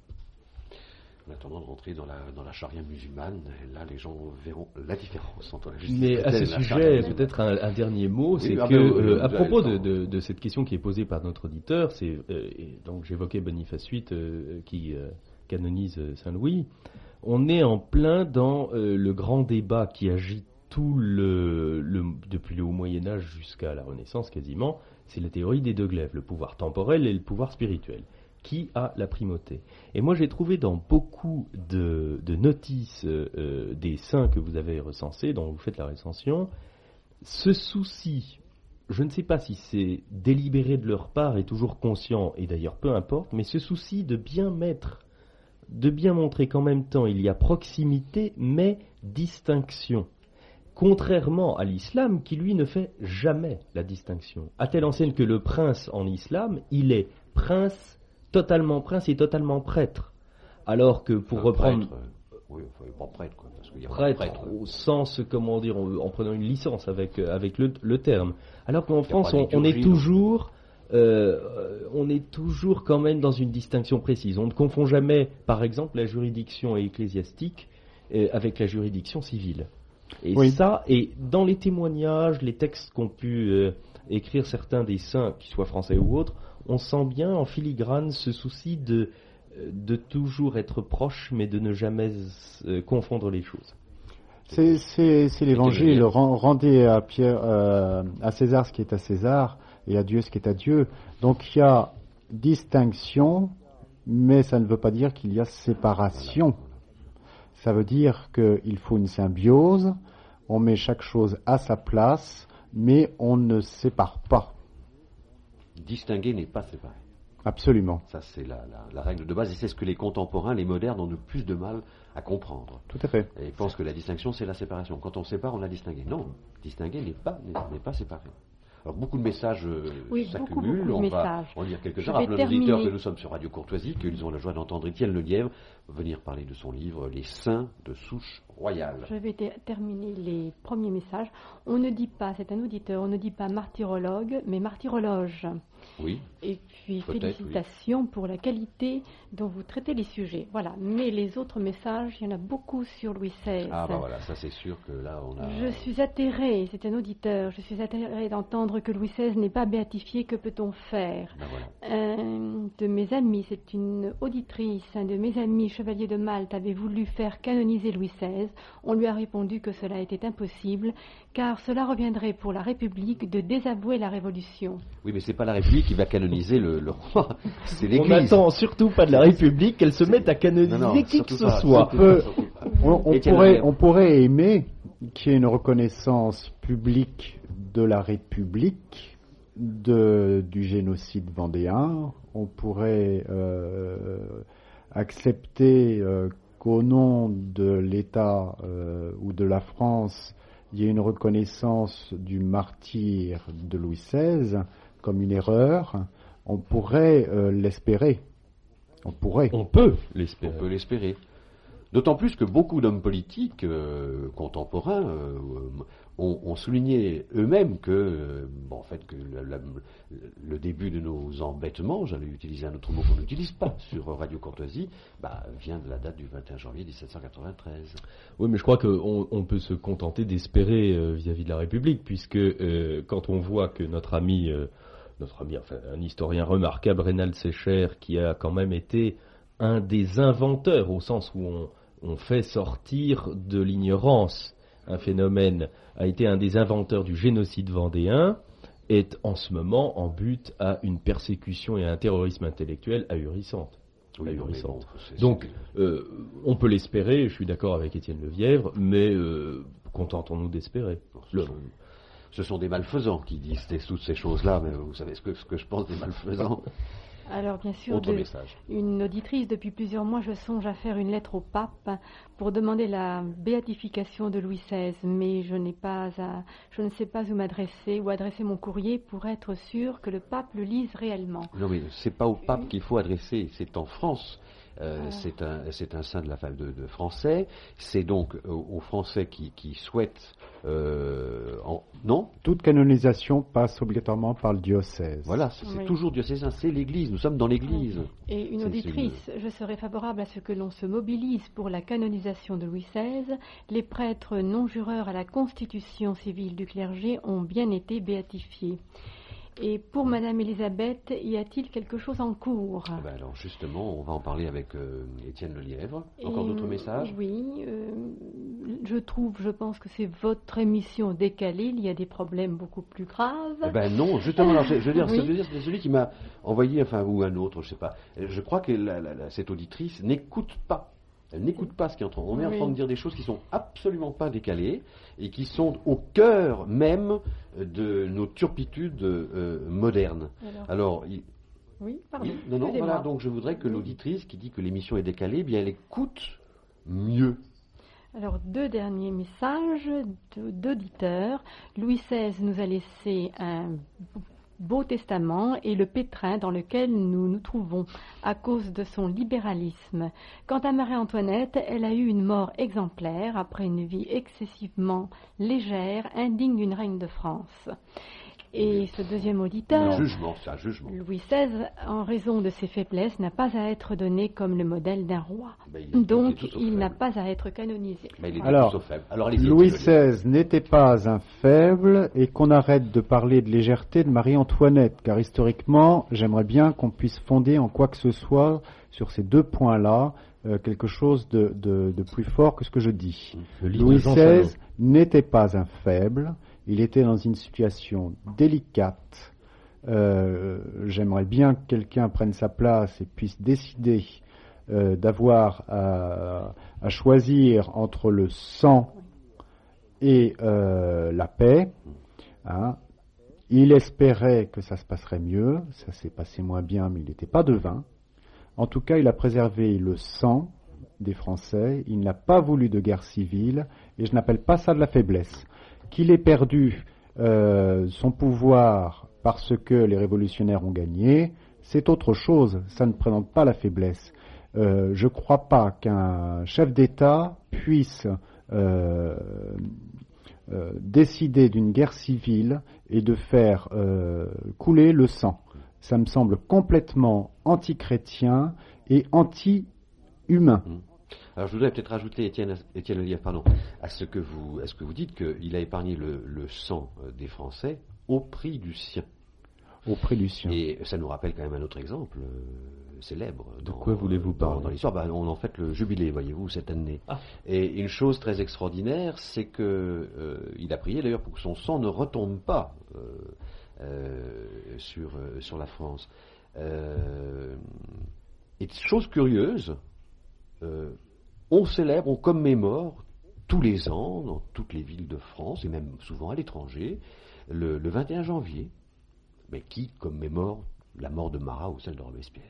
En attendant de rentrer dans la, dans la charia musulmane, et là les gens verront la différence entre la justice Mais chrétienne à ce et la sujet, charia. peut-être un, un dernier mot, oui, c'est ah que, ben, euh, euh, à propos de, temps, de, de cette question qui est posée par notre auditeur, c'est, euh, et donc j'évoquais Boniface huit euh, qui euh, canonise Saint-Louis, on est en plein dans euh, le grand débat qui agite tout le, le, depuis le haut Moyen-Âge jusqu'à la Renaissance quasiment, c'est la théorie des deux glaives, le pouvoir temporel et le pouvoir spirituel. Qui a la primauté? Et moi j'ai trouvé dans beaucoup de, de notices euh, des saints que vous avez recensés, dont vous faites la recension, ce souci, je ne sais pas si c'est délibéré de leur part et toujours conscient, et d'ailleurs peu importe, mais ce souci de bien mettre, de bien montrer qu'en même temps il y a proximité mais distinction. Contrairement à l'islam, qui lui ne fait jamais la distinction. À telle enseigne que le prince en islam, il est prince, totalement prince et totalement prêtre. Alors que pour enfin, reprendre... Prêtre, euh, oui, enfin, pas prêtre, quoi, parce qu'il y a prêtre, pas de prêtre au sens, comment dire, en, en prenant une licence avec, avec le, le terme. Alors qu'en France, on, on est toujours... Euh, on est toujours quand même dans une distinction précise. On ne confond jamais, par exemple, la juridiction ecclésiastique euh, avec la juridiction civile. Et oui. ça, et dans les témoignages, les textes qu'ont pu euh, écrire certains des saints, qu'ils soient français ou autres, on sent bien en filigrane ce souci de, de toujours être proche, mais de ne jamais euh, confondre les choses. C'est, c'est, c'est l'évangile. Rendez à, Pierre, euh, à César ce qui est à César et à Dieu ce qui est à Dieu. Donc il y a distinction, mais ça ne veut pas dire qu'il y a séparation. Ça veut dire qu'il faut une symbiose, on met chaque chose à sa place, mais on ne sépare pas. Distinguer n'est pas séparer. Absolument. Ça, c'est la, la, la règle de base, et c'est ce que les contemporains, les modernes, ont le plus de mal à comprendre. Tout à fait. Et ils pensent que la distinction, c'est la séparation. Quand on sépare, on a distingué. Non, distinguer n'est pas, n'est, n'est pas séparer. Alors, beaucoup de messages euh, oui, s'accumulent. Beaucoup, beaucoup on de va messages. en lire quelques-uns. Rappelons aux auditeurs que nous sommes sur Radio Courtoisie, qu'ils ont la joie d'entendre Étienne Lelièvre venir parler de son livre « Les saints de souche royale ». Je vais ter- terminer les premiers messages. On ne dit pas, c'est un auditeur, on ne dit pas martyrologue, mais martyrologe. Oui. Et puis félicitations oui. pour la qualité dont vous traitez les sujets. Voilà. Mais les autres messages, il y en a beaucoup sur Louis seize. Ah bah voilà, ça c'est sûr que là on a... Je suis atterrée, c'est un auditeur, je suis atterrée d'entendre que Louis seize n'est pas béatifié, que peut-on faire? Ben voilà. Un de mes amis, c'est une auditrice, un de mes amis, chevalier de Malte, avait voulu faire canoniser Louis seize. On lui a répondu que cela était impossible, car cela reviendrait pour la République de désavouer la Révolution. Oui, mais c'est pas la République qui va canoniser le, le roi, c'est l'Église. On n'attend surtout pas de la République qu'elle se mette à canoniser non, non, qui que ce pas, soit. On, peut, on, on, pourrait, on pourrait aimer qu'il y ait une reconnaissance publique de la République de, du génocide vendéen. On pourrait euh, accepter euh, qu'au nom de l'État euh, ou de la France, il y ait une reconnaissance du martyre de Louis seize comme une erreur. On pourrait euh, l'espérer. On pourrait. On peut l'espérer. On peut l'espérer. D'autant plus que beaucoup d'hommes politiques euh, contemporains euh, ont, ont souligné eux-mêmes que, euh, bon, en fait, que la, la, le début de nos embêtements, j'allais utiliser un autre mot qu'on n'utilise pas sur Radio Courtoisie, bah, vient de la date du vingt et un janvier dix-sept cent quatre-vingt-treize. Oui, mais je crois qu'on on peut se contenter d'espérer euh, vis-à-vis de la République, puisque euh, quand on voit que notre ami, euh, notre ami, enfin, un historien remarquable, Reynald Secher, qui a quand même été un des inventeurs, au sens où on, on fait sortir de l'ignorance un phénomène, a été un des inventeurs du génocide vendéen, est en ce moment en but à une persécution et à un terrorisme intellectuel ahurissante. Oui, ahurissante. Bon, c'est, Donc, c'est... Euh, on peut l'espérer, je suis d'accord avec Étienne Levièvre, mais euh, contentons-nous d'espérer. Ce, sont, ce sont des malfaisants qui disent toutes ces choses-là, mais vous savez ce que, ce que je pense des malfaisants. Alors bien sûr, Autre de, message. Une auditrice, depuis plusieurs mois, je songe à faire une lettre au pape pour demander la béatification de Louis seize, mais je n'ai pas à, je ne sais pas où m'adresser, où adresser mon courrier pour être sûr que le pape le lise réellement. Non, mais c'est pas au pape qu'il faut adresser, c'est en France. Euh, ah. c'est, un, c'est un saint de la famille de, de Français. C'est donc aux, aux Français qui, qui souhaitent... Euh, en, non Toute canonisation passe obligatoirement par le diocèse. Voilà, c'est, c'est oui. toujours diocésain, c'est l'Église, nous sommes dans l'Église. Et une c'est, auditrice, c'est une... je serais favorable à ce que l'on se mobilise pour la canonisation de Louis seize. Les prêtres non-jureurs à la constitution civile du clergé ont bien été béatifiés. Et pour Madame Elisabeth, y a-t-il quelque chose en cours? Eh ben alors justement, on va en parler avec euh, Étienne Lelièvre. Encore Et, d'autres messages? Oui, euh, je trouve, je pense que c'est votre émission décalée. Il y a des problèmes beaucoup plus graves. Eh ben non, justement, alors, je, je veux dire, oui. ça veut dire c'est celui qui m'a envoyé, enfin, ou un autre, je sais pas. Je crois que la, la, la, cette auditrice n'écoute pas. Elle n'écoute pas ce qui est en train. On est oui. en train de dire des choses qui sont absolument pas décalées et qui sont au cœur même de nos turpitudes euh, modernes. Alors, Alors il... oui, pardon. Oui, non, non, voilà. Donc je voudrais que l'auditrice qui dit que l'émission est décalée, eh bien elle écoute mieux. Alors, deux derniers messages d'auditeurs. Louis seize nous a laissé un Beau Testament et le pétrin dans lequel nous nous trouvons à cause de son libéralisme. Quant à Marie-Antoinette, elle a eu une mort exemplaire après une vie excessivement légère, indigne d'une reine de France. Et ce deuxième auditeur, un jugement, c'est un jugement. Louis seize, en raison de ses faiblesses, n'a pas à être donné comme le modèle d'un roi. Ben, il Donc, il, il n'a pas à être canonisé. Ben, il est Alors, Alors Louis seize n'était pas un faible, et qu'on arrête de parler de légèreté de Marie-Antoinette, car historiquement, j'aimerais bien qu'on puisse fonder en quoi que ce soit sur ces deux points-là euh, quelque chose de, de, de plus fort que ce que je dis. Louis seize n'était pas un faible. Il était dans une situation délicate. Euh, j'aimerais bien que quelqu'un prenne sa place et puisse décider euh, d'avoir à, à choisir entre le sang et euh, la paix. Hein. Il espérait que ça se passerait mieux. Ça s'est passé moins bien, mais il n'était pas devin. En tout cas, il a préservé le sang des Français. Il n'a pas voulu de guerre civile. Et je n'appelle pas ça de la faiblesse. Qu'il ait perdu euh, son pouvoir parce que les révolutionnaires ont gagné, c'est autre chose, ça ne présente pas la faiblesse. Euh, je ne crois pas qu'un chef d'État puisse euh, euh, décider d'une guerre civile et de faire euh, couler le sang. Ça me semble complètement anti-chrétien et anti-humain. Mmh. Alors je voudrais peut-être rajouter, Étienne, Étienne Lelièvre, pardon, à ce que vous, à ce que vous dites, qu'il a épargné le, le sang des Français au prix du sien. Au prix du sien. Et ça nous rappelle quand même un autre exemple euh, célèbre. De quoi voulez-vous parler dans, dans l'histoire, bah, on en fait le jubilé, voyez-vous, cette année. Ah. Et une chose très extraordinaire, c'est que euh, il a prié d'ailleurs pour que son sang ne retombe pas euh, euh, sur euh, sur la France. Euh, et chose curieuse. Euh, On célèbre, on commémore tous les ans, dans toutes les villes de France, et même souvent à l'étranger, le, le vingt et un janvier, mais qui commémore la mort de Marat ou celle de Robespierre?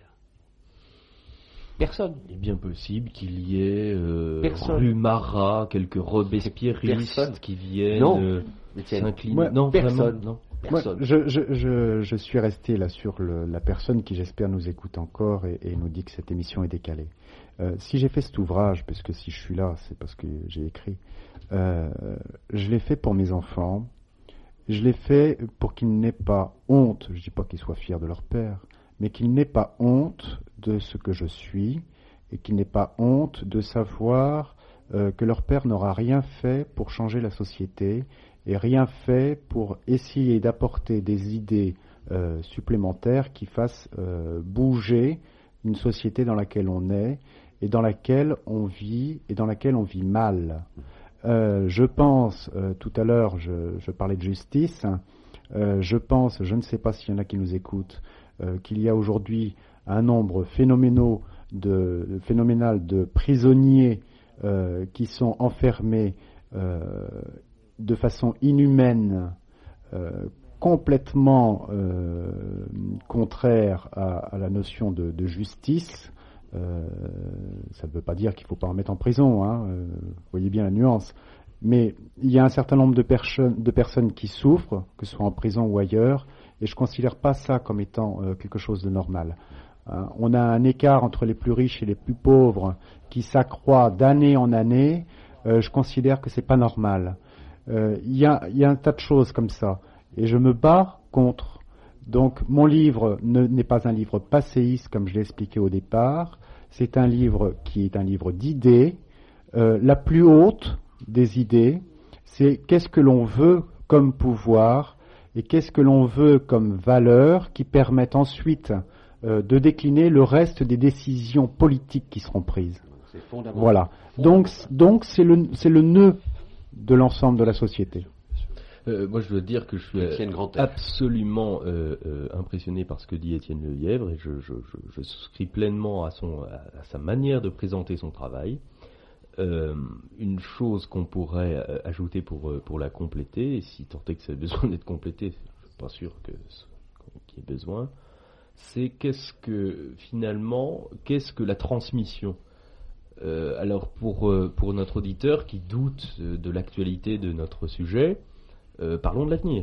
Personne. Il est bien possible qu'il y ait euh, Personne. rue Marat, quelques robespierristes Personne. qui viennent Non. euh, Étienne. s'incliner. Moi, non, personne. vraiment, non. Moi, Personne. je, je, je, je suis resté là sur le, la personne qui, j'espère, nous écoute encore et, et nous dit que cette émission est décalée. Euh, si j'ai fait cet ouvrage, parce que si je suis là, c'est parce que j'ai écrit, euh, je l'ai fait pour mes enfants. Je l'ai fait pour qu'ils n'aient pas honte, je ne dis pas qu'ils soient fiers de leur père, mais qu'ils n'aient pas honte de ce que je suis et qu'ils n'aient pas honte de savoir euh, que leur père n'aura rien fait pour changer la société et rien fait pour essayer d'apporter des idées euh, supplémentaires qui fassent euh, bouger une société dans laquelle on est et dans laquelle on vit et dans laquelle on vit mal. Euh, je pense, euh, tout à l'heure, je, je parlais de justice, euh, je pense, je ne sais pas s'il y en a qui nous écoutent, euh, qu'il y a aujourd'hui un nombre phénoménal de, phénoménal de prisonniers euh, qui sont enfermés euh, de façon inhumaine, euh, complètement euh, contraire à, à la notion de, de justice. Euh, ça ne veut pas dire qu'il ne faut pas en mettre en prison, hein, euh, vous voyez bien la nuance. Mais il y a un certain nombre de, perso- de personnes qui souffrent, que ce soit en prison ou ailleurs, et je ne considère pas ça comme étant euh, quelque chose de normal. Hein, on a un écart entre les plus riches et les plus pauvres qui s'accroît d'année en année. Euh, je considère que ce n'est pas normal. Euh, il y a, y a un tas de choses comme ça, et je me bats contre. Donc mon livre ne, n'est pas un livre passéiste comme je l'ai expliqué au départ, c'est un livre qui est un livre d'idées. Euh, la plus haute des idées, c'est qu'est-ce que l'on veut comme pouvoir et qu'est-ce que l'on veut comme valeur qui permettent ensuite euh, de décliner le reste des décisions politiques qui seront prises. C'est fondamental. Voilà. Donc, donc c'est le, c'est le nœud de l'ensemble de la société. Euh, moi, je veux dire que je suis Étienne Grantel. absolument euh, euh, impressionné par ce que dit Étienne Lelièvre et je, je, je, je souscris pleinement à, son, à, à sa manière de présenter son travail. Euh, une chose qu'on pourrait euh, ajouter pour, euh, pour la compléter, et si tant est que ça a besoin d'être complété, je ne suis pas sûr que, qu'il y ait besoin, c'est qu'est-ce que finalement, qu'est-ce que la transmission ? euh, Alors pour, euh, pour notre auditeur qui doute euh, de l'actualité de notre sujet, Euh, parlons de l'avenir.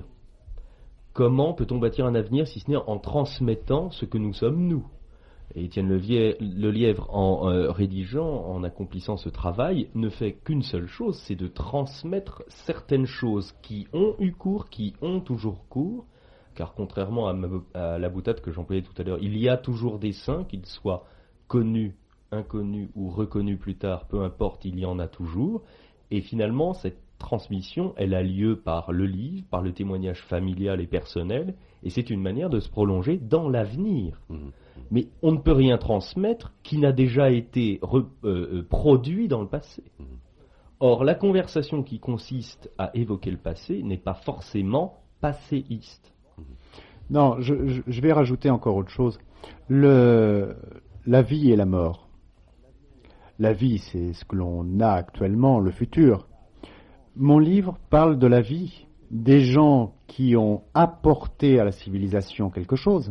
Comment peut-on bâtir un avenir si ce n'est en transmettant ce que nous sommes nous ? Et Étienne Lelièvre, en euh, rédigeant, en accomplissant ce travail, ne fait qu'une seule chose, c'est de transmettre certaines choses qui ont eu cours, qui ont toujours cours, car contrairement à, ma, à la boutade que j'employais tout à l'heure, il y a toujours des saints, qu'ils soient connus, inconnus ou reconnus plus tard, peu importe, il y en a toujours. Et finalement, cette transmission, elle a lieu par le livre, par le témoignage familial et personnel, et c'est une manière de se prolonger dans l'avenir. Mmh. Mais on ne peut rien transmettre qui n'a déjà été re, euh, produit dans le passé. Mmh. Or, la conversation qui consiste à évoquer le passé n'est pas forcément passéiste. Mmh. Non, je, je, je vais rajouter encore autre chose. Le, la vie et la mort. La vie, c'est ce que l'on a actuellement, le futur. Mon livre parle de la vie, des gens qui ont apporté à la civilisation quelque chose.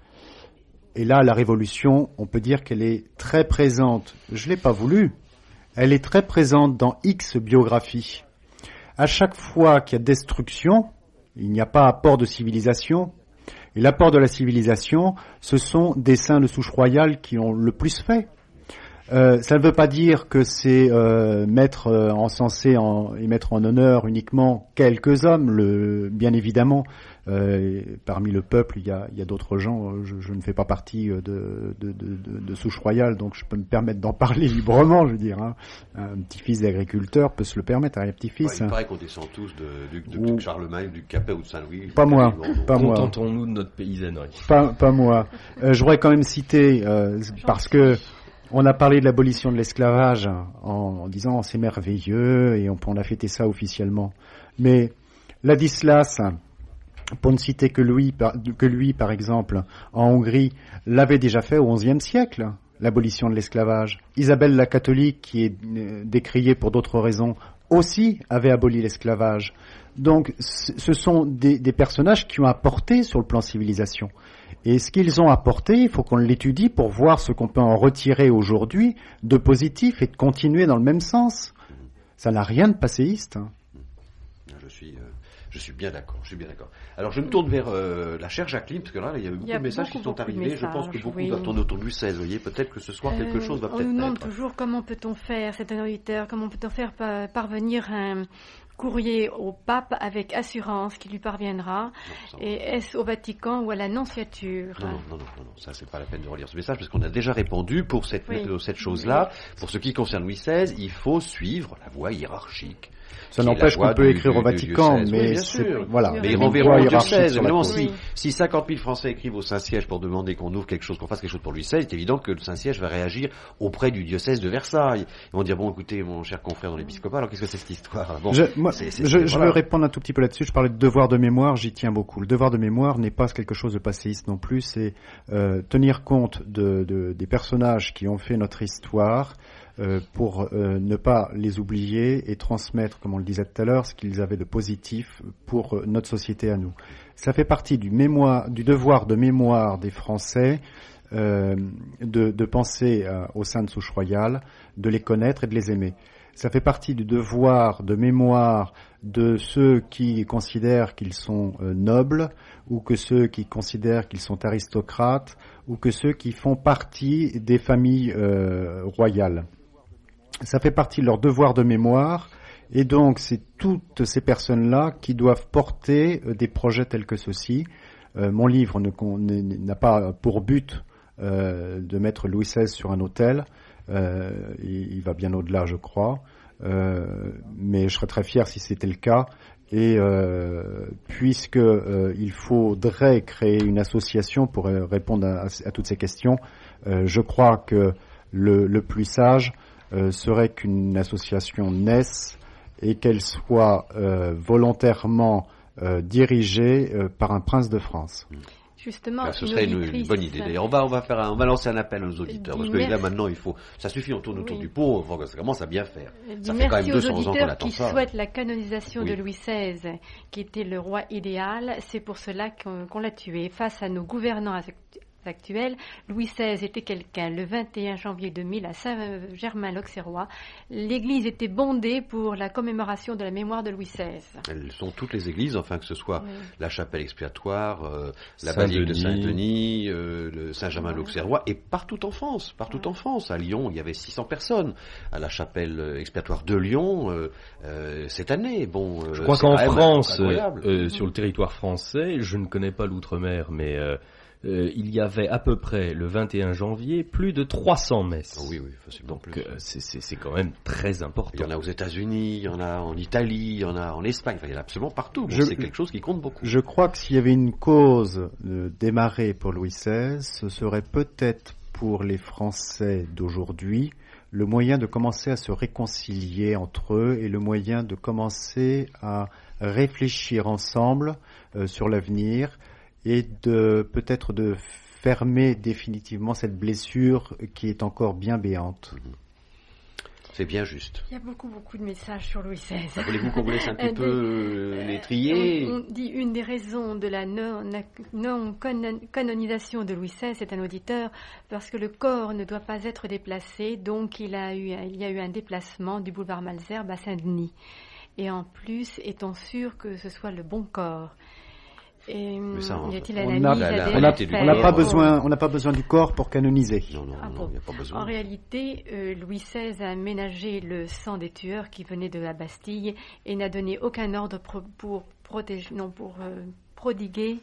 Et là, la révolution, on peut dire qu'elle est très présente. Je ne l'ai pas voulu. Elle est très présente dans X biographies. À chaque fois qu'il y a destruction, il n'y a pas apport de civilisation. Et l'apport de la civilisation, ce sont des saints de souche royale qui ont le plus fait. Euh, ça ne veut pas dire que c'est euh, mettre euh, encensé en, et mettre en honneur uniquement quelques hommes. Le, bien évidemment, euh, parmi le peuple, il y a, il y a d'autres gens. Je, je ne fais pas partie de, de, de, de, de souche royale, donc je peux me permettre d'en parler librement. Je veux dire, hein. Un petit-fils d'agriculteur peut se le permettre, un petit-fils. Ouais, il paraît qu'on descend tous de, de, de, de Charlemagne, du Capet ou de Saint-Louis. Pas moi, pas moi. Contentons-nous de notre paysannerie. Pas, pas moi. Euh, je voudrais quand même citer euh, parce que. On a parlé de l'abolition de l'esclavage en, en disant oh, c'est merveilleux et on, on a fêté ça officiellement. Mais Ladislas, pour ne citer que lui, par, que lui par exemple, en Hongrie, l'avait déjà fait au onzième siècle, l'abolition de l'esclavage. Isabelle la catholique, qui est décriée pour d'autres raisons, aussi avait aboli l'esclavage. Donc, ce sont des, des personnages qui ont apporté sur le plan civilisation. Et ce qu'ils ont apporté, il faut qu'on l'étudie pour voir ce qu'on peut en retirer aujourd'hui de positif et de continuer dans le même sens. Ça n'a rien de passéiste. Hein. Je suis, euh, je suis bien d'accord. Je suis bien d'accord. Alors, je me tourne vers euh, la chère Jacqueline, parce que là, il y a eu beaucoup y a de messages beaucoup, qui sont arrivés. messages, Je pense que beaucoup oui. doivent tourner autour du seize. Vous voyez, peut-être que ce soir, quelque Euh, chose va on peut-être nous demande naître. toujours comment peut-on faire, c'est un auditeur, comment peut-on faire pa- parvenir un courrier au pape avec assurance qui lui parviendra. Non, ça, Et est-ce au Vatican ou à l'Annonciature? Non, non, non, non, non, non, ça c'est pas la peine de relire ce message parce qu'on a déjà répondu pour cette, Oui. euh, cette chose-là. Pour ce qui concerne Louis seize, il faut suivre la voie hiérarchique. Ça qui est n'empêche la voie qu'on peut du- écrire du- au du Vatican, diocèse. mais Oui, bien c'est- sûr. voilà. Mais Mais il ils faut renverront au hiérarchique diocèse. sur la Évidemment, cause. si, Oui. si cinquante mille Français écrivent au Saint-Siège pour demander qu'on ouvre quelque chose, qu'on fasse quelque chose pour Louis seize, c'est évident que le Saint-Siège va réagir auprès du diocèse de Versailles. Ils vont dire, bon, écoutez, mon cher confrère dans l'épiscopat, alors qu'est-ce que c'est cette histoire? Bon, Je, moi, c'est- c'est- je, c'est- je voilà. veux répondre un tout petit peu là-dessus. Je parlais de devoir de mémoire, j'y tiens beaucoup. Le devoir de mémoire n'est pas quelque chose de passéiste non plus, c'est euh, tenir compte de, de, des personnages qui ont fait notre histoire euh, pour euh, ne pas les oublier et transmettre, comme on le disait tout à l'heure, ce qu'ils avaient de positif pour euh, notre société à nous. Ça fait partie du, mémoire, du devoir de mémoire des Français euh, de, de penser euh, aux Saintes Souches Royales, de les connaître et de les aimer. Ça fait partie du devoir de mémoire de ceux qui considèrent qu'ils sont euh, nobles, ou que ceux qui considèrent qu'ils sont aristocrates, ou que ceux qui font partie des familles euh, royales. Ça fait partie de leur devoir de mémoire, et donc c'est toutes ces personnes-là qui doivent porter euh, des projets tels que ceux-ci. Euh, mon livre ne, n'a pas pour but euh, de mettre Louis seize sur un autel. Euh, il, il va bien au-delà, je crois, euh, mais je serais très fier si c'était le cas. Et euh, puisque euh, il faudrait créer une association pour euh, répondre à, à toutes ces questions, euh, je crois que le, le plus sage euh, serait qu'une association naisse et qu'elle soit euh, volontairement euh, dirigée euh, par un prince de France. Justement, Là, ce serait une, une bonne idée. D'ailleurs, on va, on va faire un, on va lancer un appel à nos auditeurs. Parce que là, maintenant, il faut, ça suffit, on tourne autour Oui. du pot, on voit que ça commence à bien faire. Dis Ça fait quand même merci aux deux cents ans qu'on auditeurs attend qui ça. souhaitent la canonisation Oui. de Louis seize, qui était le roi idéal. C'est pour cela qu'on, qu'on l'a tué. Face à nos gouvernants actu- actuels, Louis seize était quelqu'un. Le vingt et un janvier deux mille, à Saint-Germain-l'Auxerrois, l'église était bondée pour la commémoration de la mémoire de Louis seize. Elles sont toutes les églises, enfin que ce soit Oui. la chapelle expiatoire, euh, la Saint-Denis. basilique de Saint-Denis, euh, le Saint-Germain-l'Auxerrois, et partout en France, partout en France. À Lyon, il y avait six cents personnes. À la chapelle euh, expiatoire de Lyon, euh, euh, cette année, bon. euh, Je crois c'est qu'en quand même France, incroyable. euh, sur le territoire français, je ne connais pas l'outre-mer, mais euh, euh, il y avait à peu près le vingt et un janvier plus de trois cents messes. Oh oui, oui, facilement Donc plus. euh, c'est, c'est, c'est quand même très important. Il y en a aux États-Unis, il y en a en Italie, il y en a en Espagne, enfin, il y en a absolument partout. Bon, Je- c'est quelque chose qui compte beaucoup. Je crois que s'il y avait une cause euh, démarrée pour Louis seize, ce serait peut-être pour les Français d'aujourd'hui le moyen de commencer à se réconcilier entre eux et le moyen de commencer à réfléchir ensemble euh, sur l'avenir et de peut-être de fermer définitivement cette blessure qui est encore bien béante. C'est bien juste. Il y a beaucoup, beaucoup de messages sur Louis seize. Voulez-vous qu'on vous laisse un petit Euh, peu euh, les trier? On, on dit une des raisons de la non, non canon- canonisation de Louis seize, c'est un auditeur, parce que le corps ne doit pas être déplacé, donc il, a eu, il y a eu un déplacement du boulevard Malesherbes à Saint-Denis. Et en plus, est-on sûr que ce soit le bon corps? Et ça, on- y a-t-il on un a- analyse la- à la- faire On n'a réalité du on n'a pas corps. besoin, on n'a pas besoin du corps pour canoniser. Non, non, Ah non, bon. il n'y a pas besoin. En réalité, euh, Louis seize a ménagé le sang des tueurs qui venaient de la Bastille et n'a donné aucun ordre pro- pour protéger, non, pour euh, prodiguer.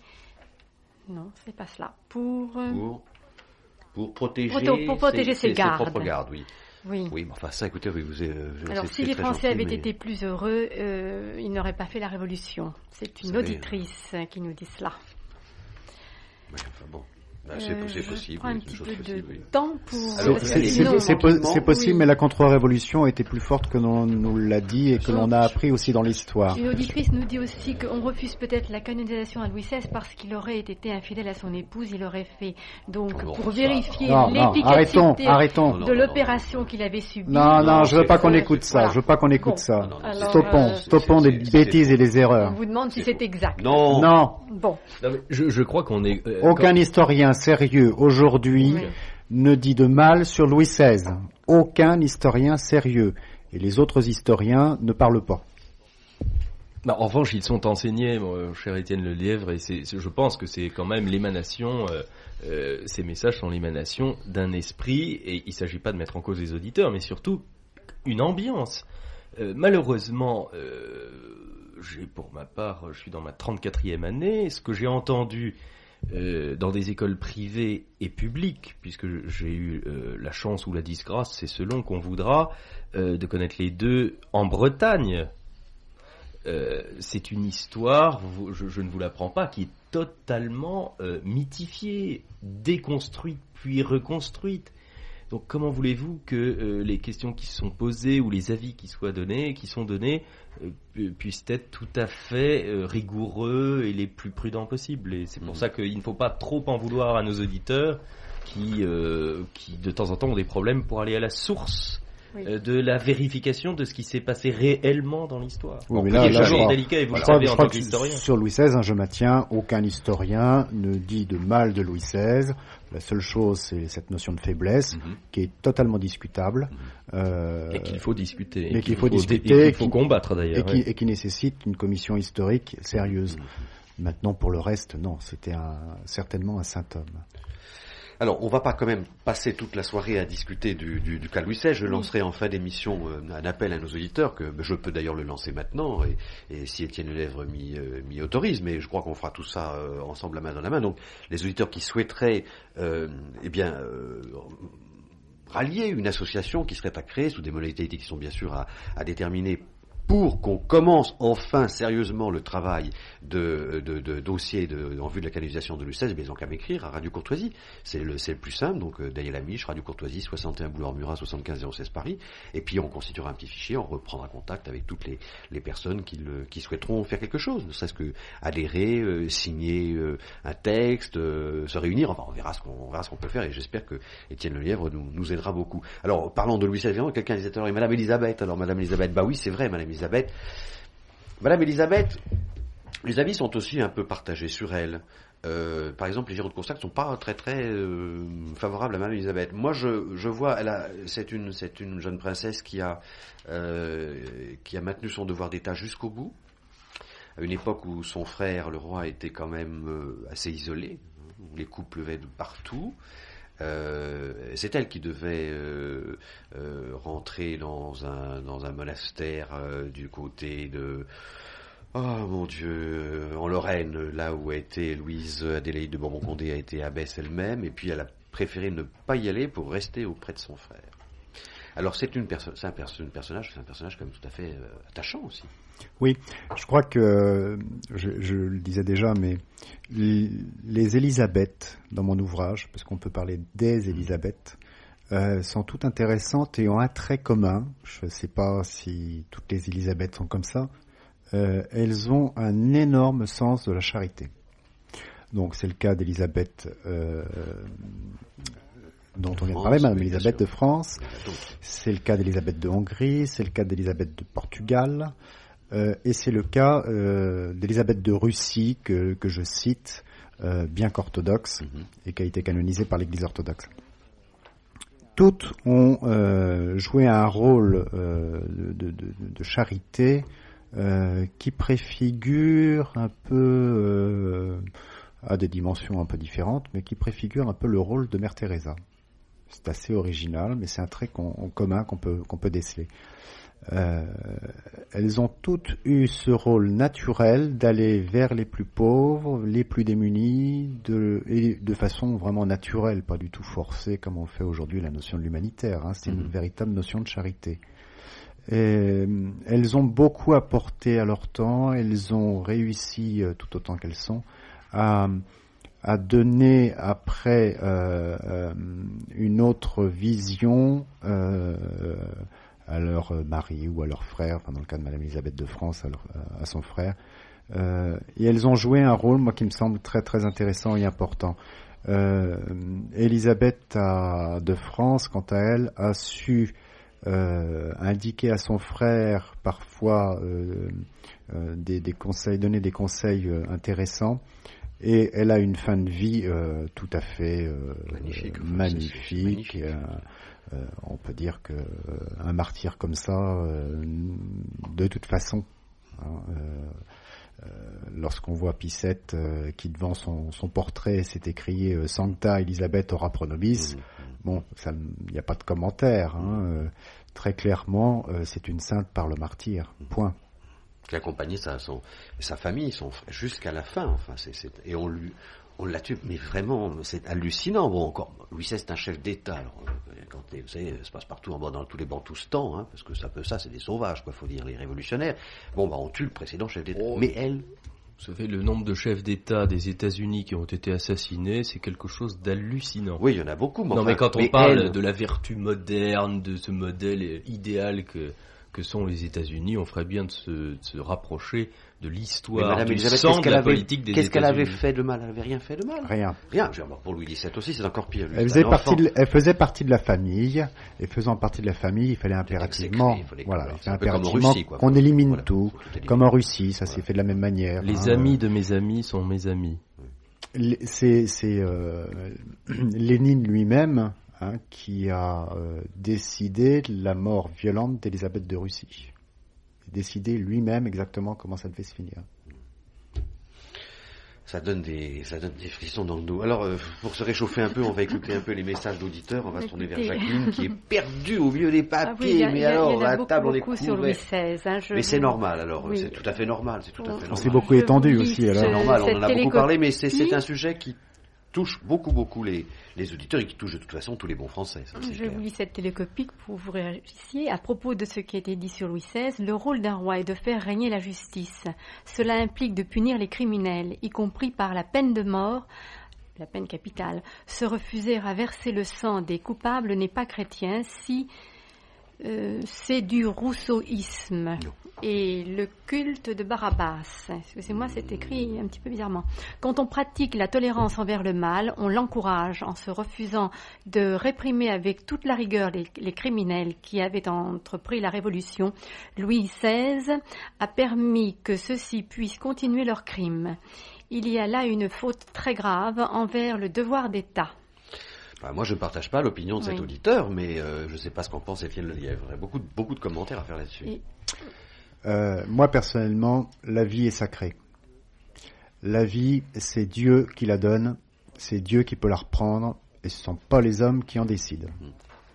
Non, c'est pas cela. Pour. euh, Pour, pour protéger, Pour- pour protéger ses gardes. propres gardes, oui. oui. Oui, mais enfin ça, écoutez, oui, vous, euh, Alors, c'est- si c'est les très Français gentil, avaient mais- été plus heureux, euh, ils n'auraient pas fait la Révolution. C'est une Vous savez, auditrice qui nous dit cela. Oui, enfin bon. Bah, c'est, Euh, c'est je possible, prends un oui, petit c'est une peu chose de possible, oui. temps pour... Alors, parce que C'est, sinon- c'est- c'est po- c'est possible, Oui. mais la contre-révolution était plus forte que l'on nous l'a dit et que l'on a appris aussi dans l'histoire. Une auditrice nous dit aussi qu'on refuse peut-être la canonisation à Louis seize parce qu'il aurait été infidèle à son épouse, il aurait fait donc Oh non, pour ça, vérifier non, non, l'efficacité arrêtons, arrêtons. de l'opération qu'il avait subie. Non, non, je veux c'est pas qu'on faux, écoute c'est ça. faux. Je veux pas qu'on écoute Bon. ça. Non, non, Alors, Stoppons, euh, stoppons c'est- des c'est- bêtises c'est et des On erreurs. vous demande si C'est c'est faux. exact. Non. Non, Bon, Non, mais je, je crois qu'on est. euh, aucun quand- historien sérieux aujourd'hui Oui. ne dit de mal sur Louis seize. Aucun historien sérieux. Et les autres historiens ne parlent pas. Bah, en revanche, ils sont enseignés, mon cher Étienne Lelièvre, et c'est, c'est- je pense que c'est quand même l'émanation, euh, euh, ces messages sont l'émanation d'un esprit, et il ne s'agit pas de mettre en cause les auditeurs, mais surtout une ambiance. Euh, malheureusement, euh, j'ai pour ma part, je suis dans ma trente-quatrième année, ce que j'ai entendu euh, dans des écoles privées et publiques, puisque j'ai eu euh, la chance ou la disgrâce, c'est selon qu'on voudra, euh, de connaître les deux en Bretagne. Euh, c'est une histoire, vous- je, je ne vous l'apprends pas, qui est totalement euh, mythifiée, déconstruite puis reconstruite. Donc comment voulez-vous que euh, les questions qui sont posées ou les avis qui soient donnés, qui sont donnés, euh, pu- puissent être tout à fait euh, rigoureux et les plus prudents possibles. Et c'est pour Mhm. ça qu'il ne faut pas trop en vouloir à nos auditeurs qui, euh, qui de temps en temps ont des problèmes pour aller à la source Oui. euh, de la vérification de ce qui s'est passé réellement dans l'histoire. Oui, mais Il là- est là, je toujours crois- délicat et vous Je le crois, savez je en crois tant que qu'historien. sur Louis seize, hein, je maintiens, aucun historien ne dit de mal de Louis seize. La seule chose, c'est cette notion de faiblesse, Mhm. qui est totalement discutable. euh, Et qu'il faut discuter. mais et qu'il faut dé- discuter, et qu'il faut qui- combattre et, d'ailleurs. qui, ouais. et qui nécessite une commission historique sérieuse. Maintenant, pour le reste, non, c'était un, certainement un symptôme. Alors, on va pas quand même passer toute la soirée à discuter du, du, du cas Louis seize. Je lancerai en fin d'émission euh, un appel à nos auditeurs, que je peux d'ailleurs le lancer maintenant, et, et si Étienne Lelièvre m'y, euh, m'y autorise, mais je crois qu'on fera tout ça euh, ensemble la main dans la main. Donc, les auditeurs qui souhaiteraient, euh, eh bien, euh, rallier une association qui serait à créer sous des modalités qui sont bien sûr à, à déterminer pour qu'on commence enfin sérieusement le travail de, de, de dossier de, en vue de la canonisation de Louis seize, mais ils ont qu'à m'écrire à Radio Courtoisie. C'est le, c'est le plus simple, donc euh, Daniel Amiche, Radio Courtoisie, soixante et un boulevard Murat, soixante-quinze zéro seize Paris. Et puis on constituera un petit fichier, on reprendra contact avec toutes les, les personnes qui, le, qui souhaiteront faire quelque chose, ne serait-ce que adhérer, euh, signer euh, un texte, euh, se réunir. Enfin, on verra ce qu'on, on verra ce qu'on peut faire, et j'espère que Étienne Lelièvre nous, nous aidera beaucoup. Alors, parlant de Louis seize, évidemment, quelqu'un disait tout à l'heure, et Madame Elisabeth. Alors, Madame Elisabeth, bah oui, c'est vrai, Madame Elisabeth. Madame Elisabeth, les avis sont aussi un peu partagés sur elle. Euh, par exemple, les Géraud de Coursac ne sont pas très très euh, favorables à Madame Elisabeth. Moi, je, je vois, elle a, c'est une, c'est une jeune princesse qui a, euh, qui a maintenu son devoir d'État jusqu'au bout. À une époque où son frère, le roi, était quand même euh, assez isolé, où les couples venaient de partout. Euh, c'est elle qui devait euh, euh, rentrer dans un, dans un monastère euh, du côté de... Oh mon Dieu, en Lorraine, là où a été Louise Adélaïde de Bourbon-Condé, a été abbesse elle-même, et puis elle a préféré ne pas y aller pour rester auprès de son frère. Alors c'est une personne, c'est un, perso- un personnage, c'est un personnage quand même tout à fait euh, attachant aussi. Oui, je crois que, je, je le disais déjà, mais les Élisabeth, dans mon ouvrage, parce qu'on peut parler des Élisabeth, euh, sont toutes intéressantes et ont un trait commun. Je ne sais pas si toutes les Élisabeth sont comme ça. Euh, elles ont un énorme sens de la charité. Donc c'est le cas d'Élisabeth, euh, dont on vient de parler, Madame Élisabeth de France. C'est le cas d'Élisabeth de Hongrie, c'est le cas d'Élisabeth de Portugal. Euh, et c'est le cas euh, d'Élisabeth de Russie que, que je cite, euh, bien qu'orthodoxe, mm-hmm. et qui a été canonisée par l'Église orthodoxe. Toutes ont euh, joué un rôle euh, de, de, de charité euh, qui préfigure un peu, euh, à des dimensions un peu différentes, mais qui préfigure un peu le rôle de Mère Teresa. C'est assez original, mais c'est un trait qu'on, en commun qu'on peut, qu'on peut déceler. Euh, elles ont toutes eu ce rôle naturel d'aller vers les plus pauvres, les plus démunis, de, et de façon vraiment naturelle, pas du tout forcée comme on fait aujourd'hui la notion de l'humanitaire. Hein, c'est mmh. une véritable notion de charité. Et, elles ont beaucoup apporté à leur temps, elles ont réussi, tout autant qu'elles sont, à, a donné après euh, euh, une autre vision euh, à leur mari ou à leur frère, enfin dans le cas de Madame Elisabeth de France, à, leur, à son frère. Euh, et elles ont joué un rôle, moi, qui me semble très très intéressant et important. Euh, Elisabeth a, de France, quant à elle, a su euh, indiquer à son frère parfois euh, euh, des, des conseils, donner des conseils euh, intéressants. Et elle a une fin de vie euh, tout à fait euh, magnifique. Euh, magnifique. magnifique. Euh, euh, on peut dire que euh, un martyr comme ça, euh, de toute façon, hein, euh, Euh, lorsqu'on voit Pie sept euh, qui devant son, son portrait s'est écrié euh, Sancta Elisabeth ora pro nobis, mmh. bon, il n'y a pas de commentaire. Hein, euh, très clairement, euh, c'est une sainte par le martyr. Point. Qui accompagnait sa, son, sa famille, son frère, jusqu'à la fin. Enfin, c'est, c'est, et on lui, on l'a tué, mais vraiment, c'est hallucinant. Bon, encore, Louis seize, c'est un chef d'État. Alors, quand vous savez, ça se passe partout, en bas dans tous les Bantoustans, hein, parce que ça peut, ça, c'est des sauvages, quoi. Faut dire les révolutionnaires. Bon, bah, on tue le précédent chef d'État. Oh. Mais elle. Vous savez, le nombre de chefs d'État des États-Unis qui ont été assassinés, c'est quelque chose d'hallucinant. Oui, il y en a beaucoup. Mais non, enfin, mais quand on mais parle elle... de la vertu moderne, de ce modèle idéal que que sont les États-Unis, on ferait bien de se, de se rapprocher de l'histoire, du sang de la avait, politique des États-Unis. Qu'est-ce qu'elle avait États-Unis. fait de mal? Elle n'avait rien fait de mal. Rien. Rien. Pour Louis dix-sept aussi, c'est encore pire. Lui, elle, faisait partie de, elle faisait partie de la famille, et faisant partie de la famille, il fallait impérativement, il fallait voilà, il fallait impérativement Russie, qu'on élimine voilà, tout, tout comme en Russie, ça voilà. s'est fait de la même manière. Les hein, amis de mes amis sont mes amis. C'est, c'est euh, Lénine lui-même, hein, qui a euh, décidé la mort violente d'Élisabeth de Russie. Décider lui-même exactement comment ça devait se finir. Ça donne des, ça donne des frissons dans le dos. Alors, euh, pour se réchauffer un peu, on va écouter un peu les messages d'auditeurs. On va se tourner vers Jacqueline, qui est perdue au milieu des papiers. Ah oui, mais a, alors, à la table, on est couvert. Sur Louis seize, hein, mais c'est normal, alors. Oui. C'est tout à fait normal. C'est tout à fait normal. On s'est beaucoup étendu aussi, alors. C'est normal, on en a beaucoup parlé, mais c'est, c'est un sujet qui touche beaucoup, beaucoup les, les auditeurs et qui touche de toute façon tous les bons Français. Ça, je vous lis cette télécopie pour vous réagissiez. À propos de ce qui a été dit sur Louis seize, le rôle d'un roi est de faire régner la justice. Cela implique de punir les criminels, y compris par la peine de mort, la peine capitale. Se refuser à verser le sang des coupables n'est pas chrétien si euh, c'est du rousseauisme. Non. Et le culte de Barabbas. Excusez-moi, c'est écrit un petit peu bizarrement. Quand on pratique la tolérance envers le mal, on l'encourage en se refusant de réprimer avec toute la rigueur les, les criminels qui avaient entrepris la révolution. Louis seize a permis que ceux-ci puissent continuer leurs crimes. Il y a là une faute très grave envers le devoir d'État. Enfin, moi, je ne partage pas l'opinion de cet oui. auditeur, mais euh, je ne sais pas ce qu'en pense Étienne Lelièvre. Il y a beaucoup, beaucoup de commentaires à faire là-dessus. Et... Euh, moi, personnellement, la vie est sacrée. La vie, c'est Dieu qui la donne, c'est Dieu qui peut la reprendre, et ce ne sont pas les hommes qui en décident. Mmh.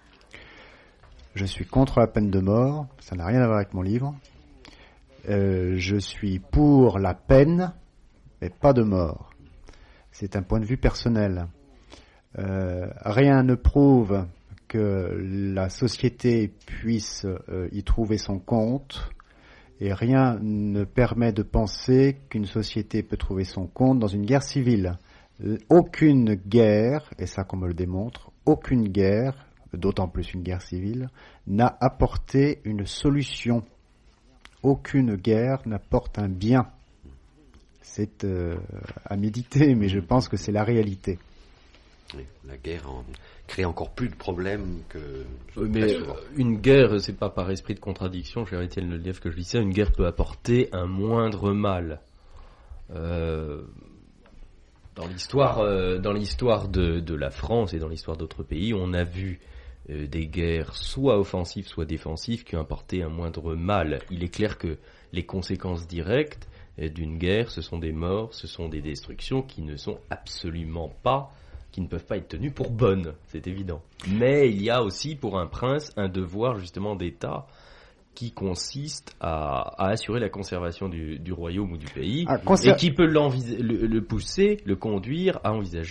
Je suis contre la peine de mort, ça n'a rien à voir avec mon livre. Euh, je suis pour la peine, mais pas de mort. C'est un point de vue personnel. Euh, rien ne prouve que la société puisse euh, y trouver son compte. Et rien ne permet de penser qu'une société peut trouver son compte dans une guerre civile. Aucune guerre, et ça qu'on me le démontre, aucune guerre, d'autant plus une guerre civile, n'a apporté une solution. Aucune guerre n'apporte un bien. C'est euh, à méditer, mais je pense que c'est la réalité. Oui, la guerre en... crée encore plus de problèmes que... Oui, mais une guerre, c'est pas par esprit de contradiction, cher Étienne Lelièvre, que je dis ça, une guerre peut apporter un moindre mal. Euh, dans l'histoire, euh, dans l'histoire de, de la France et dans l'histoire d'autres pays, on a vu euh, des guerres soit offensives, soit défensives qui ont apporté un moindre mal. Il est clair que les conséquences directes euh, d'une guerre, ce sont des morts, ce sont des destructions qui ne sont absolument pas... qui ne peuvent pas être tenues pour bonnes, c'est évident. Mais il y a aussi pour un prince un devoir justement d'État qui consiste à, à assurer la conservation du, du royaume ou du pays ah, conser- et qui peut le, le pousser, le conduire à envisager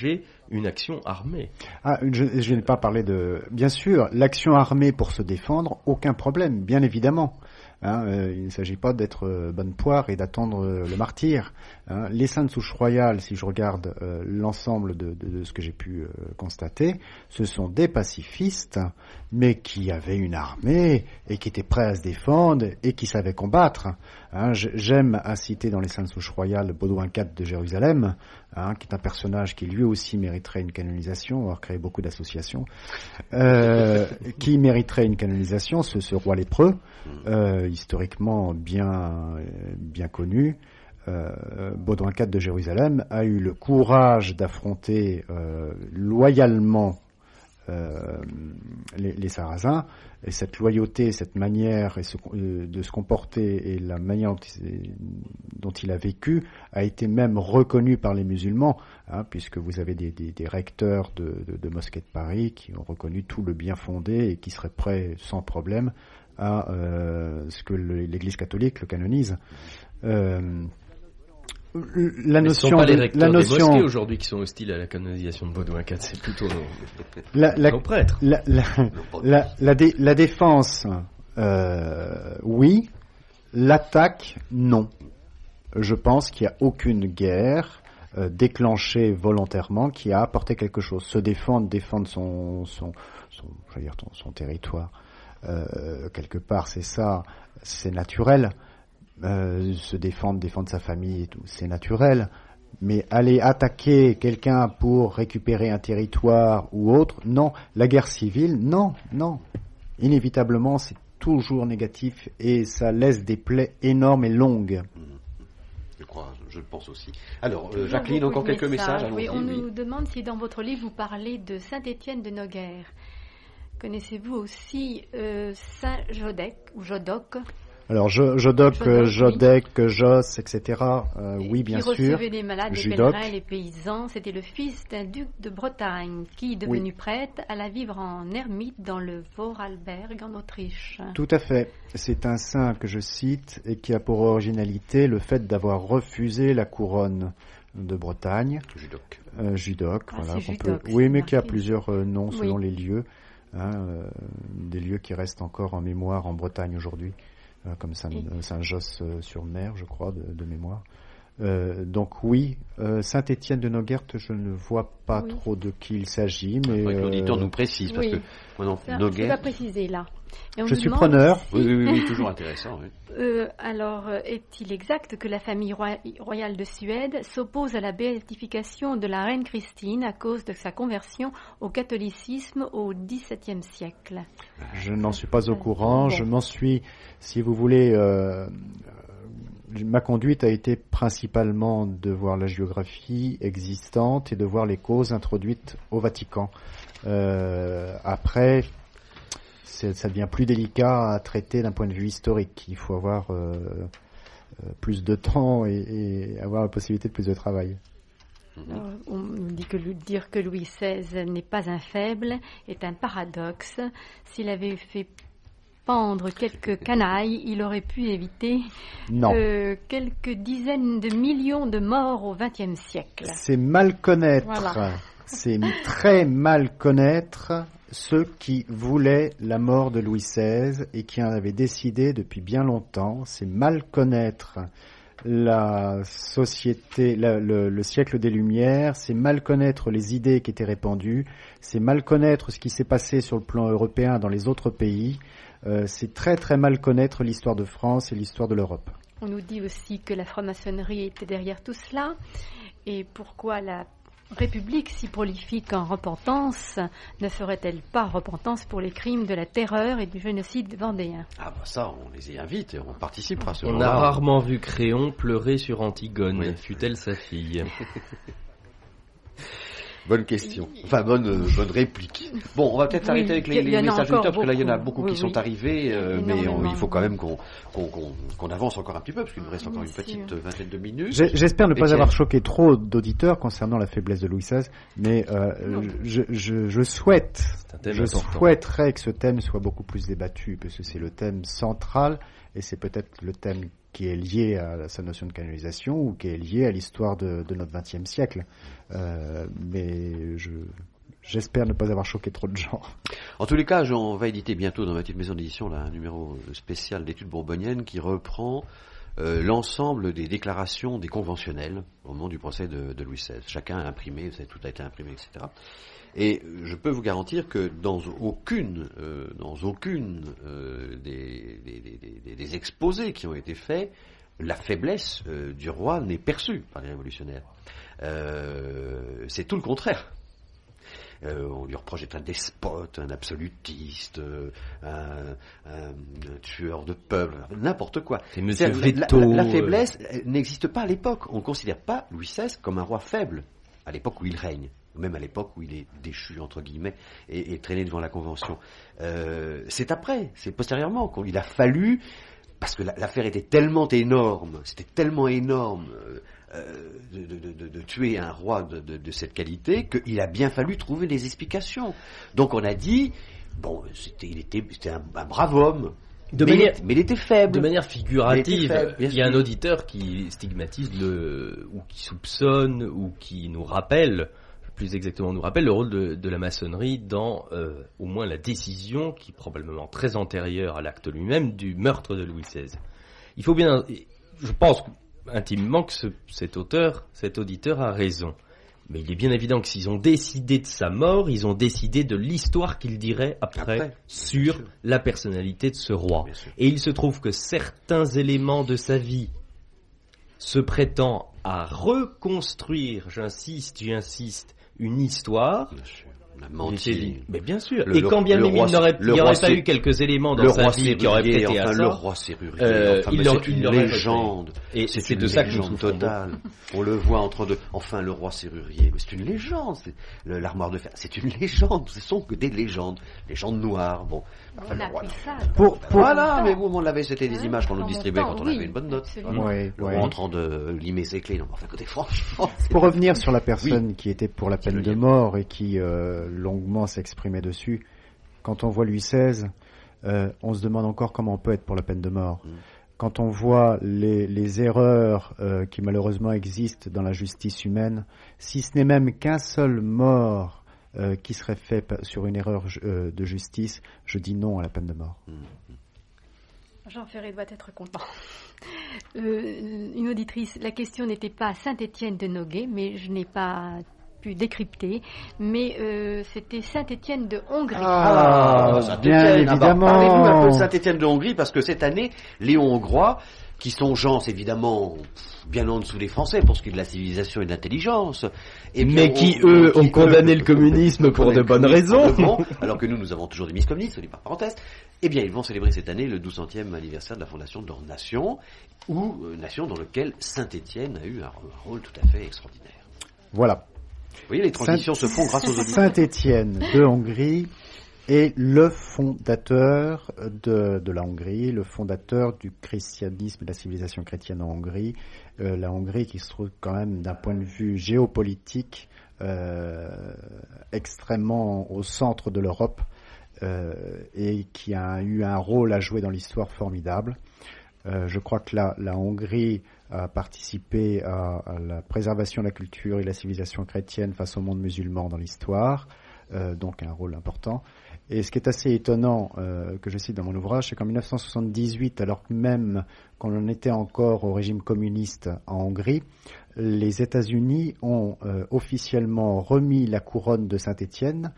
une action armée. Ah, je, je n'ai pas parlé de... Bien sûr, l'action armée pour se défendre, aucun problème, bien évidemment. Hein, euh, il ne s'agit pas d'être euh, bonne poire et d'attendre euh, le martyr. Hein. Les saintes souches royales, si je regarde euh, l'ensemble de, de, de ce que j'ai pu euh, constater, ce sont des pacifistes, mais qui avaient une armée et qui étaient prêts à se défendre et qui savaient combattre. Hein. J'aime à citer dans les saintes souches royales Baudouin quatre de Jérusalem, hein, qui est un personnage qui lui aussi mériterait une canonisation, avoir créé beaucoup d'associations, euh, qui mériterait une canonisation, ce, ce roi lépreux, euh, historiquement bien, bien connu. Euh, Baudouin quatre de Jérusalem a eu le courage d'affronter euh, loyalement euh, les, les Sarrasins, et cette loyauté, cette manière et ce, euh, de se comporter et la manière dont il, dont il a vécu a été même reconnue par les musulmans, hein, puisque vous avez des, des, des recteurs de, de, de mosquées de Paris qui ont reconnu tout le bien fondé et qui seraient prêts sans problème à euh, ce que le, l'Église catholique le canonise. Euh, La Mais notion, ce sont pas les de, recteurs la notion des mosquées aujourd'hui qui sont hostiles à la canonisation de Baudouin quatre, c'est plutôt nos, la, la, nos prêtres. La, la, la, la, dé, la défense, euh, oui. L'attaque, non. Je pense qu'il n'y a aucune guerre euh, déclenchée volontairement qui a apporté quelque chose. Se défendre, défendre son, son, son, je veux dire, son, son territoire, euh, quelque part, c'est ça, c'est naturel. Euh, se défendre, défendre sa famille et tout, c'est naturel. Mais aller attaquer quelqu'un pour récupérer un territoire ou autre, non. La guerre civile, non, non. Inévitablement, c'est toujours négatif et ça laisse des plaies énormes et longues. Je crois, je le pense aussi. Alors, euh, Jacqueline, encore quelques messages. messages oui, on oui. nous demande si dans votre livre vous parlez de Saint-Étienne de Noguère. Connaissez-vous aussi euh, Saint-Jodec ou Jodoc? Alors, Jodoc, Jodoc Jodec, oui. Josse, et cetera. Euh, oui, bien qui sûr. Qui recevait les malades, les pèlerins, les paysans. C'était le fils d'un duc de Bretagne qui, devenu oui. prêtre, alla vivre en ermite dans le Vorarlberg en Autriche. Tout à fait. C'est un saint que je cite et qui a pour originalité le fait d'avoir refusé la couronne de Bretagne. Judoc. Euh, Judoc, ah, voilà. C'est Peut... Oui, mais qui a plusieurs euh, noms selon oui. les lieux. Hein, euh, des lieux qui restent encore en mémoire en Bretagne aujourd'hui. Comme Saint, Saint-Josse-sur-Mer, je crois, de, de mémoire. Euh, donc oui, euh, Saint-Étienne de Noguert, je ne vois pas oui. trop de qui il s'agit, mais... Il faudrait que l'auditeur euh... nous précise, parce oui. que... Moi, non, Noguert... Je ne vais pas préciser, là. Je suis preneur. Si... Oui, oui, oui, toujours intéressant. Oui. Euh, alors, est-il exact que la famille roi- royale de Suède s'oppose à la béatification de la reine Christine à cause de sa conversion au catholicisme au dix-septième siècle? Je n'en suis pas au courant. Bon. Je m'en suis, si vous voulez... Euh, ma conduite a été principalement de voir la géographie existante et de voir les causes introduites au Vatican. Euh, après... ça devient plus délicat à traiter d'un point de vue historique. Il faut avoir euh, euh, plus de temps et, et avoir la possibilité de plus de travail. Alors, on nous dit que dire que Louis seize n'est pas un faible est un paradoxe. S'il avait fait pendre quelques canailles, il aurait pu éviter euh, quelques dizaines de millions de morts au vingtième siècle. C'est mal connaître, voilà. C'est très mal connaître ceux qui voulaient la mort de Louis seize et qui en avaient décidé depuis bien longtemps. C'est mal connaître la société, la, le, le siècle des Lumières, c'est mal connaître les idées qui étaient répandues, c'est mal connaître ce qui s'est passé sur le plan européen dans les autres pays, euh, c'est très très mal connaître l'histoire de France et l'histoire de l'Europe. On nous dit aussi que la franc-maçonnerie était derrière tout cela, et pourquoi la République si prolifique en repentance ne ferait-elle pas repentance pour les crimes de la terreur et du génocide vendéen? Ah bah ça, on les y invite et on participera à ce On moment-là. a rarement vu Créon pleurer sur Antigone, oui. Fut-elle sa fille? Bonne question. Enfin, bonne, euh, bonne réplique. Bon, on va peut-être s'arrêter oui, avec les, les messages du top, parce que là, il y en a beaucoup oui, qui oui. sont arrivés, euh, mais on, il faut quand même qu'on, qu'on, qu'on, qu'on avance encore un petit peu, parce qu'il nous reste encore une petite sûr. vingtaine de minutes. J'espère ne pas Etienne. avoir choqué trop d'auditeurs concernant la faiblesse de Louis seize, mais euh, je, je, je souhaite, je important. souhaiterais que ce thème soit beaucoup plus débattu, parce que c'est le thème central, et c'est peut-être le thème qui est lié à sa notion de canonisation ou qui est lié à l'histoire de, de notre vingtième siècle. Euh, mais je, j'espère ne pas avoir choqué trop de gens. En tous les cas, on va éditer bientôt dans ma petite maison d'édition là, un numéro spécial d'études bourboniennes qui reprend euh, l'ensemble des déclarations des conventionnels au moment du procès de, de Louis seize. Chacun a imprimé, tout a été imprimé, et cetera. Et je peux vous garantir que dans aucune, euh, dans aucune euh, des, des, des, des, des exposés qui ont été faits, la faiblesse euh, du roi n'est perçue par les révolutionnaires. Euh, c'est tout le contraire. Euh, on lui reproche d'être un despote, un absolutiste, euh, un, un, un tueur de peuple, n'importe quoi. C'est Monsieur Veto. La, la, la faiblesse euh... n'existe pas à l'époque. On ne considère pas Louis seize comme un roi faible à l'époque où il règne. Même à l'époque où il est déchu, entre guillemets, et, et traîné devant la Convention. Euh, c'est après, c'est postérieurement qu'il a fallu, parce que la, l'affaire était tellement énorme, c'était tellement énorme euh, de, de, de, de tuer un roi de, de, de cette qualité, qu'il a bien fallu trouver des explications. Donc on a dit, bon, c'était, il était, c'était un, un brave homme, De mais, manière, il, mais il était faible. De manière figurative, faible, il y a un auditeur qui stigmatise le, ou qui soupçonne, ou qui nous rappelle, plus exactement nous rappelle le rôle de, de la maçonnerie dans euh, au moins la décision, qui est probablement très antérieure à l'acte lui-même, du meurtre de Louis seize. Il faut bien, je pense intimement que ce, cet auteur, cet auditeur a raison. Mais il est bien évident que s'ils ont décidé de sa mort, ils ont décidé de l'histoire qu'il dirait après, après sur la personnalité de ce roi. Et il se trouve que certains éléments de sa vie se prêtant à reconstruire, j'insiste, j'insiste, une histoire. Bien sûr. On a menti. Mais bien sûr. Le, et quand bien même il n'aurait, il n'y aurait pas eu quelques éléments dans sa vie qui auraient prêté enfin, à ça. Le roi serrurier, euh, enfin, il c'est une il légende. Et c'est, c'est une de ça que je légende totale. On le voit entre deux. Enfin, le roi serrurier, mais c'est une légende. C'est le, l'armoire de fer, c'est une légende. Ce sont que des légendes. Légendes noires. Bon. Enfin, on a pris ça. Pour, pour... Voilà, mais vous, on l'avait, c'était des images qu'on nous distribuait quand on oui, avait une bonne note. Ouais, le ouais. roi en train de limer ses clés. Non, enfin, écoutez, franchement. Pour revenir sur la personne oui. qui était pour la peine de mort et qui euh, longuement s'exprimait dessus, quand on voit Louis seize, euh, on se demande encore comment on peut être pour la peine de mort. Mm. Quand on voit les, les erreurs euh, qui malheureusement existent dans la justice humaine, si ce n'est même qu'un seul mort euh, qui serait fait sur une erreur euh, de justice, je dis non à la peine de mort. Mm. Jean Ferré doit être content. Euh, une auditrice, la question n'était pas Saint-Étienne de Noguet, mais je n'ai pas pu décrypter, mais euh, c'était Saint-Étienne de Hongrie. Ah, ah bien évidemment. Parlez-nous un peu de Saint-Étienne de Hongrie, parce que cette année, les Hongrois, qui sont gens évidemment bien en dessous des Français pour ce qui est de la civilisation et de l'intelligence, et mais on, qui eux qui ont condamné eux, le communisme pour de bonnes raisons, alors que nous, nous avons toujours des miss communistes, par parenthèse. Eh bien, ils vont célébrer cette année le douze centième anniversaire de la fondation de leur nation, ou euh, nation dans laquelle Saint-Étienne a eu un, un rôle tout à fait extraordinaire. Voilà. Vous voyez, les transitions Saint- se font grâce aux auditeurs. Saint-Étienne de Hongrie est le fondateur de, de la Hongrie, le fondateur du christianisme et de la civilisation chrétienne en Hongrie. Euh, la Hongrie qui se trouve quand même d'un point de vue géopolitique euh, extrêmement au centre de l'Europe euh, et qui a eu un rôle à jouer dans l'histoire formidable. Euh, je crois que la, la Hongrie a participé à, à la préservation de la culture et de la civilisation chrétienne face au monde musulman dans l'histoire, euh, donc un rôle important. Et ce qui est assez étonnant, euh, que je cite dans mon ouvrage, c'est qu'en dix-neuf cent soixante-dix-huit, alors que même qu'on en était encore au régime communiste en Hongrie, les États-Unis ont euh, officiellement remis la couronne de Saint-Étienne,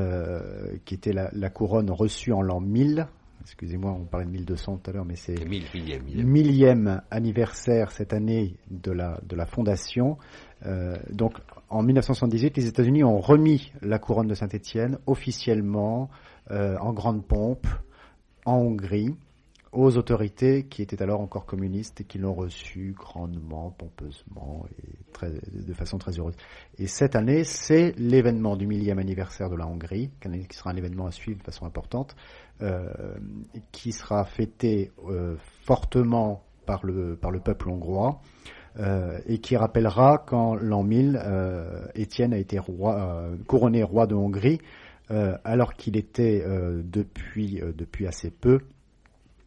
euh, qui était la, la couronne reçue en l'an mille. Excusez-moi, on parlait de mille deux cents tout à l'heure, mais c'est le millième, millième. millième anniversaire cette année de la, de la fondation. Euh, donc, en dix-neuf cent soixante-dix-huit, les États-Unis ont remis la couronne de Saint-Étienne officiellement, euh, en grande pompe, en Hongrie, aux autorités qui étaient alors encore communistes et qui l'ont reçue grandement, pompeusement et très, de façon très heureuse. Et cette année, c'est l'événement du millième anniversaire de la Hongrie, qui sera un événement à suivre de façon importante, euh, qui sera fêté euh, fortement par le, par le peuple hongrois. Euh, et qui rappellera qu'en l'an mille, euh, Étienne a été roi, euh, couronné roi de Hongrie, euh, alors qu'il était euh, depuis, euh, depuis assez peu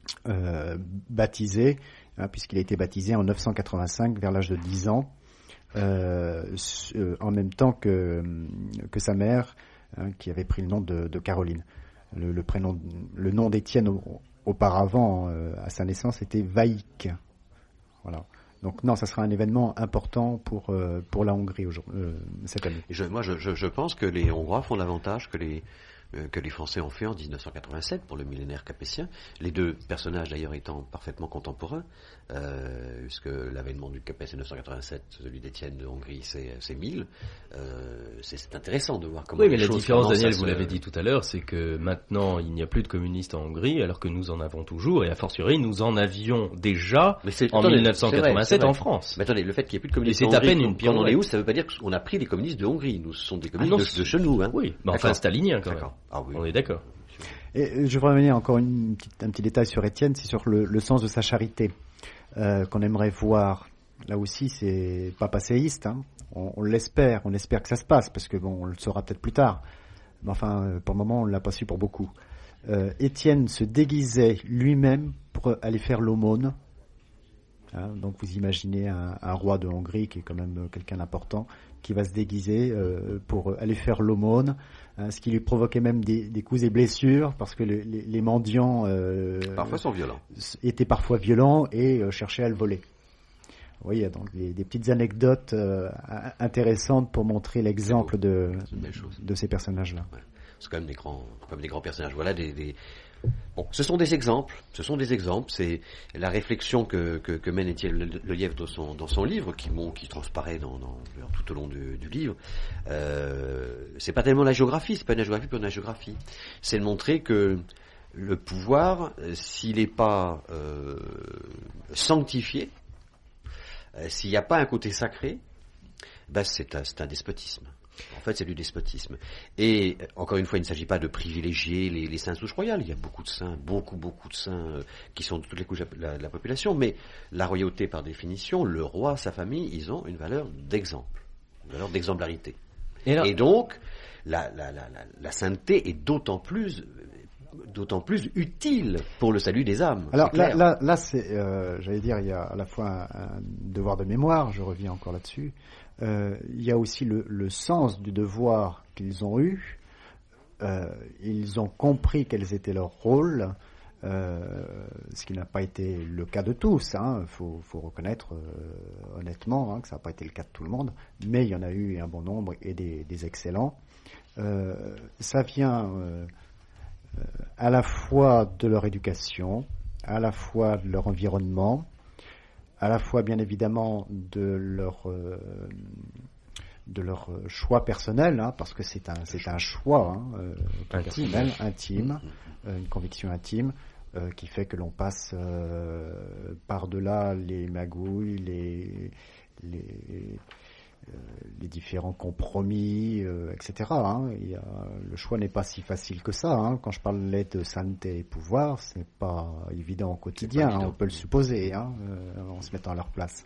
euh, baptisé, hein, puisqu'il a été baptisé en neuf cent quatre-vingt-cinq, vers l'âge de dix ans, euh, euh, en même temps que, que sa mère, hein, qui avait pris le nom de, de Caroline. Le, le, prénom, le nom d'Étienne au, auparavant, euh, à sa naissance, était Vaïk. Voilà. Donc non, ça sera un événement important pour euh, pour la Hongrie euh, cette année. Je, moi, je, je, je pense que les Hongrois font davantage que les euh, que les Français ont fait en dix-neuf cent quatre-vingt-sept pour le millénaire capétien. Les deux personnages d'ailleurs étant parfaitement contemporains, euh, puisque l'avènement du Capet c'est neuf cent quatre-vingt-sept, celui d'Étienne de Hongrie c'est, c'est mille. Euh, c'est, c'est intéressant de voir comment. Oui, les mais la choses différence, Daniel, se... vous l'avez dit tout à l'heure, c'est que maintenant il n'y a plus de communistes en Hongrie, alors que nous en avons toujours, et a fortiori nous en avions déjà mais c'est, en attendez, dix-neuf cent quatre-vingt-sept c'est vrai, c'est vrai. en France. Mais attendez, le fait qu'il n'y ait plus de communistes et en c'est Hongrie, à peine une quand on est pirouette. où, ça ne veut pas dire qu'on a pris des communistes de Hongrie. Nous, ce sont des communistes Ah non, de, de chez nous. Hein. Oui, mais enfin stalinien quand même. Ah, oui. On est d'accord. Et je voudrais revenir encore une petite, un petit détail sur Étienne, c'est sur le, le sens de sa charité euh, qu'on aimerait voir. Là aussi, c'est pas passéiste, hein. on, on l'espère, on espère que ça se passe, parce que bon, on le saura peut-être plus tard. Mais enfin, pour le moment, on l'a pas su pour beaucoup. Euh, Étienne se déguisait lui-même pour aller faire l'aumône. Hein, donc vous imaginez un, un roi de Hongrie qui est quand même quelqu'un d'important, qui va se déguiser euh, pour aller faire l'aumône, hein, ce qui lui provoquait même des, des coups et blessures, parce que le, les, les mendiants euh, parfois sont violents. étaient parfois violents et euh, cherchaient à le voler. Vous voyez, donc des, des petites anecdotes euh, intéressantes pour montrer l'exemple de, de ces personnages-là. Ouais. C'est quand même des grands, comme des grands personnages. Voilà des, des... Bon, ce sont des exemples. Ce sont des exemples. C'est la réflexion que, que, que mène Étienne Lelièvre dans son, dans son livre, qui, bon, qui transparaît dans, dans, tout au long du, du livre. Euh, c'est pas tellement la géographie, c'est pas une géographie pour une géographie. C'est de montrer que le pouvoir, s'il n'est pas euh, sanctifié, euh, s'il n'y a pas un côté sacré, ben c'est un, c'est un despotisme. En fait, c'est du despotisme. Et, encore une fois, il ne s'agit pas de privilégier les, les saints souches royales. Il y a beaucoup de saints, beaucoup, beaucoup de saints euh, qui sont de toutes les couches de la, de la population. Mais la royauté, par définition, le roi, sa famille, ils ont une valeur d'exemple, une valeur d'exemplarité. Et, là, Et donc, la, la, la, la, la sainteté est d'autant plus... d'autant plus utile pour le salut des âmes. Alors là, là, là, c'est, euh, j'allais dire, il y a à la fois un, un devoir de mémoire, je reviens encore là-dessus, euh, il y a aussi le, le sens du devoir qu'ils ont eu, euh, ils ont compris quels étaient leurs rôles, euh, ce qui n'a pas été le cas de tous, hein, faut, faut reconnaître euh, honnêtement hein, que ça n'a pas été le cas de tout le monde, mais il y en a eu un bon nombre et des, des excellents. Euh, ça vient... Euh, Euh, à la fois de leur éducation, à la fois de leur environnement, à la fois bien évidemment de leur euh, de leur choix personnel, hein, parce que c'est un c'est un choix hein, euh, intime, personnel, intime, euh, une conviction intime euh, qui fait que l'on passe euh, par-delà les magouilles, les les Euh, les différents compromis, euh, et cetera. Hein. Il y a, le choix n'est pas si facile que ça. Hein. Quand je parlais de sainteté et pouvoir, c'est pas évident au quotidien. Hein, on peut le supposer, hein, euh, en se mettant à leur place.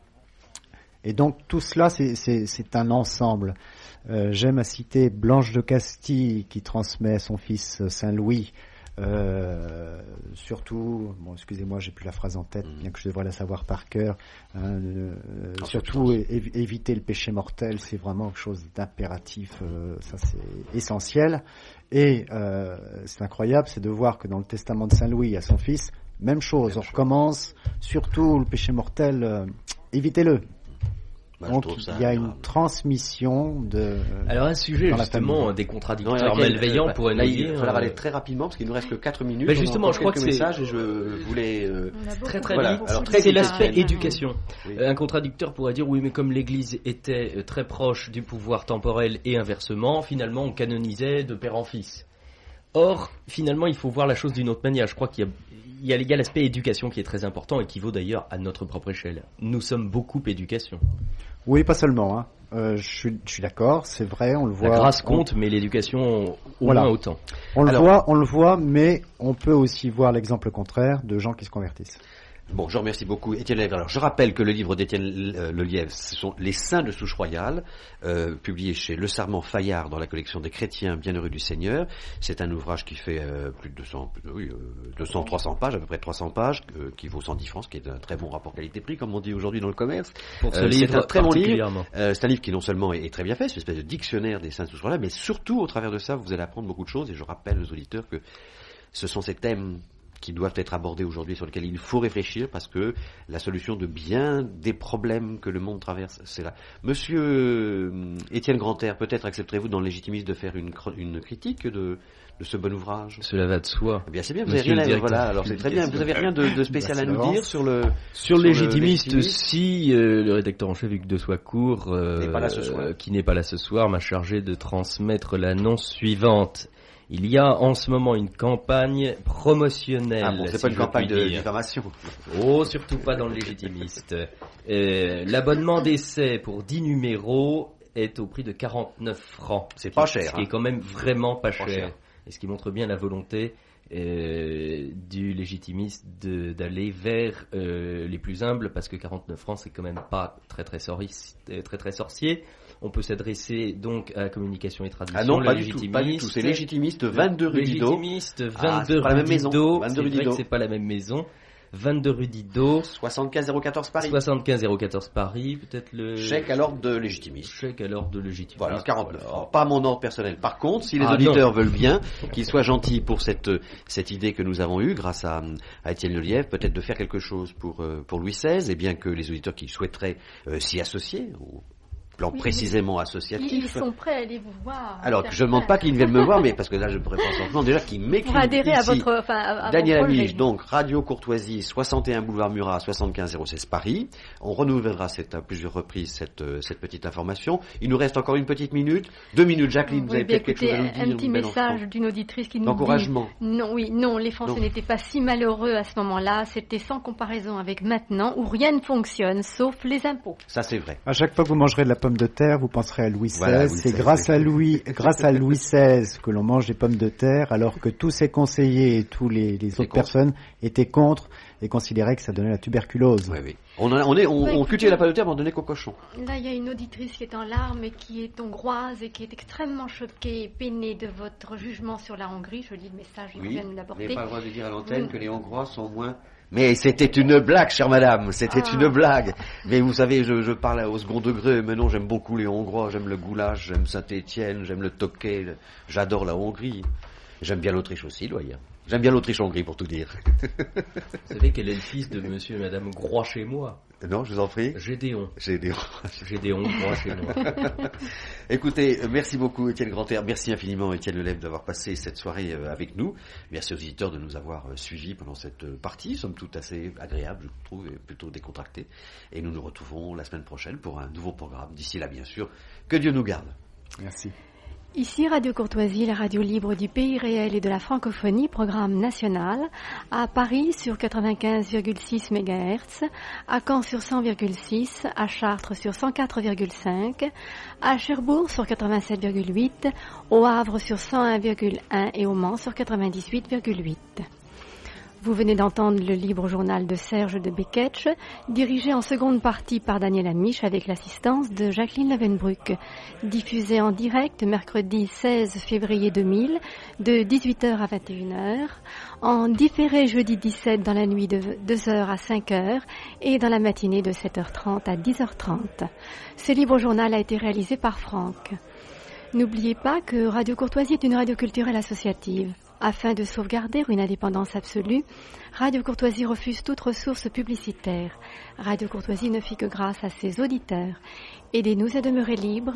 Et donc tout cela, c'est, c'est, c'est un ensemble. Euh, j'aime à citer Blanche de Castille qui transmet à son fils Saint-Louis. Euh, surtout, bon, excusez-moi, j'ai plus la phrase en tête, mmh. bien que je devrais la savoir par cœur. Hein, euh, ah, surtout, é- éviter le péché mortel, c'est vraiment quelque chose d'impératif. Euh, ça, c'est essentiel. Et euh, c'est incroyable, c'est de voir que dans le testament de Saint Louis à son fils, même chose. Même on chose. recommence. Surtout le péché mortel, euh, évitez-le. Bah, donc il y a une transmission de. Alors un sujet justement des contradicteurs non, malveillants euh, pour là, il va falloir aller très rapidement parce qu'il nous reste que quatre minutes. Bah, justement, je crois que c'est et je voulais euh... très très voilà. Alors très c'est l'aspect éducation. Oui. Un contradicteur pourrait dire oui, mais comme l'Église était très proche du pouvoir temporel et inversement, finalement on canonisait de père en fils. Or, finalement, il faut voir la chose d'une autre manière. Je crois qu'il y a Il y, a, il y a l'aspect éducation qui est très important et qui vaut d'ailleurs à notre propre échelle. Nous sommes beaucoup éducation. Oui, pas seulement. Hein. Euh, je, suis, je suis d'accord, c'est vrai, on le voit. La grâce compte, on... mais l'éducation au voilà. moins autant. On Alors, le voit, on le voit, mais on peut aussi voir l'exemple contraire de gens qui se convertissent. Bon, je remercie beaucoup Étienne Lelièvre. Alors, je rappelle que le livre d'Étienne Lelièvre, ce sont Les Saints de souche royale, euh, publié chez Le Sarment Fayard dans la collection des chrétiens bienheureux du Seigneur. C'est un ouvrage qui fait euh, plus de deux cents, oui, euh, deux cents, trois cents pages, à peu près trois cents pages, euh, qui vaut cent dix francs, ce qui est un très bon rapport qualité-prix, comme on dit aujourd'hui dans le commerce. Pour ce euh, livre, c'est un très bon livre. Euh, c'est un livre qui non seulement est, est très bien fait, c'est une espèce de dictionnaire des Saints de souche royale, mais surtout, au travers de ça, vous allez apprendre beaucoup de choses. Et je rappelle aux auditeurs que ce sont ces thèmes qui doivent être abordés aujourd'hui, sur lesquels il faut réfléchir, parce que la solution de bien des problèmes que le monde traverse, c'est là. Monsieur euh, Étienne Grantaire, peut-être accepterez-vous dans le Légitimiste de faire une, une critique de, de ce bon ouvrage? Cela va de soi. Eh bien, c'est bien, vous avez rien à, voilà, alors c'est très bien, vous avez rien de, de spécial à nous dire sur le... Sur, sur le Légitimiste, le si euh, le rédacteur en chef Hugues de Soicourt, euh, n'est pas là ce soir. Euh, qui n'est pas là ce soir, m'a chargé de transmettre l'annonce suivante. Il y a en ce moment une campagne promotionnelle. Ah bon, c'est si pas une campagne de dire. diffamation. Oh, surtout pas dans le Légitimiste. Euh, l'abonnement d'essai pour dix numéros est au prix de quarante-neuf francs. C'est pas cher. Ce qui est quand même vraiment pas, pas cher. cher. Et ce qui montre bien la volonté euh, du Légitimiste de, d'aller vers euh, les plus humbles, parce que quarante-neuf francs, c'est quand même pas très très, sorci, très, très sorcier. On peut s'adresser donc à la communication et tradition. Ah non, pas le du tout, pas du tout. C'est Légitimiste, vingt-deux rue Didot. Légitimiste, vingt-deux ah, rue Didot. vingt-deux rue C'est vrai Didot. que c'est pas la même maison. vingt-deux rue Didot. soixante-quinze zéro quatorze Paris. soixante-quinze zéro quatorze Paris, peut-être le... Chèque à l'ordre de Légitimiste. Chèque à l'ordre de Légitimiste. Voilà, quarante-neuf francs. Pas mon ordre personnel. Par contre, si les Ah, auditeurs non. veulent bien, qu'ils soient gentils pour cette, cette idée que nous avons eue grâce à, à Étienne Lelièvre, peut-être de faire quelque chose pour, euh, pour Louis seize, et bien que les auditeurs qui souhaiteraient euh, s'y associer, ou plan Oui, précisément Ils, associatif. ils sont prêts à aller vous voir. Alors, je ne demande pas qu'ils viennent me voir, mais parce que là, je pourrais pas simplement déjà qu'ils m'écrivent Pour adhérer à ici. votre, enfin, à, à Daniel vos projets. Amiche, donc Radio Courtoisie, soixante et un boulevard Murat, soixante-quinze zéro seize Paris. On renouvellera cette, à plusieurs reprises cette, euh, cette petite information. Il nous reste encore une petite minute. Deux minutes, Jacqueline, vous Oui, avez bien, peut-être quelque écoutez, chose à nous dire. un petit bel message enfant. d'une auditrice qui nous dit... D'encouragement. Non, oui, non, les Français Non. n'étaient pas si malheureux à ce moment-là. C'était sans comparaison avec maintenant, où rien ne fonctionne, sauf les impôts. Ça, c'est vrai. À chaque fois que vous mangerez de la pomme de terre, vous penserez à Louis seize. Voilà, Louis c'est seize, grâce oui. à Louis, grâce à Louis seize que l'on mange des pommes de terre, alors que tous ses conseillers et tous les, les autres contre. personnes étaient contre et considéraient que ça donnait la tuberculose. Oui, oui. On, en a- on, est, on, Ouais, on écoutez- cultive la pomme de terre, mais on donnait qu'au cochon. Là, il y a une auditrice qui est en larmes et qui est hongroise et qui est extrêmement choquée et peinée de votre jugement sur la Hongrie. Je lis le message, il Oui, vient de vous l'aborder. n'avez pas le droit de dire à l'antenne Vous- que les Hongrois sont moins... Mais c'était une blague, chère madame, c'était Ah. une blague. Mais vous savez, je, je parle au second degré, mais non, j'aime beaucoup les Hongrois, j'aime le goulash, j'aime Saint-Étienne, j'aime le Tokay, le- j'adore la Hongrie. J'aime bien l'Autriche aussi, doyen. J'aime bien l'Autriche-Hongrie, pour tout dire. Vous savez quel est le fils de monsieur et madame Groix chez moi? Non, je vous en prie. Gédéon. J'ai des... Gédéon Groix chez moi. Écoutez, euh, merci beaucoup Étienne Grantaire, merci infiniment Étienne Lelièvre d'avoir passé cette soirée euh, avec nous. Merci aux visiteurs de nous avoir euh, suivis pendant cette euh, partie, somme toute assez agréable, je trouve, et plutôt décontractée. Et nous nous retrouvons la semaine prochaine pour un nouveau programme. D'ici là, bien sûr, que Dieu nous garde. Merci. Ici Radio Courtoisie, la radio libre du pays réel et de la francophonie, programme national, à Paris sur quatre-vingt-quinze virgule six mégahertz, à Caen sur cent virgule six, à Chartres sur cent quatre virgule cinq, à Cherbourg sur quatre-vingt-sept virgule huit, au Havre sur cent un virgule un et au Mans sur quatre-vingt-dix-huit virgule huit. Vous venez d'entendre le libre journal de Serge de Beketch, dirigé en seconde partie par Daniel Amiche avec l'assistance de Jacqueline Levenbruck, diffusé en direct mercredi seize février deux mille de dix-huit heures à vingt et une heures, en différé jeudi dix-sept dans la nuit de deux heures à cinq heures et dans la matinée de sept heures trente à dix heures trente. Ce libre journal a été réalisé par Franck. N'oubliez pas que Radio Courtoisie est une radio culturelle associative. Afin de sauvegarder une indépendance absolue, Radio Courtoisie refuse toute ressource publicitaire. Radio Courtoisie ne fit que grâce à ses auditeurs. Aidez-nous à demeurer libres.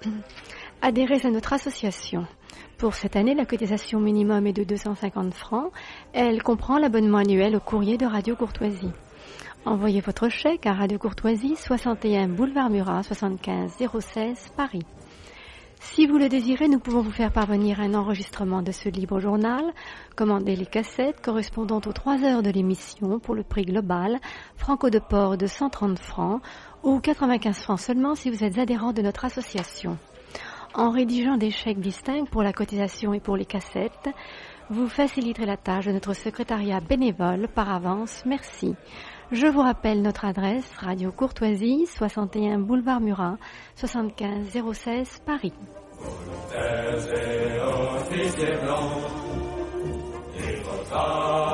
Adhérez à notre association. Pour cette année, la cotisation minimum est de deux cent cinquante francs. Elle comprend l'abonnement annuel au courrier de Radio Courtoisie. Envoyez votre chèque à Radio Courtoisie, soixante et un boulevard Murat, soixante-quinze zéro seize, Paris. Si vous le désirez, nous pouvons vous faire parvenir un enregistrement de ce libre journal. Commandez les cassettes correspondant aux trois heures de l'émission pour le prix global, franco de port de cent trente francs ou quatre-vingt-quinze francs seulement si vous êtes adhérent de notre association. En rédigeant des chèques distincts pour la cotisation et pour les cassettes, vous faciliterez la tâche de notre secrétariat bénévole. Par avance, merci. Je vous rappelle notre adresse, Radio Courtoisie, soixante et un boulevard Murat, soixante-quinze zéro seize Paris. Volontaires et officiers blancs, et votre